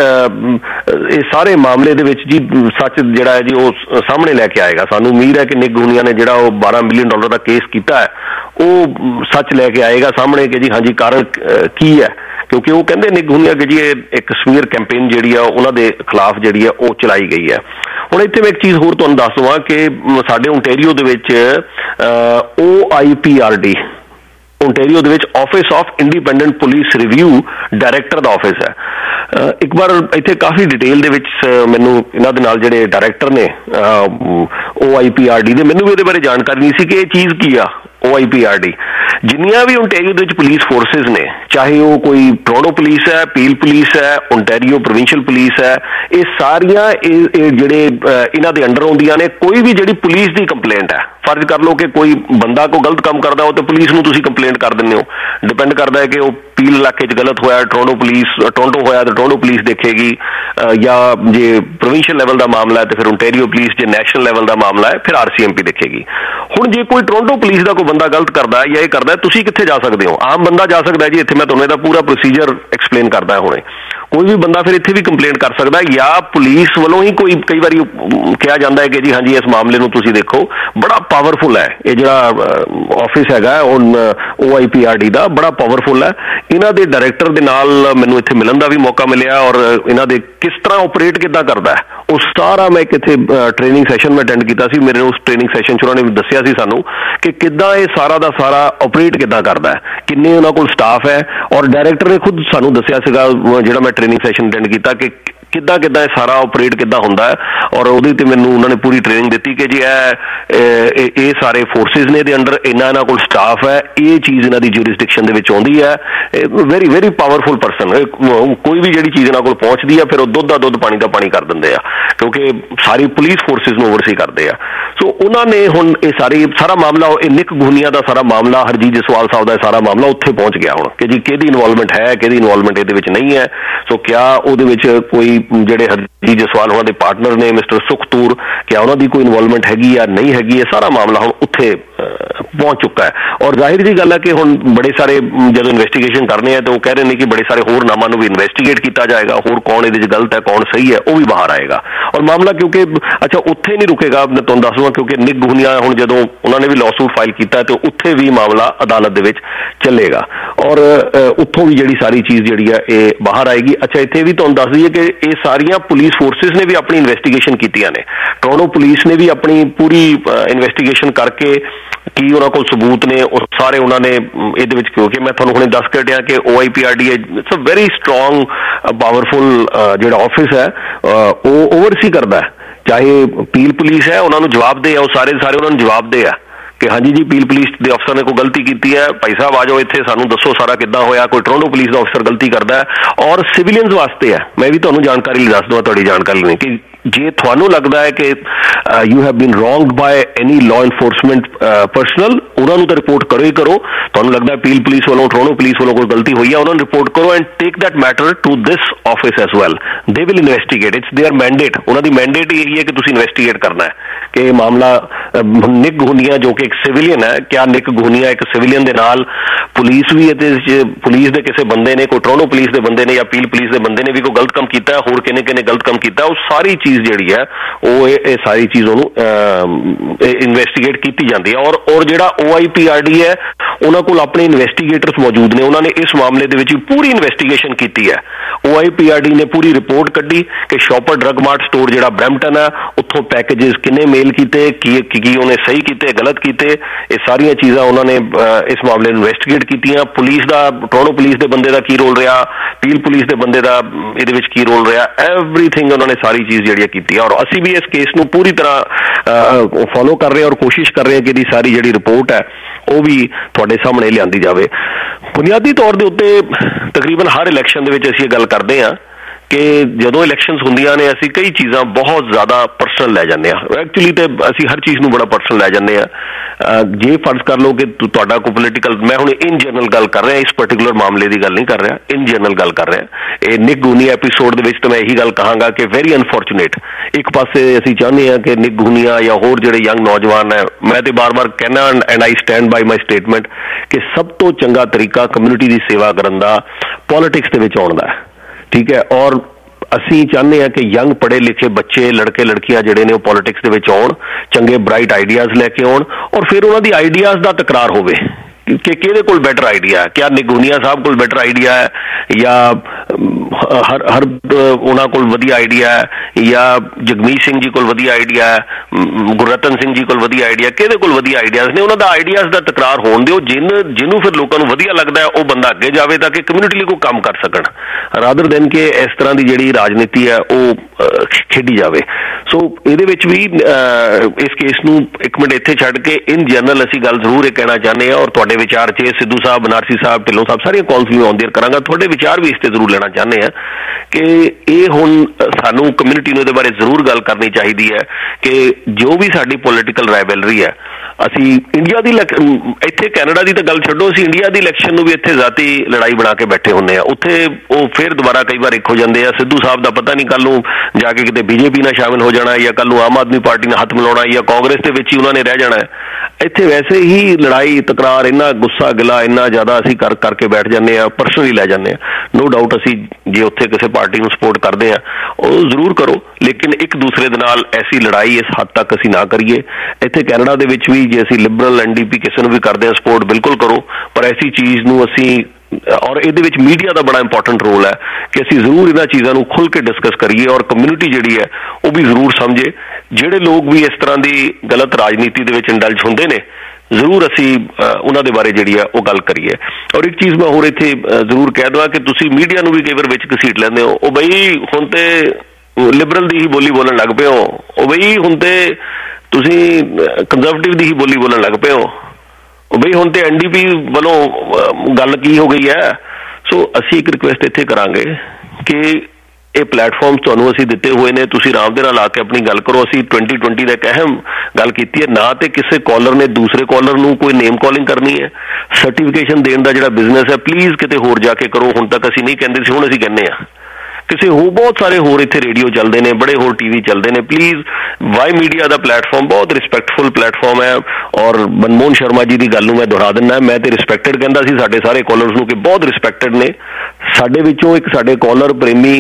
ਇਹ ਸਾਰੇ ਮਾਮਲੇ ਦੇ ਵਿੱਚ ਜੀ ਸੱਚ ਜਿਹੜਾ ਹੈ ਜੀ ਉਹ ਸਾਹਮਣੇ ਲੈ ਕੇ ਆਏਗਾ। ਸਾਨੂੰ ਉਮੀਦ ਹੈ ਕਿ ਨਿੱਕ ਗੂਨੀਆ ਨੇ ਜਿਹੜਾ ਉਹ ਬਾਰਾਂ ਮਿਲੀਅਨ ਡਾਲਰ ਦਾ ਕੇਸ ਕੀਤਾ ਹੈ ਉਹ ਸੱਚ ਲੈ ਕੇ ਆਏਗਾ ਸਾਹਮਣੇ ਕਿ ਜੀ ਹਾਂਜੀ ਕਾਰਨ ਕੀ ਹੈ, ਕਿਉਂਕਿ ਉਹ ਕਹਿੰਦੇ ਨਿੱਕ ਗੂਨੀਆ ਕਿ ਜੀ ਇਹ ਇੱਕ ਸਮੀਅਰ ਕੈਂਪੇਨ ਜਿਹੜੀ ਆ ਉਹਨਾਂ ਦੇ ਖਿਲਾਫ ਜਿਹੜੀ ਆ ਉਹ ਚਲਾਈ ਗਈ ਹੈ। ਹੁਣ ਇੱਥੇ ਮੈਂ ਇੱਕ ਚੀਜ਼ ਹੋਰ ਤੁਹਾਨੂੰ ਦੱਸ ਦਵਾਂ ਕਿ ਸਾਡੇ ਓਨਟਾਰੀਓ ਦੇ ਵਿੱਚ O I P R D Ontario ਦੇ ਵਿੱਚ office of independent police review director ਦਾ ਆਫਿਸ ਹੈ। ਇੱਕ ਵਾਰ ਇੱਥੇ ਕਾਫੀ ਡਿਟੇਲ ਦੇ ਵਿੱਚ ਮੈਨੂੰ ਇਹਨਾਂ ਦੇ ਨਾਲ ਜਿਹੜੇ ਡਾਇਰੈਕਟਰ ਨੇ ਓ ਆਈ ਪੀ ਆਰ ਡੀ ਦੇ, ਮੈਨੂੰ ਵੀ ਇਹਦੇ ਬਾਰੇ ਜਾਣਕਾਰੀ ਨਹੀਂ ਸੀ ਕਿ ਇਹ ਚੀਜ਼ ਕੀ ਆ ਓ ਆਈ ਪੀ ਆਰ ਡੀ। ਜਿੰਨੀਆਂ ਵੀ ਓਨਟਾਰੀਓ ਦੇ ਵਿੱਚ ਪੁਲਿਸ ਫੋਰਸਿਸ ਨੇ, ਚਾਹੇ ਉਹ ਕੋਈ ਟੋਰੰਟੋ ਪੁਲਿਸ ਹੈ, ਪੀਲ ਪੁਲਿਸ ਹੈ, ਓਨਟਾਰੀਓ ਪ੍ਰੋਵਿੰਸ਼ੀਅਲ ਪੁਲਿਸ ਹੈ, ਇਹ ਸਾਰੀਆਂ ਇਹ ਜਿਹੜੇ ਇਹਨਾਂ ਦੇ ਅੰਡਰ ਆਉਂਦੀਆਂ ਨੇ। ਕੋਈ ਵੀ ਜਿਹੜੀ ਪੁਲਿਸ ਦੀ ਕੰਪਲੇਂਟ ਹੈ, ਫਰਜ਼ ਕਰ ਲਓ ਕਿ ਕੋਈ ਬੰਦਾ ਕੋਈ ਗਲਤ ਕੰਮ ਕਰਦਾ, ਉਹ ਤੇ ਪੁਲਿਸ ਨੂੰ ਤੁਸੀਂ ਕੰਪਲੇਂਟ ਕਰ ਦਿੰਦੇ ਹੋ। ਡਿਪੈਂਡ ਕਰਦਾ ਹੈ ਕਿ ਉਹ ਪੀਲ ਇਲਾਕੇ 'ਚ ਗਲਤ ਹੋਇਆ, ਟੋਰੰਟੋ ਪੁਲਿਸ ਟੋਰੰਟੋ ਹੋਇਆ ਤਾਂ ਟੋਰੰਟੋ ਪੁਲਿਸ ਦੇਖੇਗੀ, ਜਾਂ ਜੇ ਪ੍ਰੋਵਿੰਸ਼ੀਅਲ ਲੈਵਲ ਦਾ ਮਾਮਲਾ ਹੈ ਤੇ ਫਿਰ ਓਨਟਾਰੀਓ ਪੁਲਿਸ, ਜੇ ਨੈਸ਼ਨਲ ਲੈਵਲ ਦਾ ਮਾਮਲਾ ਹੈ ਫਿਰ ਆਰ ਸੀ ਐਮ ਪੀ ਦੇਖੇਗੀ। ਹੁਣ ਜੇ ਕੋਈ ਟੋਰੰਟੋ ਪੁਲਿਸ ਦਾ ਕੋਈ ਬੰਦਾ ਗਲਤ ਕਰਦਾ ਜਾਂ ਇਹ ਕਰਦਾ, ਤੁਸੀਂ ਕਿੱਥੇ ਜਾ ਸਕਦੇ ਹੋ? ਆਮ ਬੰਦਾ ਜਾ ਸਕਦਾ ਜੀ। ਇੱਥੇ ਮੈਂ ਤੁਹਾਨੂੰ ਇਹਦਾ ਪੂਰਾ ਪ੍ਰੋਸੀਜਰ ਐਕਸਪਲੇਨ ਕਰਦਾ ਹੁਣੇ। ਕੋਈ ਵੀ ਬੰਦਾ ਫਿਰ ਇੱਥੇ ਵੀ ਕੰਪਲੇਂਟ ਕਰ ਸਕਦਾ, ਜਾਂ ਪੁਲਿਸ ਵੱਲੋਂ ਹੀ ਕੋਈ ਕਈ ਵਾਰੀ ਕਿਹਾ ਜਾਂਦਾ ਹੈ ਕਿ ਜੀ ਹਾਂਜੀ ਇਸ ਮਾਮਲੇ ਨੂੰ ਤੁਸੀਂ ਦੇਖੋ। ਬੜਾ ਪਾਵਰਫੁਲ ਹੈ ਇਹ ਜਿਹੜਾ ਆਫਿਸ ਹੈਗਾ ਓ ਆਈ ਪੀ ਆਰ ਡੀ ਦਾ, ਬੜਾ ਪਾਵਰਫੁਲ ਹੈ। ਇਹਨਾਂ ਦੇ ਡਾਇਰੈਕਟਰ ਦੇ ਨਾਲ ਮੈਨੂੰ ਇੱਥੇ ਮਿਲਣ ਦਾ ਵੀ ਮੌਕਾ ਮਿਲਿਆ, ਔਰ ਇਹਨਾਂ ਦੇ ਕਿਸ ਤਰ੍ਹਾਂ ਆਪਰੇਟ ਕਿੱਦਾਂ ਕਰਦਾ ਹੈ ਉਹ ਸਾਰਾ ਮੈਂ ਇੱਕ ਇੱਥੇ ਟ੍ਰੇਨਿੰਗ ਸੈਸ਼ਨ ਮੈਂ ਅਟੈਂਡ ਕੀਤਾ ਸੀ। ਮੇਰੇ ਉਸ ਟ੍ਰੇਨਿੰਗ ਸੈਸ਼ਨ 'ਚ ਉਹਨਾਂ ਨੇ ਦੱਸਿਆ ਸੀ ਸਾਨੂੰ ਕਿ ਕਿੱਦਾਂ ਇਹ ਸਾਰਾ ਦਾ ਸਾਰਾ ਆਪਰੇਟ ਕਿੱਦਾਂ ਕਰਦਾ ਹੈ, ਕਿੰਨੇ ਉਹਨਾਂ ਕੋਲ ਸਟਾਫ ਹੈ। ਔਰ ਡਾਇਰੈਕਟਰ ਨੇ ਖੁਦ ਸਾਨੂੰ ਦੱਸਿਆ ਸੀਗਾ ਜਿਹੜਾ ਮੈਂ ਟ੍ਰੇਨਿੰਗ ਸੈਸ਼ਨ ਅਟੈਂਡ ਕੀਤਾ ਕਿ ਕਿੱਦਾਂ ਕਿੱਦਾਂ ਇਹ ਸਾਰਾ ਆਪਰੇਟ ਕਿੱਦਾਂ ਹੁੰਦਾ ਹੈ। ਔਰ ਉਹਦੇ ਤੇ ਮੈਨੂੰ ਉਹਨਾਂ ਨੇ ਪੂਰੀ ਟ੍ਰੇਨਿੰਗ ਦਿੱਤੀ ਕਿ ਜੀ ਇਹ ਇਹ ਸਾਰੇ ਫੋਰਸਿਸ ਨੇ ਇਹਦੇ ਅੰਡਰ, ਇੰਨਾ ਇਹਨਾਂ ਕੋਲ ਸਟਾਫ ਹੈ, ਇਹ ਚੀਜ਼ ਇਹਨਾਂ ਦੀ ਜੂਰਿਸਡਿਕਸ਼ਨ ਦੇ ਵਿੱਚ ਆਉਂਦੀ ਹੈ। Very very powerful person. ਕੋਈ ਵੀ ਜਿਹੜੀ ਚੀਜ਼ ਇਹਨਾਂ ਕੋਲ ਪਹੁੰਚਦੀ ਆ ਫਿਰ ਉਹ ਦੁੱਧ ਦਾ ਦੁੱਧ ਪਾਣੀ ਦਾ ਪਾਣੀ ਕਰ ਦਿੰਦੇ ਆ, ਕਿਉਂਕਿ ਸਾਰੀ ਪੁਲਿਸ ਫੋਰਸਿਸ ਨੂੰ ਓਵਰਸੀ ਕਰਦੇ ਆ। ਸੋ ਉਹਨਾਂ ਨੇ ਹੁਣ ਇਹ ਸਾਰੀ ਸਾਰਾ ਮਾਮਲਾ, ਇਹ ਨਿਕ ਗੁਹਨੀਆ ਦਾ ਸਾਰਾ ਮਾਮਲਾ, ਹਰਜੀਤ ਜਸਵਾਲ ਸਾਹਿਬ ਦਾ ਸਾਰਾ ਮਾਮਲਾ ਉੱਥੇ ਪਹੁੰਚ ਗਿਆ ਹੁਣ ਕਿ ਜੀ ਕਿਹਦੀ ਇਨਵੋਲਵਮੈਂਟ ਹੈ, ਕਿਹਦੀ ਇਨਵੋਲਵਮੈਂਟ ਇਹਦੇ ਵਿੱਚ ਨਹੀਂ ਹੈ। ਸੋ ਕਿਆ ਉਹਦੇ ਵਿੱਚ ਕੋਈ ਜਿਹੜੇ ਹਰਜੀਤ ਜਸਵਾਲ ਉਹਨਾਂ ਦੇ ਪਾਰਟਨਰ ਨੇ ਮਿਸਟਰ ਸੁਖਤੂਰ, ਕਿਆ ਉਹਨਾਂ ਦੀ ਕੋਈ ਇਨਵੋਲਵਮੈਂਟ ਹੈਗੀ ਜਾਂ ਨਹੀਂ ਹੈਗੀ, ਇਹ ਸਾਰਾ ਮਾਮਲਾ ਹੁਣ ਉੱਥੇ ਪਹੁੰਚ ਚੁੱਕਾ ਹੈ। ਔਰ ਜ਼ਾਹਿਰ ਜੀ ਗੱਲ ਹੈ ਕਿ ਹੁਣ ਬੜੇ ਸਾਰੇ ਜਦੋਂ ਇਨਵੈਸਟੀਗੇਸ਼ਨ ਕਰਨੇ ਆ ਤਾਂ ਉਹ ਕਹਿ ਰਹੇ ਨੇ ਕਿ ਬੜੇ ਸਾਰੇ ਹੋਰ ਨਾਮਾਂ ਨੂੰ ਵੀ ਇਨਵੈਸਟੀਗੇਟ ਕੀਤਾ ਜਾਏਗਾ, ਹੋਰ ਕੌਣ ਇਹਦੇ 'ਚ ਗਲਤ ਹੈ ਕੌਣ ਸਹੀ ਹੈ ਉਹ ਵੀ ਬਾਹਰ ਆਏਗਾ। ਔਰ ਮਾਮਲਾ ਕਿਉਂਕਿ ਅੱਛਾ ਉੱਥੇ ਨਹੀਂ ਰੁਕੇਗਾ, ਮੈਂ ਤੁਹਾਨੂੰ ਦੱਸ ਦਵਾਂ, ਕਿਉਂਕਿ ਨਿਕ ਗੁਹਨੀਆ ਹੁਣ ਜਦੋਂ ਉਹਨਾਂ ਨੇ ਵੀ ਲੌਸੂਟ ਫਾਈਲ ਕੀਤਾ ਤੇ ਉੱਥੇ ਵੀ ਮਾਮਲਾ ਅਦਾਲਤ ਦੇ ਵਿੱਚ ਚੱਲੇਗਾ ਔਰ ਉੱਥੋਂ ਵੀ ਜਿਹੜੀ ਸਾਰੀ ਚੀਜ਼ ਜਿਹੜੀ ਹੈ ਇਹ ਬਾਹਰ ਆਏਗੀ। ਅੱਛਾ ਇੱਥੇ ਵੀ ਤੁਹਾਨੂੰ ਦੱਸ ਦਈਏ ਕਿ ਇਹ ਸਾਰੀਆਂ ਪੁਲਿਸ ਫੋਰਸਿਸ ਨੇ ਵੀ ਆਪਣੀ ਇਨਵੈਸਟੀਗੇਸ਼ਨ ਕੀਤੀਆਂ ਨੇ। ਟੋਰੰਟੋ ਪੁਲਿਸ ਨੇ ਵੀ ਆਪਣੀ ਪੂਰੀ ਇਨਵੈਸਟੀਗੇਸ਼ਨ ਕਰਕੇ ਕੀ ਉਹਨਾਂ ਕੋਲ ਸਬੂਤ ਨੇ ਉਹ ਸਾਰੇ ਉਹਨਾਂ ਨੇ ਇਹਦੇ ਵਿੱਚ, ਕਿਉਂਕਿ ਮੈਂ ਤੁਹਾਨੂੰ ਹੁਣੇ ਦੱਸ ਕੇ ਹਟਿਆ ਕਿ O I P R D it's a very strong powerful ਜਿਹੜਾ ਆਫਿਸ ਹੈ ਉਹ ਓਵਰਸੀ ਕਰਦਾ ਹੈ। ਚਾਹੇ ਪੀਲ ਪੁਲਿਸ ਹੈ ਉਹਨਾਂ ਨੂੰ ਜਵਾਬਦੇਹ ਹੈ, ਉਹ ਸਾਰੇ ਸਾਰੇ ਉਹਨਾਂ ਨੂੰ ਜਵਾਬਦੇਹ ਹੈ ਕਿ ਹਾਂਜੀ ਜੀ ਪੀਲ ਪੁਲਿਸ ਦੇ ਅਫਸਰ ਨੇ ਕੋਈ ਗਲਤੀ ਕੀਤੀ ਹੈ, ਭਾਈ ਸਾਹਿਬ ਆ ਜਾਓ ਇੱਥੇ ਸਾਨੂੰ ਦੱਸੋ ਸਾਰਾ ਕਿੱਦਾਂ ਹੋਇਆ। ਕੋਈ ਟੋਰੰਟੋ ਪੁਲਿਸ ਦਾ ਅਫਸਰ ਗਲਤੀ ਕਰਦਾ ਹੈ ਔਰ ਸਿਵਿਲੀਅਨਸ ਵਾਸਤੇ ਹੈ। ਮੈਂ ਵੀ ਤੁਹਾਨੂੰ ਜਾਣਕਾਰੀ ਦੱਸ ਦਵਾਂ, ਤੁਹਾਡੀ ਜਾਣਕਾਰੀ ਨਹੀਂ ਕਿ ਜੇ ਤੁਹਾਨੂੰ ਲੱਗਦਾ ਹੈ ਕਿ you have been wronged by any law enforcement personnel, ਉਹਨਾਂ ਨੂੰ ਤਾਂ ਰਿਪੋਰਟ ਕਰੋ ਹੀ ਕਰੋ। ਤੁਹਾਨੂੰ ਲੱਗਦਾ ਪੀਲ ਪੁਲਿਸ ਵੱਲੋਂ ਟੋਰੰਟੋ ਪੁਲਿਸ ਵੱਲੋਂ ਕੋਈ ਗਲਤੀ ਹੋਈ ਹੈ, ਉਹਨਾਂ ਨੂੰ ਰਿਪੋਰਟ ਕਰੋ and take that matter to this office as well. They will investigate, it's their mandate. ਉਹਨਾਂ ਦੀ ਮੈਂਡੇਟ ਹੀ ਇਹੀ ਹੈ ਕਿ ਤੁਸੀਂ ਇਨਵੈਸਟੀਗੇਟ ਕਰਨਾ ਹੈ ਕਿ ਇਹ ਮਾਮਲਾ ਨਿਕ ਗੁਹਨੀਆ ਜੋ ਕਿ ਇੱਕ ਸਿਵਿਲੀਅਨ ਹੈ, ਕਿਆ ਨਿਕ ਗੁਹਨੀਆ ਇੱਕ ਸਿਵਿਲੀਅਨ ਦੇ ਨਾਲ ਪੁਲਿਸ ਵੀ ਇਹਦੇ ਪੁਲਿਸ ਦੇ ਕਿਸੇ ਬੰਦੇ ਨੇ, ਕੋਈ ਟੋਰੰਟੋ ਪੁਲਿਸ ਦੇ ਬੰਦੇ ਨੇ ਜਾਂ ਪੀਲ ਪੁਲਿਸ ਦੇ ਬੰਦੇ ਨੇ ਵੀ ਕੋਈ ਗਲਤ ਕੰਮ ਕੀਤਾ, ਹੋਰ ਕਿਨੇ ਕਿਨੇ ਗਲਤ ਕੰਮ ਕੀਤਾ, ਉਹ ਸਾਰੀ ਚੀਜ਼ ਜਿਹੜੀ ਹੈ ਉਹ ਇਹ ਸਾਰੀ ਚੀਜ਼ ਉਹਨੂੰ ਇਨਵੈਸਟੀਗੇਟ ਕੀਤੀ ਜਾਂਦੀ ਹੈ। ਔਰ ਔਰ ਜਿਹੜਾ ਓ ਆਈ ਪੀ ਆਰ ਡੀ ਹੈ ਉਹਨਾਂ ਕੋਲ ਆਪਣੇ ਇਨਵੈਸਟੀਗੇਟਰਸ ਮੌਜੂਦ ਨੇ, ਉਹਨਾਂ ਨੇ ਇਸ ਮਾਮਲੇ ਦੇ ਵਿੱਚ ਪੂਰੀ ਇਨਵੈਸਟੀਗੇਸ਼ਨ ਕੀਤੀ ਹੈ। ਓ ਆਈ ਪੀ ਆਰ ਡੀ ਨੇ ਪੂਰੀ ਰਿਪੋਰਟ ਕੱਢੀ ਕਿ ਸ਼ੌਪਰ ਡਰੱਗ ਮਾਰਟ ਸਟੋਰ ਜਿਹੜਾ ਬਰੈਂਪਟਨ ਹੈ ਉੱਥੋਂ ਪੈਕੇਜਸ ਕਿੰਨੇ ਮੇਲ ਕੀਤੇ, ਕੀ ਕੀ ਉਹਨੇ ਸਹੀ ਕੀਤੇ ਗਲਤ ਕੀਤੇ, ਇਹ ਸਾਰੀਆਂ ਚੀਜ਼ਾਂ ਉਹਨਾਂ ਨੇ ਇਸ ਮਾਮਲੇ ਨੂੰ ਇਨਵੈਸਟੀਗੇਟ ਕੀਤੀਆਂ। ਪੁਲਿਸ ਦਾ, ਟੋਰੰਟੋ ਪੁਲਿਸ ਦੇ ਬੰਦੇ ਦਾ ਕੀ ਰੋਲ ਰਿਹਾ, ਪੀਲ ਪੁਲਿਸ ਦੇ ਬੰਦੇ ਦਾ ਇਹਦੇ ਵਿੱਚ ਕੀ ਰੋਲ ਰਿਹਾ, ਐਵਰੀਥਿੰਗ ਉਹਨਾਂ ਨੇ ਸਾਰੀ ਚੀਜ਼ ਜਿਹੜੀ ਕੀਤੀ ਹੈ। ਔਰ ਅਸੀਂ ਵੀ ਇਸ ਕੇਸ ਨੂੰ ਪੂਰੀ ਤਰ੍ਹਾਂ ਫੋਲੋ ਕਰ ਰਹੇ ਹਾਂ ਔਰ ਕੋਸ਼ਿਸ਼ ਕਰ ਰਹੇ ਹਾਂ ਕਿ ਇਹਦੀ ਸਾਰੀ ਜਿਹੜੀ ਰਿਪੋਰਟ ਹੈ ਉਹ ਵੀ ਤੁਹਾਡੇ ਸਾਹਮਣੇ ਲਿਆਂਦੀ ਜਾਵੇ। ਬੁਨਿਆਦੀ ਤੌਰ ਦੇ ਉੱਤੇ ਤਕਰੀਬਨ ਹਰ ਇਲੈਕਸ਼ਨ ਦੇ ਵਿੱਚ ਅਸੀਂ ਇਹ ਗੱਲ ਕਰਦੇ ਹਾਂ ਕਿ ਜਦੋਂ ਇਲੈਕਸ਼ਨਸ ਹੁੰਦੀਆਂ ਨੇ ਅਸੀਂ ਕਈ ਚੀਜ਼ਾਂ ਬਹੁਤ ਜ਼ਿਆਦਾ ਪਰਸਨਲ ਲੈ ਜਾਂਦੇ ਹਾਂ। ਐਕਚੁਅਲੀ ਤੇ ਅਸੀਂ ਹਰ ਚੀਜ਼ ਨੂੰ ਬੜਾ ਪਰਸਨਲ ਲੈ ਜਾਂਦੇ ਹਾਂ। ਜੇ ਫਰਜ਼ ਕਰ ਲਓ ਕਿ ਤੁਹਾਡਾ ਕੋਈ ਪੋਲੀਟੀਕਲ, ਮੈਂ ਹੁਣ ਇਨ ਜਨਰਲ ਗੱਲ ਕਰ ਰਿਹਾ, ਇਸ ਪਰਟੀਕੂਲਰ ਮਾਮਲੇ ਦੀ ਗੱਲ ਨਹੀਂ ਕਰ ਰਿਹਾ, ਇਨ ਜਨਰਲ ਗੱਲ ਕਰ ਰਿਹਾ। ਇਹ ਨਿਕ ਗੁਹਨੀਆ ਐਪੀਸੋਡ ਦੇ ਵਿੱਚ ਤਾਂ ਮੈਂ ਇਹੀ ਗੱਲ ਕਹਾਂਗਾ ਕਿ ਵੈਰੀ ਅਨਫੋਰਚੂਨੇਟ। ਇੱਕ ਪਾਸੇ ਅਸੀਂ ਚਾਹੁੰਦੇ ਹਾਂ ਕਿ ਨਿਕ ਗੁਹਨੀਆ ਜਾਂ ਹੋਰ ਜਿਹੜੇ ਯੰਗ ਨੌਜਵਾਨ ਹੈ, ਮੈਂ ਤੇ ਬਾਰ-ਬਾਰ ਕਹਿਣਾ and I stand by my statement ਕਿ ਸਭ ਤੋਂ ਚੰਗਾ ਤਰੀਕਾ ਕਮਿਊਨਿਟੀ ਦੀ ਸੇਵਾ ਕਰਨ ਦਾ ਪੋਲੀਟਿਕਸ ਦੇ ਵਿੱਚ ਆਉਣ ਦਾ ਹੈ, ਠੀਕ ਹੈ। ਔਰ ਅਸੀਂ ਚਾਹੁੰਦੇ ਹਾਂ ਕਿ ਯੰਗ ਪੜ੍ਹੇ ਲਿਖੇ ਬੱਚੇ, ਲੜਕੇ ਲੜਕੀਆਂ ਜਿਹੜੇ ਨੇ ਉਹ ਪੋਲੀਟਿਕਸ ਦੇ ਵਿੱਚ ਆਉਣ, ਚੰਗੇ ਬ੍ਰਾਈਟ ਆਈਡੀਆਜ਼ ਲੈ ਕੇ ਆਉਣ ਔਰ ਫਿਰ ਉਹਨਾਂ ਦੀ ਆਈਡੀਆਜ਼ ਦਾ ਤਕਰਾਰ ਹੋਵੇ ਕਿ ਕਿਹਦੇ ਕੋਲ ਬੈਟਰ ਆਈਡੀਆ ਹੈ। ਕਿਆ ਨਿਕ ਗੁਹਨੀਆ ਸਾਹਿਬ ਕੋਲ ਬੈਟਰ ਆਈਡੀਆ ਹੈ ਜਾਂ ਹਰ ਹਰ ਉਹਨਾਂ ਕੋਲ ਵਧੀਆ ਆਈਡੀਆ ਹੈ, ਜਾਂ ਜਗਮੀਤ ਸਿੰਘ ਜੀ ਕੋਲ ਵਧੀਆ ਆਈਡੀਆ ਹੈ, ਗੁਰਰਤਨ ਸਿੰਘ ਜੀ ਕੋਲ ਵਧੀਆ ਆਈਡੀਆ, ਕਿਹਦੇ ਕੋਲ ਵਧੀਆ ਆਈਡੀਆਜ਼ ਨੇ, ਉਹਨਾਂ ਦਾ ਆਈਡੀਆਜ਼ ਦਾ ਤਕਰਾਰ ਹੋਣ ਦਿਓ। ਜਿਨ ਜਿਹਨੂੰ ਫਿਰ ਲੋਕਾਂ ਨੂੰ ਵਧੀਆ ਲੱਗਦਾ ਉਹ ਬੰਦਾ ਅੱਗੇ ਜਾਵੇ ਤਾਂ ਕਿ ਕਮਿਊਨਿਟੀ ਲਈ ਕੋਈ ਕੰਮ ਕਰ ਸਕਣ, ਰਾਦਰ ਦੈਨ ਕਿ ਇਸ ਤਰ੍ਹਾਂ ਦੀ ਜਿਹੜੀ ਰਾਜਨੀਤੀ ਹੈ ਉਹ ਖੇਡੀ ਜਾਵੇ। ਸੋ ਇਹਦੇ ਵਿੱਚ ਵੀ ਇਸ ਕੇਸ ਨੂੰ ਇੱਕ ਮਿੰਟ ਇੱਥੇ ਛੱਡ ਕੇ ਇਨ ਜਨਰਲ ਅਸੀਂ ਗੱਲ ਜ਼ਰੂਰ ਇਹ ਕਹਿਣਾ ਚਾਹੁੰਦੇ ਹਾਂ, ਔਰ ਤੁਹਾਡੇ ਵਿਚਾਰ 'ਚ ਸਿੱਧੂ ਸਾਹਿਬ, ਬਨਾਰਸੀ ਸਾਹਿਬ, ਢਿੱਲੋਂ ਸਾਹਿਬ ਸਾਰੀਆਂ ਕਾਲਸ ਵੀ ਆਨ ਏਅਰ ਕਰਾਂਗਾ, ਤੁਹਾਡੇ ਵਿਚਾਰ ਵੀ ਇਸ ਤੇ ਜ਼ਰੂਰ ਲੈਣਾ ਚਾਹੁੰਦੇ ਹਾਂ ਕਿ ਇਹ ਹੁਣ ਸਾਨੂੰ ਕਮਿਊਨਿਟੀ ਨੂੰ ਇਹਦੇ ਬਾਰੇ ਜ਼ਰੂਰ ਗੱਲ ਕਰਨੀ ਚਾਹੀਦੀ ਹੈ ਕਿ ਜੋ ਵੀ ਸਾਡੀ ਪੋਲੀਟੀਕਲ ਰਾਈਵਲਰੀ ਹੈ, ਅਸੀਂ ਇੰਡੀਆ ਦੀ ਇੱਥੇ ਕੈਨੇਡਾ ਦੀ ਤਾਂ ਗੱਲ ਛੱਡੋ, ਅਸੀਂ ਇੰਡੀਆ ਦੀ ਇਲੈਕਸ਼ਨ ਨੂੰ ਵੀ ਇੱਥੇ ਜ਼ਾਤੀ ਲੜਾਈ ਬਣਾ ਕੇ ਬੈਠੇ ਹੁੰਦੇ ਆ। ਉੱਥੇ ਉਹ ਫਿਰ ਦੁਬਾਰਾ ਕਈ ਵਾਰ ਇੱਕ ਹੋ ਜਾਂਦੇ ਆ। ਸਿੱਧੂ ਸਾਹਿਬ ਦਾ ਪਤਾ ਨਹੀਂ ਕੱਲ ਨੂੰ ਜਾ ਕੇ ਕਿਤੇ ਬੀਜੇਪੀ ਨਾਲ ਸ਼ਾਮਿਲ ਹੋ ਜਾਣਾ, ਜਾਂ ਕੱਲ ਨੂੰ ਆਮ ਆਦਮੀ ਪਾਰਟੀ ਨਾਲ ਹੱਥ ਮਿਲਾਉਣਾ, ਜਾਂ ਕਾਂਗਰਸ ਦੇ ਵਿੱਚ ਹੀ ਉਹਨਾਂ ਨੇ ਰਹਿ ਜਾਣਾ। ਇੱਥੇ ਵੈਸੇ ਹੀ ਲੜਾਈ ਤਕਰਾਰ, ਇੰਨਾ ਗੁੱਸਾ ਗਿਲਾ ਇੰਨਾ ਜ਼ਿਆਦਾ ਅਸੀਂ ਕਰ ਕਰਕੇ ਬੈਠ ਜਾਂਦੇ ਹਾਂ, ਪਰਸਨਲੀ ਲੈ ਜਾਂਦੇ ਹਾਂ। ਨੋ ਡਾਊਟ ਅਸੀਂ ਜੇ ਉੱਥੇ ਕਿਸੇ ਪਾਰਟੀ ਨੂੰ ਸਪੋਰਟ ਕਰਦੇ ਹਾਂ ਉਹ ਜ਼ਰੂਰ ਕਰੋ, ਲੇਕਿਨ ਇੱਕ ਦੂਸਰੇ ਦੇ ਨਾਲ ਐਸੀ ਲੜਾਈ ਇਸ ਹੱਦ ਤੱਕ ਅਸੀਂ ਨਾ ਕਰੀਏ। ਇੱਥੇ ਕੈਨੇਡਾ ਦੇ ਵਿੱਚ ਵੀ ਜੇ ਅਸੀਂ ਲਿਬਰਲ ਐਨ ਡੀ ਪੀ ਕਿਸੇ ਨੂੰ ਵੀ ਕਰਦੇ ਹਾਂ ਸਪੋਰਟ ਬਿਲਕੁਲ ਕਰੋ, ਪਰ ਐਸੀ ਚੀਜ਼ ਨੂੰ ਅਸੀਂ, ਔਰ ਇਹਦੇ ਵਿੱਚ ਮੀਡੀਆ ਦਾ ਬੜਾ ਇੰਪੋਰਟੈਂਟ ਰੋਲ ਹੈ ਕਿ ਅਸੀਂ ਜ਼ਰੂਰ ਇਹਨਾਂ ਚੀਜ਼ਾਂ ਨੂੰ ਖੁੱਲ੍ਹ ਕੇ ਡਿਸਕਸ ਕਰੀਏ, ਔਰ ਕਮਿਊਨਿਟੀ ਜਿਹੜੀ ਹੈ ਉਹ ਵੀ ਜ਼ਰੂਰ ਸਮਝੇ। ਜਿਹੜੇ ਲੋਕ ਵੀ ਇਸ ਤਰ੍ਹਾਂ ਦੀ ਗਲਤ ਰਾਜਨੀਤੀ ਦੇ ਵਿੱਚ ਇੰਡਲਜ ਹੁੰਦੇ ਨੇ, ਜ਼ਰੂਰ ਅਸੀਂ ਉਹਨਾਂ ਦੇ ਬਾਰੇ ਜਿਹੜੀ ਆ ਉਹ ਗੱਲ ਕਰੀਏ। ਔਰ ਇੱਕ ਚੀਜ਼ ਮੈਂ ਹੋਰ ਇੱਥੇ ਜ਼ਰੂਰ ਕਹਿ ਦੇਵਾਂ ਕਿ ਤੁਸੀਂ ਮੀਡੀਆ ਨੂੰ ਵੀ ਕਈ ਵਾਰ ਵਿੱਚ ਘਸੀਟ ਲੈਂਦੇ ਹੋ, ਉਹ ਬਈ ਹੁਣ ਤੇ ਲਿਬਰਲ ਦੀ ਹੀ ਬੋਲੀ ਬੋਲਣ ਲੱਗ ਪਏ ਹੋ, ਉਹ ਬਈ ਹੁਣ ਤੇ ਤੁਸੀਂ ਕੰਜ਼ਰਵੇਟਿਵ ਦੀ ਹੀ ਬੋਲੀ ਬੋਲਣ ਲੱਗ ਪਏ ਹੋ, ਉਹ ਬਈ ਹੁਣ ਤੇ ਐਨ ਡੀ ਪੀ ਵੱਲੋਂ ਗੱਲ ਕੀ ਹੋ ਗਈ ਹੈ। ਸੋ ਅਸੀਂ ਇੱਕ ਰਿਕੁਐਸਟ ਇੱਥੇ ਕਰਾਂਗੇ ਕਿ ਇਹ ਪਲੇਟਫਾਰਮ ਤੁਹਾਨੂੰ ਅਸੀਂ ਦਿੱਤੇ ਹੋਏ ਨੇ, ਤੁਸੀਂ ਆਰਾਮ ਦੇ ਨਾਲ ਆ ਕੇ ਆਪਣੀ ਗੱਲ ਕਰੋ। ਅਸੀਂ ਟਵੈਂਟੀ ਟਵੈਂਟੀ ਦਾ ਇੱਕ ਅਹਿਮ ਗੱਲ ਕੀਤੀ ਹੈ, ਨਾ ਤੇ ਕਿਸੇ ਕਾਲਰ ਨੇ ਦੂਸਰੇ ਕਾਲਰ ਨੂੰ ਕੋਈ ਨੇਮ ਕਾਲਿੰਗ ਕਰਨੀ ਹੈ। ਸਰਟੀਫਿਕੇਸ਼ਨ ਦੇਣ ਦਾ ਜਿਹੜਾ ਬਿਜ਼ਨਸ ਹੈ ਪਲੀਜ਼ ਕਿਤੇ ਹੋਰ ਜਾ ਕੇ ਕਰੋ। ਹੁਣ ਤੱਕ ਅਸੀਂ ਨਹੀਂ ਕਹਿੰਦੇ ਸੀ, ਹੁਣ ਅਸੀਂ ਕਹਿੰਦੇ ਹਾਂ। ਕਿਸੇ ਹੋਰ ਬਹੁਤ ਸਾਰੇ ਹੋਰ ਇੱਥੇ ਰੇਡੀਓ ਚੱਲਦੇ ਨੇ, ਬੜੇ ਹੋਰ ਟੀ ਵੀ ਚੱਲਦੇ ਨੇ। ਪਲੀਜ਼ ਵਾਈ ਮੀਡੀਆ ਦਾ ਪਲੇਟਫਾਰਮ ਬਹੁਤ ਰਿਸਪੈਕਟਫੁਲ ਪਲੇਟਫਾਰਮ ਹੈ, ਔਰ ਮਨਮੋਹਨ ਸ਼ਰਮਾ ਜੀ ਦੀ ਗੱਲ ਨੂੰ ਮੈਂ ਦੁਹਰਾ ਦਿੰਦਾ, ਮੈਂ ਤੇ ਰਿਸਪੈਕਟਡ ਕਹਿੰਦਾ ਸੀ ਸਾਡੇ ਸਾਰੇ ਕਾਲਰਸ ਨੂੰ ਕਿ ਬਹੁਤ ਰਿਸਪੈਕਟਡ ਨੇ। ਸਾਡੇ ਵਿੱਚੋਂ ਇੱਕ ਸਾਡੇ ਕਾਲਰ ਪ੍ਰੇਮੀ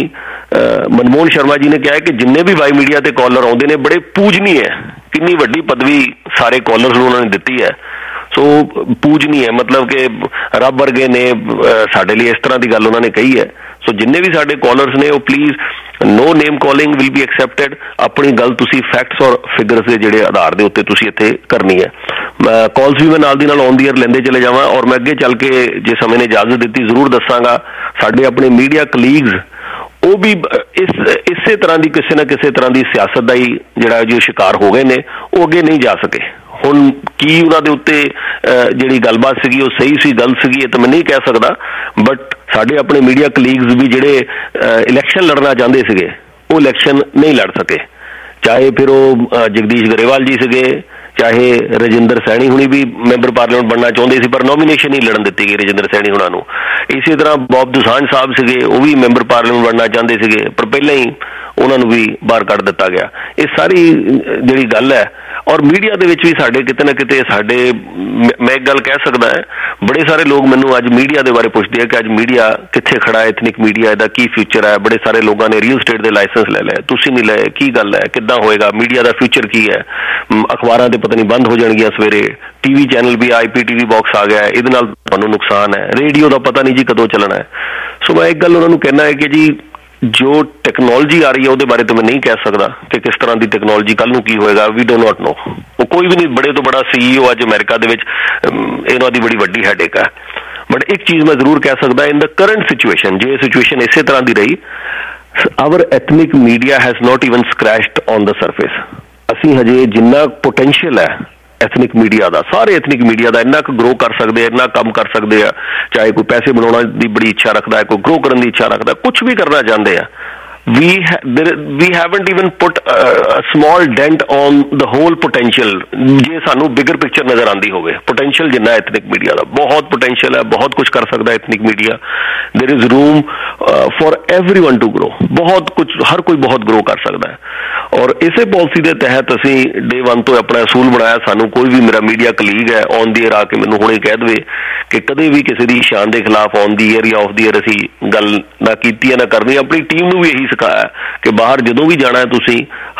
ਮਨਮੋਹਨ ਸ਼ਰਮਾ ਜੀ ਨੇ ਕਿਹਾ ਕਿ ਜਿੰਨੇ ਵੀ ਵਾਈ ਮੀਡੀਆ ਤੇ ਕਾਲਰ ਆਉਂਦੇ ਨੇ ਬੜੇ ਪੂਜਨੀय ਹੈ। ਕਿੰਨੀ ਵੱਡੀ ਪਦਵੀ ਸਾਰੇ ਕਾਲਰਸ ਨੂੰ ਉਹਨਾਂ ਨੇ ਦਿੱਤੀ ਹੈ। ਸੋ ਪੂਜਨੀय ਹੈ ਮਤਲਬ ਕਿ ਰੱਬ ਵਰਗੇ ਨੇ ਸਾਡੇ ਲਈ, ਇਸ ਤਰ੍ਹਾਂ ਦੀ ਗੱਲ ਉਹਨਾਂ ਨੇ ਕਹੀ ਹੈ। ਸੋ ਜਿੰਨੇ ਵੀ ਸਾਡੇ ਕਾਲਰਸ ਨੇ ਉਹ please no name calling will be accepted. ਆਪਣੀ ਗੱਲ ਤੁਸੀਂ ਫੈਕਟਸ ਔਰ ਫਿਗਰਸ ਦੇ ਜਿਹੜੇ ਆਧਾਰ ਦੇ ਉੱਤੇ ਤੁਸੀਂ ਇੱਥੇ ਕਰਨੀ ਹੈ। ਕਾਲਸ ਵੀ ਮੈਂ ਨਾਲ ਦੀ ਨਾਲ ਔਨ ਦੀ ਏਅਰ ਲੈਂਦੇ ਚਲੇ ਜਾਵਾਂ, ਔਰ ਮੈਂ ਅੱਗੇ ਚੱਲ ਕੇ ਜੇ ਸਮੇਂ ਨੇ ਇਜਾਜ਼ਤ ਦਿੱਤੀ ਜ਼ਰੂਰ ਦੱਸਾਂਗਾ। ਸਾਡੇ ਆਪਣੇ ਮੀਡੀਆ ਕਲੀਗਸ ਉਹ ਵੀ ਇਸ ਇਸੇ ਤਰ੍ਹਾਂ ਦੀ ਕਿਸੇ ਨਾ ਕਿਸੇ ਤਰ੍ਹਾਂ ਦੀ ਸਿਆਸਤ ਦਾ ਹੀ ਜਿਹੜਾ ਜੋ ਸ਼ਿਕਾਰ ਹੋ ਗਏ ਨੇ, ਉਹ ਅੱਗੇ ਨਹੀਂ ਜਾ ਸਕੇ। ਹੁਣ ਕੀ ਉਹਨਾਂ ਦੇ ਉੱਤੇ ਜਿਹੜੀ ਗੱਲਬਾਤ ਸੀਗੀ ਉਹ ਸਹੀ ਸੀ, ਗਲਤ ਸੀਗੀ, ਇਹ ਤਾਂ ਮੈਂ ਨਹੀਂ ਕਹਿ ਸਕਦਾ, ਬਟ ਸਾਡੇ ਆਪਣੇ ਮੀਡੀਆ ਕਲੀਗਸ ਵੀ ਜਿਹੜੇ ਇਲੈਕਸ਼ਨ ਲੜਨਾ ਚਾਹੁੰਦੇ ਸੀਗੇ ਉਹ ਇਲੈਕਸ਼ਨ ਨਹੀਂ ਲੜ ਸਕੇ। ਚਾਹੇ ਫਿਰ ਉਹ ਜਗਦੀਸ਼ ਗਰੇਵਾਲ ਜੀ ਸੀਗੇ, ਚਾਹੇ ਰਜਿੰਦਰ ਸੈਣੀ ਹੁਣੀ ਵੀ ਮੈਂਬਰ ਪਾਰਲੀਮੈਂਟ ਬਣਨਾ ਚਾਹੁੰਦੇ ਸੀ, ਪਰ ਨੋਮੀਨੇਸ਼ਨ ਹੀ ਲੜਨ ਦਿੱਤੀ ਗਈ ਰਜਿੰਦਰ ਸੈਣੀ ਹੁਣਾਂ ਨੂੰ। ਇਸੇ ਤਰ੍ਹਾਂ ਬੌਬ ਦੁਸਾਂਝ ਸਾਹਿਬ ਸੀਗੇ, ਉਹ ਵੀ ਮੈਂਬਰ ਪਾਰਲੀਮੈਂਟ ਬਣਨਾ ਚਾਹੁੰਦੇ ਸੀਗੇ, ਪਰ ਪਹਿਲਾਂ ਹੀ ਉਹਨਾਂ ਨੂੰ ਵੀ ਬਾਹਰ ਕੱਢ ਦਿੱਤਾ ਗਿਆ। ਇਹ ਸਾਰੀ ਜਿਹੜੀ ਗੱਲ ਹੈ, ਔਰ ਮੀਡੀਆ ਦੇ ਵਿੱਚ ਵੀ ਸਾਡੇ ਕਿਤੇ ਨਾ ਕਿਤੇ ਸਾਡੇ, ਮੈਂ ਇੱਕ ਗੱਲ ਕਹਿ ਸਕਦਾ ਹੈ, ਬੜੇ ਸਾਰੇ ਲੋਕ ਮੈਨੂੰ ਅੱਜ ਮੀਡੀਆ ਦੇ ਬਾਰੇ ਪੁੱਛਦੇ ਆ ਕਿ ਅੱਜ ਮੀਡੀਆ ਕਿੱਥੇ ਖੜਾ ਹੈ, ਐਥਨਿਕ ਮੀਡੀਆ ਇਹਦਾ ਕੀ ਫਿਊਚਰ ਹੈ। ਬੜੇ ਸਾਰੇ ਲੋਕਾਂ ਨੇ ਰੀਅਲ ਸਟੇਟ ਦੇ ਲਾਇਸੈਂਸ ਲੈ ਲਏ, ਤੁਸੀਂ ਨਹੀਂ ਲਏ, ਕੀ ਗੱਲ ਹੈ, ਕਿੱਦਾਂ ਹੋਏਗਾ, ਮੀਡੀਆ ਦਾ ਫਿਊਚਰ ਕੀ ਹੈ, ਅਖਬਾਰਾਂ ਦੇ ਪਤਾ ਨਹੀਂ ਬੰਦ ਹੋ ਜਾਣਗੀਆਂ ਸਵੇਰੇ, ਟੀਵੀ ਚੈਨਲ ਵੀ I P T V box ਆ ਗਿਆ, ਇਹਦੇ ਨਾਲ ਤੁਹਾਨੂੰ ਨੁਕਸਾਨ ਹੈ, ਰੇਡੀਓ ਦਾ ਪਤਾ ਨਹੀਂ ਜੀ ਕਦੋਂ ਚੱਲਣਾ ਹੈ। ਸੋ ਮੈਂ ਇੱਕ ਗੱਲ ਉਹਨਾਂ ਨੂੰ ਕਹਿਣਾ ਹੈ ਕਿ ਜੀ ਜੋ ਟੈਕਨੋਲੋਜੀ ਆ ਰਹੀ ਹੈ ਉਹਦੇ ਬਾਰੇ ਤਾਂ ਮੈਂ ਨਹੀਂ ਕਹਿ ਸਕਦਾ ਕਿ ਕਿਸ ਤਰ੍ਹਾਂ ਦੀ ਟੈਕਨੋਲੋਜੀ ਕੱਲ੍ਹ ਨੂੰ ਕੀ ਹੋਏਗਾ, ਵੀ ਡੋ ਨਾਟ ਨੋ। ਉਹ ਕੋਈ ਵੀ ਨਹੀਂ, ਬੜੇ ਤੋਂ ਬੜਾ ਸੀ ਈ ਓ ਅੱਜ ਅਮਰੀਕਾ ਦੇ ਵਿੱਚ, ਇਹਨਾਂ ਦੀ ਬੜੀ ਵੱਡੀ ਹੈਡੇਕ ਹੈ। ਬਟ ਇੱਕ ਚੀਜ਼ ਮੈਂ ਜ਼ਰੂਰ ਕਹਿ ਸਕਦਾ, ਇਨ ਦ ਕਰੰਟ ਸਿਚੁਏਸ਼ਨ, ਜੇ ਸਿਚੁਏਸ਼ਨ ਇਸੇ ਤਰ੍ਹਾਂ ਦੀ ਰਹੀ, our ethnic media has not even scratched on the surface. ਅਸੀਂ ਹਜੇ ਜਿੰਨਾ ਪੋਟੈਂਸ਼ੀਅਲ ਹੈ ਐਥਨਿਕ ਮੀਡੀਆ ਦਾ, ਸਾਰੇ ਐਥਨਿਕ ਮੀਡੀਆ ਦਾ ਇੰਨਾ ਕੁ ਗਰੋ ਕਰ ਸਕਦੇ ਆ, ਇੰਨਾ ਕੰਮ ਕਰ ਸਕਦੇ ਆ। ਚਾਹੇ ਕੋਈ ਪੈਸੇ ਬਣਾਉਣਾ ਦੀ ਬੜੀ ਇੱਛਾ ਰੱਖਦਾ ਹੈ, ਕੋਈ ਗਰੋ ਕਰਨ ਦੀ ਇੱਛਾ ਰੱਖਦਾ, ਕੁਛ ਵੀ ਕਰਨਾ ਚਾਹੁੰਦੇ ਆ। we ha- there, we haven't even put a, a small dent on the whole potential। ਜੇ ਸਾਨੂੰ ਬਿਗਰ ਪਿਕਚਰ ਨਜ਼ਰ ਆਉਂਦੀ ਹੋਵੇ, ਪੋਟੈਂਸ਼ੀਅਲ ਜਿੰਨਾ ਐਥਨਿਕ ਮੀਡੀਆ ਦਾ, ਬਹੁਤ ਪੋਟੈਂਸ਼ੀਅਲ ਹੈ, ਬਹੁਤ ਕੁਝ ਕਰ ਸਕਦਾ ethnic media. There is room for everyone to grow, बहुत कुछ, हर कोई बहुत ग्रो कर सकता है। और इसे पॉलिसी के तहत असी डे वन तो अपना असूल बनाया, सानू कोई भी मेरा मीडिया कलीग है ऑन दी एयर आके मैनू हुणे कह दे कि कदे भी किसी की शान के खिलाफ ऑन दी एयर या ऑफ दी एयर असी गल ना कीती है ना करनी। अपनी टीम नू भी यही सिखाया कि बाहर जदों भी जाना है तुसी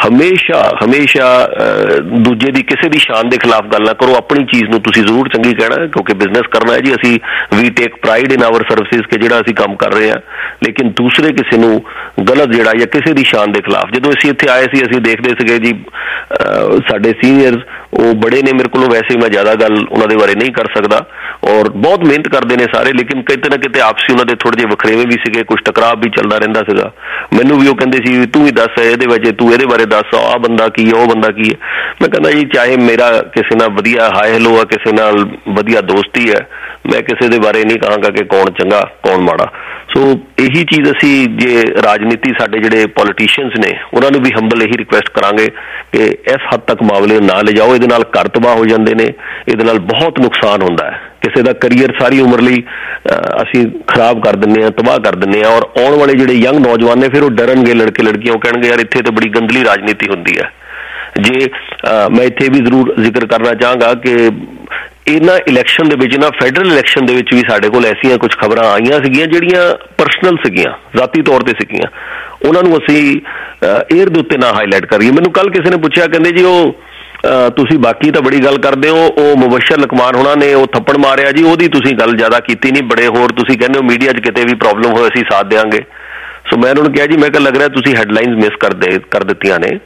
ਹਮੇਸ਼ਾ ਹਮੇਸ਼ਾ ਦੂਜੇ ਦੀ ਕਿਸੇ ਦੀ ਸ਼ਾਨ ਦੇ ਖਿਲਾਫ ਗੱਲ ਨਾ ਕਰੋ। ਆਪਣੀ ਚੀਜ਼ ਨੂੰ ਤੁਸੀਂ ਜ਼ਰੂਰ ਚੰਗੀ ਕਹਿਣਾ, ਕਿਉਂਕਿ ਬਿਜ਼ਨਸ ਕਰਨਾ ਹੈ ਜੀ। ਅਸੀਂ ਵੀ take pride in our services ਕਿ ਜਿਹੜਾ ਅਸੀਂ ਕੰਮ ਕਰ ਰਹੇ ਹਾਂ, ਲੇਕਿਨ ਦੂਸਰੇ ਕਿਸੇ ਨੂੰ ਗਲਤ ਜਿਹੜਾ ਜਾਂ ਕਿਸੇ ਦੀ ਸ਼ਾਨ ਦੇ ਖਿਲਾਫ। ਜਦੋਂ ਅਸੀਂ ਇੱਥੇ ਆਏ ਸੀ ਅਸੀਂ ਦੇਖਦੇ ਸੀਗੇ ਜੀ ਸਾਡੇ ਸੀਨੀਅਰਸ ਉਹ ਬੜੇ ਨੇ ਮੇਰੇ ਕੋਲੋਂ, ਵੈਸੇ ਮੈਂ ਜ਼ਿਆਦਾ ਗੱਲ ਉਹਨਾਂ ਦੇ ਬਾਰੇ ਨਹੀਂ ਕਰ ਸਕਦਾ, ਔਰ ਬਹੁਤ ਮਿਹਨਤ ਕਰਦੇ ਨੇ ਸਾਰੇ, ਲੇਕਿਨ ਕਿਤੇ ਨਾ ਕਿਤੇ ਆਪਸੀ ਉਹਨਾਂ ਦੇ ਥੋੜ੍ਹੇ ਜਿਹੇ ਵਖਰੇਵੇਂ ਵੀ ਸੀਗੇ, ਕੁਛ ਟਕਰਾਅ ਵੀ ਚੱਲਦਾ ਰਹਿੰਦਾ ਸੀਗਾ। ਮੈਨੂੰ ਵੀ ਉਹ ਕਹਿੰਦੇ ਸੀ ਤੂੰ ਹੀ ਦੱਸ ਇਹਦੇ ਵਿੱਚ, ਤੂੰ ਇਹਦੇ ਬਾਰੇ ਦੱਸ, ਆਹ ਬੰਦਾ ਕੀ ਹੈ, ਉਹ ਬੰਦਾ ਕੀ ਹੈ। ਮੈਂ ਕਹਿੰਦਾ ਜੀ ਚਾਹੇ ਮੇਰਾ ਕਿਸੇ ਨਾਲ ਵਧੀਆ ਹਾਏ ਹੈਲੋ ਆ, ਕਿਸੇ ਨਾਲ ਵਧੀਆ ਦੋਸਤੀ ਹੈ, ਮੈਂ ਕਿਸੇ ਦੇ ਬਾਰੇ ਨਹੀਂ ਕਹਾਂਗਾ ਕਿ ਕੌਣ ਚੰਗਾ ਕੌਣ ਮਾੜਾ। ਸੋ ਇਹੀ ਚੀਜ਼ ਅਸੀਂ ਜੇ ਰਾਜਨੀਤੀ ਸਾਡੇ ਜਿਹੜੇ ਪੋਲੀਟੀਸ਼ੀਅਨਸ ਨੇ ਉਹਨਾਂ ਨੂੰ ਵੀ ਹੰਬਲ ਇਹੀ ਰਿਕੁਐਸਟ ਕਰਾਂਗੇ ਕਿ ਇਸ ਹੱਦ ਤੱਕ ਮਾਮਲੇ ਨਾ ਲਿਜਾਓ। ਇਹਦੇ ਨਾਲ ਘਰ ਤਬਾਹ ਹੋ ਜਾਂਦੇ ਨੇ, ਇਹਦੇ ਨਾਲ ਬਹੁਤ ਨੁਕਸਾਨ ਹੁੰਦਾ ਹੈ। ਕਿਸੇ ਦਾ ਕਰੀਅਰ ਸਾਰੀ ਉਮਰ ਲਈ ਅਸੀਂ ਖਰਾਬ ਕਰ ਦਿੰਦੇ ਹਾਂ, ਤਬਾਹ ਕਰ ਦਿੰਦੇ ਹਾਂ, ਔਰ ਆਉਣ ਵਾਲੇ ਜਿਹੜੇ ਯੰਗ ਨੌਜਵਾਨ ਨੇ ਫਿਰ ਉਹ ਡਰਨਗੇ, ਲੜਕੇ ਲੜਕੀਆਂ, ਉਹ ਕਹਿਣਗੇ ਯਾਰ ਇੱਥੇ ਤਾਂ ਬੜੀ ਗੰਦਲੀ ਰਾਜਨੀਤੀ ਹੁੰਦੀ ਹੈ। ਜੇ ਮੈਂ ਇੱਥੇ ਵੀ ਜ਼ਰੂਰ ਜ਼ਿਕਰ ਕਰਨਾ ਚਾਹਾਂਗਾ ਕਿ ਇਹਨਾਂ ਇਲੈਕਸ਼ਨ ਦੇ ਵਿੱਚ ਨਾ ਫੈਡਰਲ ਇਲੈਕਸ਼ਨ ਦੇ ਵਿੱਚ ਵੀ ਸਾਡੇ ਕੋਲ ਐਸੀਆਂ ਕੁਝ ਖਬਰਾਂ ਆਈਆਂ ਸੀਗੀਆਂ ਜਿਹੜੀਆਂ ਪਰਸਨਲ ਸੀਗੀਆਂ, ਜ਼ਾਤੀ ਤੌਰ ਤੇ ਸੀਗੀਆਂ, ਉਹਨਾਂ ਨੂੰ ਅਸੀਂ ਏਅਰ ਦੇ ਉੱਤੇ ਨਾ ਹਾਈਲਾਈਟ ਕਰੀਏ। ਮੈਨੂੰ ਕੱਲ ਕਿਸੇ ਨੇ ਪੁੱਛਿਆ, ਕਹਿੰਦੇ ਜੀ ਉਹ ਤੁਸੀਂ ਬਾਕੀ ਤਾਂ ਬੜੀ ਗੱਲ ਕਰਦੇ ਹੋ, ਉਹ ਮੁਬਸ਼ਰ ਲਕਮਾਨ ਹੋਣਾ ਨੇ ਉਹ ਥੱਪੜ ਮਾਰਿਆ ਜੀ, ਉਹਦੀ ਤੁਸੀਂ ਗੱਲ ਜ਼ਿਆਦਾ ਕੀਤੀ ਨਹੀਂ, ਬੜੇ ਹੋਰ ਤੁਸੀਂ ਕਹਿੰਦੇ ਹੋ ਮੀਡੀਆ 'ਚ ਕਿਤੇ ਵੀ ਪ੍ਰੋਬਲਮ ਹੋਏ ਅਸੀਂ ਸਾਥ ਦਿਆਂਗੇ। ਸੋ ਮੈਂ ਉਹਨਾਂ ਨੂੰ ਕਿਹਾ ਜੀ ਮੈਂ ਕਿਹਾ ਲੱਗ ਰਿਹਾ ਤੁਸੀਂ ਹੈਡਲਾਈਨਸ ਮਿਸ ਕਰ ਦੇ ਕਰ ਦਿੱਤੀਆਂ ਨੇ।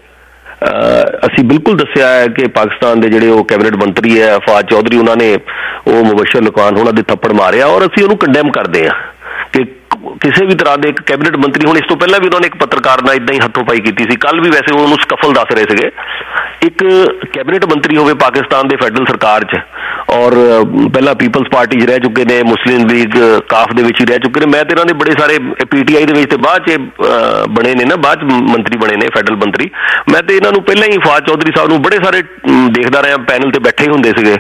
ਅਸੀਂ ਬਿਲਕੁਲ ਦੱਸਿਆ ਹੈ ਕਿ ਪਾਕਿਸਤਾਨ ਦੇ ਜਿਹੜੇ ਉਹ ਕੈਬਨਿਟ ਮੰਤਰੀ ਹੈ ਫਾਜ਼ ਚੌਧਰੀ, ਉਹਨਾਂ ਨੇ ਉਹ ਮੁਬਸ਼ਰ ਲਕਮਾਨ ਹੋਣਾ ਦੇ ਥੱਪੜ ਮਾਰਿਆ, ਔਰ ਅਸੀਂ ਉਹਨੂੰ ਕੰਡੈਮ ਕਰਦੇ ਹਾਂ ਕਿ ਕਿਸੇ ਵੀ ਤਰ੍ਹਾਂ ਦੇ ਇੱਕ ਕੈਬਨਿਟ ਮੰਤਰੀ, ਹੁਣ ਇਸ ਤੋਂ ਪਹਿਲਾਂ ਵੀ ਉਹਨਾਂ ਨੇ ਇੱਕ ਪੱਤਰਕਾਰ ਨਾਲ ਇੱਦਾਂ ਹੀ ਹੱਥੋਂ ਪਾਈ ਕੀਤੀ ਸੀ, ਕੱਲ ਵੀ ਵੈਸੇ ਉਹਨੂੰ ਸਕਫਲ ਦੱਸ ਰਹੇ ਸੀਗੇ। ਇੱਕ ਕੈਬਨਿਟ ਮੰਤਰੀ ਹੋਵੇ ਪਾਕਿਸਤਾਨ ਦੇ ਫੈਡਰਲ ਸਰਕਾਰ 'ਚ, ਔਰ ਪਹਿਲਾਂ ਪੀਪਲਸ ਪਾਰਟੀ 'ਚ ਰਹਿ ਚੁੱਕੇ ਨੇ, ਮੁਸਲਿਮ ਲੀਗ ਕਾਫ ਦੇ ਵਿੱਚ ਹੀ ਰਹਿ ਚੁੱਕੇ ਨੇ। ਮੈਂ ਤੇ ਇਹਨਾਂ ਦੇ ਬੜੇ ਸਾਰੇ ਪੀਟੀਆਈ ਦੇ ਵਿੱਚ ਤੇ ਬਾਅਦ 'ਚ ਬਣੇ ਨੇ ਨਾ, ਬਾਅਦ 'ਚ ਮੰਤਰੀ ਬਣੇ ਨੇ ਫੈਡਰਲ ਮੰਤਰੀ। ਮੈਂ ਤੇ ਇਹਨਾਂ ਨੂੰ ਪਹਿਲਾਂ ਹੀ ਫਾਜ਼ ਚੌਧਰੀ ਸਾਹਿਬ ਨੂੰ ਬੜੇ ਸਾਰੇ ਦੇਖਦਾ ਰਿਹਾ, ਪੈਨਲ ਤੇ ਬੈਠੇ ਹੁੰਦੇ ਸੀਗੇ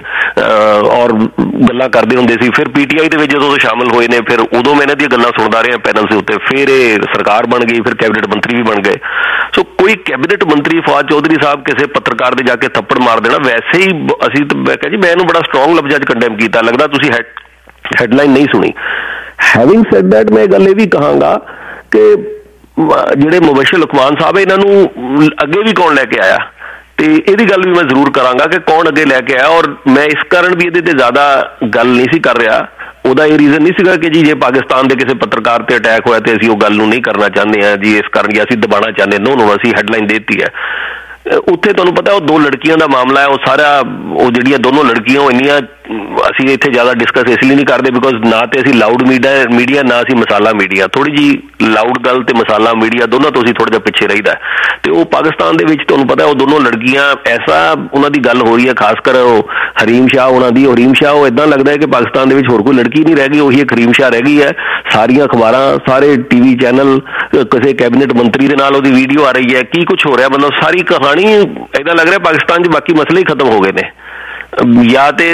ਔਰ ਗੱਲਾਂ ਕਰਦੇ ਹੁੰਦੇ ਸੀ। ਫਿਰ ਪੀਟੀਆਈ ਦੇ ਵਿੱਚ ਜਦੋਂ ਉਹ ਸ਼ਾਮਿਲ ਹੋਏ ਨੇ, ਫਿਰ ਉਦੋਂ ਮੈਂ ਇਹਨਾਂ ਦੀਆਂ ਗੱਲਾਂ ਸੁਣਦਾ ਰਿਹਾ ਪੈਨਲ ਦੇ ਉੱਤੇ, ਫਿਰ ਇਹ ਸਰਕਾਰ ਬਣ ਗਈ, ਫਿਰ ਕੈਬਨਿਟ ਮੰਤਰੀ ਵੀ ਬਣ ਗਏ। ਸੋ ਕੋਈ ਕੈਬਨਿਟ ਮੰਤਰੀ ਫਾਜ਼ ਚੌਧਰੀ ਸਾਹਿਬ ਕਿਸੇ ਪੱਤਰਕਾਰ ਦੇ ਜਾ ਕੇ ਥੱਪੜ ਮਾਰ ਦੇਣਾ, ਵੈਸੇ ਹੀ ਅਸੀਂ ਮੈਂ ਕਿਹਾ ਜੀ ਮੈਂ ਇਹਨੂੰ ਬੜਾ ਸਟਰੋਂਗ ਲਫ਼ਜ਼ਾਂ 'ਚ ਕੰਡੈਮ ਕੀਤਾ, ਲੱਗਦਾ ਤੁਸੀਂ ਹੈਡਲਾਈਨ ਨਹੀਂ ਸੁਣੀ। ਹੈਵਿੰਗ ਸੈਡ ਦੈਟ ਮੈਂ ਗੱਲ ਇਹ ਵੀ ਕਹਾਂਗਾ ਕਿ ਜਿਹੜੇ ਮੁਬਸ਼ਰ ਲਕਮਾਨ ਸਾਹਿਬ ਇਹਨਾਂ ਨੂੰ ਅੱਗੇ ਵੀ ਕੌਣ ਲੈ ਕੇ ਆਇਆ, ਤੇ ਇਹਦੀ ਗੱਲ ਵੀ ਮੈਂ ਜ਼ਰੂਰ ਕਰਾਂਗਾ ਕਿ ਕੌਣ ਅੱਗੇ ਲੈ ਕੇ ਆਇਆ। ਔਰ ਮੈਂ ਇਸ ਕਾਰਨ ਵੀ ਇਹਦੇ ਤੇ ਜ਼ਿਆਦਾ ਗੱਲ ਨਹੀਂ ਸੀ ਕਰ ਰਿਹਾ, ਉਹਦਾ ਇਹ ਰੀਜ਼ਨ ਨਹੀਂ ਸੀਗਾ ਕਿ ਜੀ ਜੇ ਪਾਕਿਸਤਾਨ ਦੇ ਕਿਸੇ ਪੱਤਰਕਾਰ ਤੇ ਅਟੈਕ ਹੋਇਆ ਤੇ ਅਸੀਂ ਉਹ ਗੱਲ ਨੂੰ ਨਹੀਂ ਕਰਨਾ ਚਾਹੁੰਦੇ ਹਾਂ ਜੀ, ਇਸ ਕਾਰਨ ਜਾਂ ਅਸੀਂ ਦਬਾਉਣਾ ਚਾਹੁੰਦੇ। ਨੋ ਨੋ ਅਸੀਂ ਹੈਡਲਾਈਨ ਦੇ ਦਿੱਤੀ ਹੈ। ਉੱਥੇ ਤੁਹਾਨੂੰ ਪਤਾ ਉਹ ਦੋ ਲੜਕੀਆਂ ਦਾ ਮਾਮਲਾ ਹੈ, ਉਹ ਸਾਰਾ ਉਹ ਜਿਹੜੀਆਂ ਦੋਨੋਂ ਲੜਕੀਆਂ ਉਹ ਇੰਨੀਆਂ ਅਸੀਂ ਇੱਥੇ ਜ਼ਿਆਦਾ ਡਿਸਕਸ ਇਸ ਲਈ ਨਹੀਂ ਕਰਦੇ ਬਿਕੋਜ਼ ਨਾ ਤੇ ਅਸੀਂ ਲਾਊਡ ਮੀਡੀਆ ਮੀਡੀਆ ਨਾ ਅਸੀਂ ਮਸਾਲਾ ਮੀਡੀਆ, ਥੋੜ੍ਹੀ ਜਿਹੀ ਲਾਊਡ ਗੱਲ ਤੇ ਮਸਾਲਾ ਮੀਡੀਆ ਦੋਨਾਂ ਤੋਂ ਅਸੀਂ ਥੋੜ੍ਹਾ ਜਿਹਾ ਪਿੱਛੇ ਰਹੀਦਾ। ਤੇ ਉਹ ਪਾਕਿਸਤਾਨ ਦੇ ਵਿੱਚ ਤੁਹਾਨੂੰ ਪਤਾ ਉਹ ਦੋਨੋਂ ਲੜਕੀਆਂ ਐਸਾ ਉਹਨਾਂ ਦੀ ਗੱਲ ਹੋ ਰਹੀ ਹੈ, ਖਾਸ ਕਰ ਉਹ ਹਰੀਮ ਸ਼ਾਹ ਉਹਨਾਂ ਦੀ। ਹਰੀਮ ਸ਼ਾਹ ਉਹ ਇੱਦਾਂ ਲੱਗਦਾ ਹੈ ਕਿ ਪਾਕਿਸਤਾਨ ਦੇ ਵਿੱਚ ਹੋਰ ਕੋਈ ਲੜਕੀ ਨਹੀਂ ਰਹਿ ਗਈ, ਉਹੀ ਇੱਕ ਹਰੀਮ ਸ਼ਾਹ ਰਹਿ ਗਈ ਹੈ। ਸਾਰੀਆਂ ਅਖਬਾਰਾਂ, ਸਾਰੇ ਟੀ ਵੀ ਚੈਨਲ, ਕਿਸੇ ਕੈਬਨਿਟ ਮੰਤਰੀ ਦੇ ਨਾਲ ਉਹਦੀ ਵੀਡੀਓ ਆ ਰਹੀ ਹੈ, ਕੀ ਕੁਛ ਹੋ ਰਿਹਾ ਬੰਦਾ, ਸਾਰੀ ਕਹਾਣੀ ਏਦਾਂ ਲੱਗ ਰਿਹਾ ਪਾਕਿਸਤਾਨ 'ਚ ਬਾਕੀ ਮਸਲੇ ਹੀ ਖਤਮ ਹੋ ਗਏ ਨੇ। ਜਾਂ ਤੇ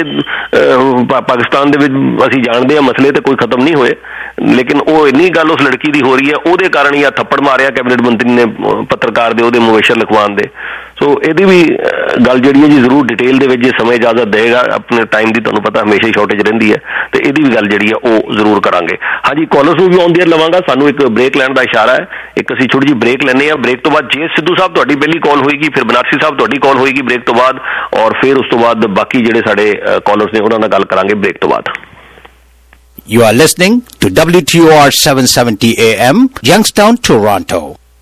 ਪਾਕਿਸਤਾਨ ਦੇ ਵਿੱਚ ਅਸੀਂ ਜਾਣਦੇ ਹਾਂ ਮਸਲੇ ਤੇ ਕੋਈ ਖਤਮ ਨਹੀਂ ਹੋਏ, ਲੇਕਿਨ ਉਹ ਇੰਨੀ ਗੱਲ ਉਸ ਲੜਕੀ ਦੀ ਹੋ ਰਹੀ ਹੈ, ਉਹਦੇ ਕਾਰਨ ਹੀ ਆ ਥੱਪੜ ਮਾਰਿਆ ਕੈਬਨਿਟ ਮੰਤਰੀ ਨੇ ਪੱਤਰਕਾਰ ਦੇ, ਉਹਦੇ ਮੁਬਸ਼ਰ ਲਕਮਾਨ ਦੇ। ਸੋ ਇਹਦੀ ਵੀ ਗੱਲ ਜਿਹੜੀ ਹੈ ਜੀ ਜ਼ਰੂਰ ਡਿਟੇਲ ਦੇ ਵਿੱਚ ਜੇ ਸਮੇਂ ਇਜਾਜ਼ਤ ਦੇਗਾ, ਆਪਣੇ ਟਾਈਮ ਦੀ ਤੁਹਾਨੂੰ ਪਤਾ ਹਮੇਸ਼ਾ ਹੀ ਸ਼ਾਰਟੇਜ ਰਹਿੰਦੀ ਹੈ, ਤੇ ਇਹਦੀ ਵੀ ਗੱਲ ਜਿਹੜੀ ਹੈ ਉਹ ਜ਼ਰੂਰ ਕਰਾਂਗੇ। ਹਾਂਜੀ, ਕਾਲਰਸ ਨੂੰ ਵੀ ਔਨ ਦੀ ਏਅਰ ਲਵਾਂਗਾ, ਸਾਨੂੰ ਇੱਕ ਬ੍ਰੇਕ ਲੈਣ ਦਾ ਇਸ਼ਾਰਾ ਹੈ, ਇੱਕ ਅਸੀਂ ਛੋਟੀ ਜਿਹੀ ਬ੍ਰੇਕ ਲੈਂਦੇ ਹਾਂ। ਬ੍ਰੇਕ ਤੋਂ ਬਾਅਦ ਜੇ ਸਿੱਧੂ ਸਾਹਿਬ ਤੁਹਾਡੀ ਪਹਿਲੀ ਕਾਲ ਹੋਏਗੀ, ਫਿਰ ਬਨਾਰਸੀ ਸਾਹਿਬ ਤੁਹਾਡੀ ਕਾਲ ਹੋਏਗੀ ਬ੍ਰੇਕ ਤੋਂ ਬਾਅਦ, ਔਰ ਫਿਰ ਉਸ ਤੋਂ ਬਾਅਦ ਬਾਕੀ ਜਿਹੜੇ ਸਾਡੇ ਕਾਲਰਸ ਨੇ ਉਹਨਾਂ ਨਾਲ ਗੱਲ ਕਰਾਂਗੇ ਬ੍ਰੇਕ ਤੋਂ ਬਾਅਦ। You are listening to W T O R seven seventy A M, Youngstown, Toronto.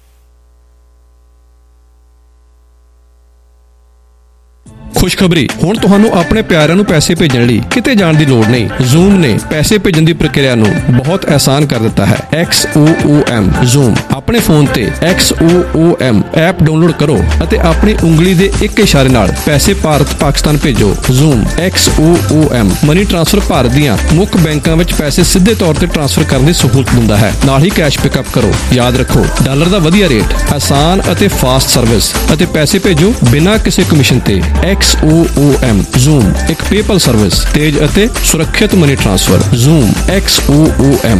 ਖੁਸ਼ਖਬਰੀ, ਹੁਣ ਤੁਹਾਨੂੰ ਆਪਣੇ ਪਿਆਰਿਆਂ ਨੂੰ ਪੈਸੇ ਭੇਜਣ ਲਈ ਕਿਤੇ ਜਾਣ ਦੀ ਲੋੜ ਨਹੀਂ। Zoom ਨੇ ਪੈਸੇ ਭੇਜਣ ਦੀ ਪ੍ਰਕਿਰਿਆ ਨੂੰ ਬਹੁਤ ਆਸਾਨ ਕਰ ਦਿੱਤਾ ਹੈ। X O O M Zoom ਆਪਣੇ ਫੋਨ ਤੇ X O O M app download ਕਰੋ ਅਤੇ ਆਪਣੀ ਉਂਗਲੀ ਦੇ ਇੱਕ ਇਸ਼ਾਰੇ ਨਾਲ ਪੈਸੇ ਭਾਰਤ ਪਾਕਿਸਤਾਨ ਭੇਜੋ। Zoom X O O M money transfer Bharat ਦੀਆਂ ਮੁੱਖ ਬੈਂਕਾਂ ਵਿੱਚ ਪੈਸੇ ਸਿੱਧੇ ਤੌਰ ਤੇ ਟ੍ਰਾਂਸਫਰ ਕਰਨ ਦੀ ਸਹੂਲਤ ਦਿੰਦਾ ਹੈ, ਨਾਲ ਹੀ ਕੈਸ਼ ਪਿਕਅਪ ਕਰੋ। ਯਾਦ ਰੱਖੋ, ਡਾਲਰ ਦਾ ਵਧੀਆ ਰੇਟ, ਆਸਾਨ ਅਤੇ ਫਾਸਟ ਸਰਵਿਸ ਅਤੇ ਪੈਸੇ ਭੇਜੋ ਬਿਨਾਂ ਕਿਸੇ ਕਮਿਸ਼ਨ ਤੇ। X O O M Zoom ਇੱਕ ਪੇਪਲ ਸਰਵਿਸ, ਤੇਜ਼ ਅਤੇ ਸੁਰੱਖਿਅਤ money transfer. Zoom X O O M।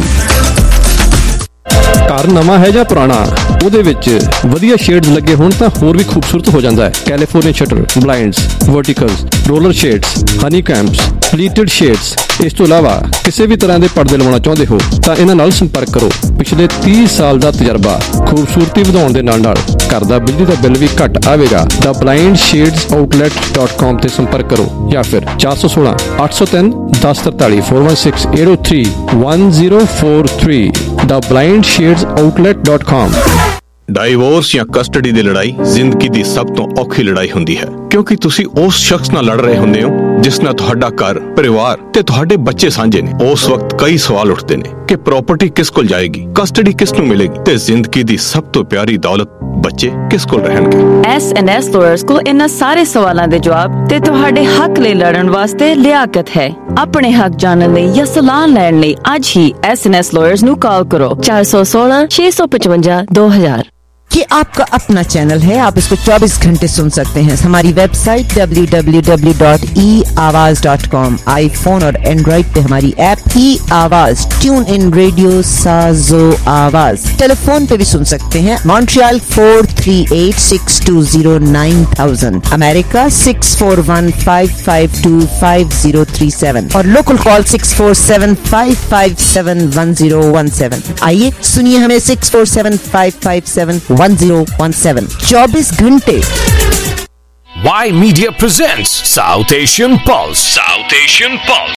ਘਰ ਨਵਾਂ ਹੈ ਜਾਂ ਪੁਰਾਣਾ, ਉਹਦੇ ਵਿੱਚ ਵਧੀਆ ਸ਼ੇਡਸ ਲੱਗੇ ਹੋਣ ਤਾਂ ਹੋਰ ਵੀ ਖੂਬਸੂਰਤ ਹੋ ਜਾਂਦਾ ਹੈ। California shutter, blinds, verticals, roller shades, honey combs, pleated shades. ਇਸ ਤੋਂ ਇਲਾਵਾ ਕਿਸੇ ਵੀ ਤਰ੍ਹਾਂ ਦੇ ਪਰਦੇ ਲਵਾਉਣਾ ਚਾਹੁੰਦੇ ਹੋ ਤਾਂ ਇਹਨਾਂ ਨਾਲ ਸੰਪਰਕ ਕਰੋ। ਪਿਛਲੇ तीस ਸਾਲ ਦਾ ਤਜਰਬਾ, ਖੂਬਸੂਰਤੀ ਵਧਾਉਣ ਦੇ ਨਾਲ ਨਾਲ ਘਰ ਦਾ ਬਿਜਲੀ ਦਾ ਬਿੱਲ ਵੀ ਘੱਟ ਆਵੇਗਾ। The blind shades outlet dot com ਤੇ ਸੰਪਰਕ ਕਰੋ ਜਾਂ ਫਿਰ ਚਾਰ ਸੌ ਸੋਲਾਂ ਅੱਠ ਸੌ ਤਿੰਨ ਦਸ ਤਰਤਾਲੀ four one six eight o three one zero four three the blind shades outlet dot com. Divorce ਜਾਂ ਕਸਟਡੀ ਦੀ ਲੜਾਈ ਜ਼ਿੰਦਗੀ ਦੀ ਸਭ ਤੋਂ ਔਖੀ ਲੜਾਈ ਹੁੰਦੀ ਹੈ, ਕਿਉਂਕਿ ਤੁਸੀਂ ਉਸ ਸ਼ਖਸ ਨਾਲ ਲੜ ਰਹੇ ਹੁੰਦੇ ਹੋ ਜਿਸ ਨਾਲ ਤੁਹਾਡਾ ਘਰ, ਪਰਿਵਾਰ ਤੇ ਤੁਹਾਡੇ ਬੱਚੇ ਸਾਂਝੇ ਨੇ। ਉਸ ਵਕਤ ਕਈ ਸਵਾਲ ਉੱਠਦੇ ਨੇ ਕਿ ਪ੍ਰਾਪਰਟੀ ਕਿਸ ਕੋਲ ਜਾਏਗੀ, ਕਸਟਡੀ ਕਿਸ ਨੂੰ ਮਿਲੇਗੀ ਤੇ ਜ਼ਿੰਦਗੀ ਦੀ ਸਭ ਤੋਂ ਪਿਆਰੀ ਦੌਲਤ ਬੱਚੇ ਕਿਸ ਕੋਲ ਰਹਿਣਗੇ। ਐਸ ਐਂਡ ਐਸ ਲਾਇਰਸ ਕੋਲ ਇਹਨਾਂ ਸਾਰੇ ਸਵਾਲਾਂ ਦੇ ਜਵਾਬ ਤੇ ਤੁਹਾਡੇ ਹੱਕ ਲਈ ਲੜਨ ਵਾਸਤੇ ਲਿਆਕਤ ਹੈ। ਆਪਣੇ ਹੱਕ ਜਾਣਨ ਲਈ ਜਾਂ ਸਲਾਹ ਲੈਣ ਲਈ ਅੱਜ ਹੀ ਐਸ ਐਂਡ ਐਸ ਲਾਇਰਸ ਨੂੰ ਕਾਲ ਕਰੋ चार सौ सोलह छह सौ पचवंजा दो हजार। कि आपका अपना चैनल है, आप इसको चौबीस घंटे सुन सकते हैं। हमारी website W W W dot E Awaaz dot com, iPhone और एंड्रॉइड पे हमारी ऐप ई आवाज, ट्यून इन रेडियो साजो आवाज। टेलीफोन पे भी सुन सकते हैं, Montreal four three eight six two zero nine thousand, America six four one five five two five zero three seven और local call six four seven five five seven one zero one seven. आइए सुनिए हमें six four seven five five seven one zero one seven, चौबीस घंटे। Y Media presents South Asian Pulse. South Asian Pulse.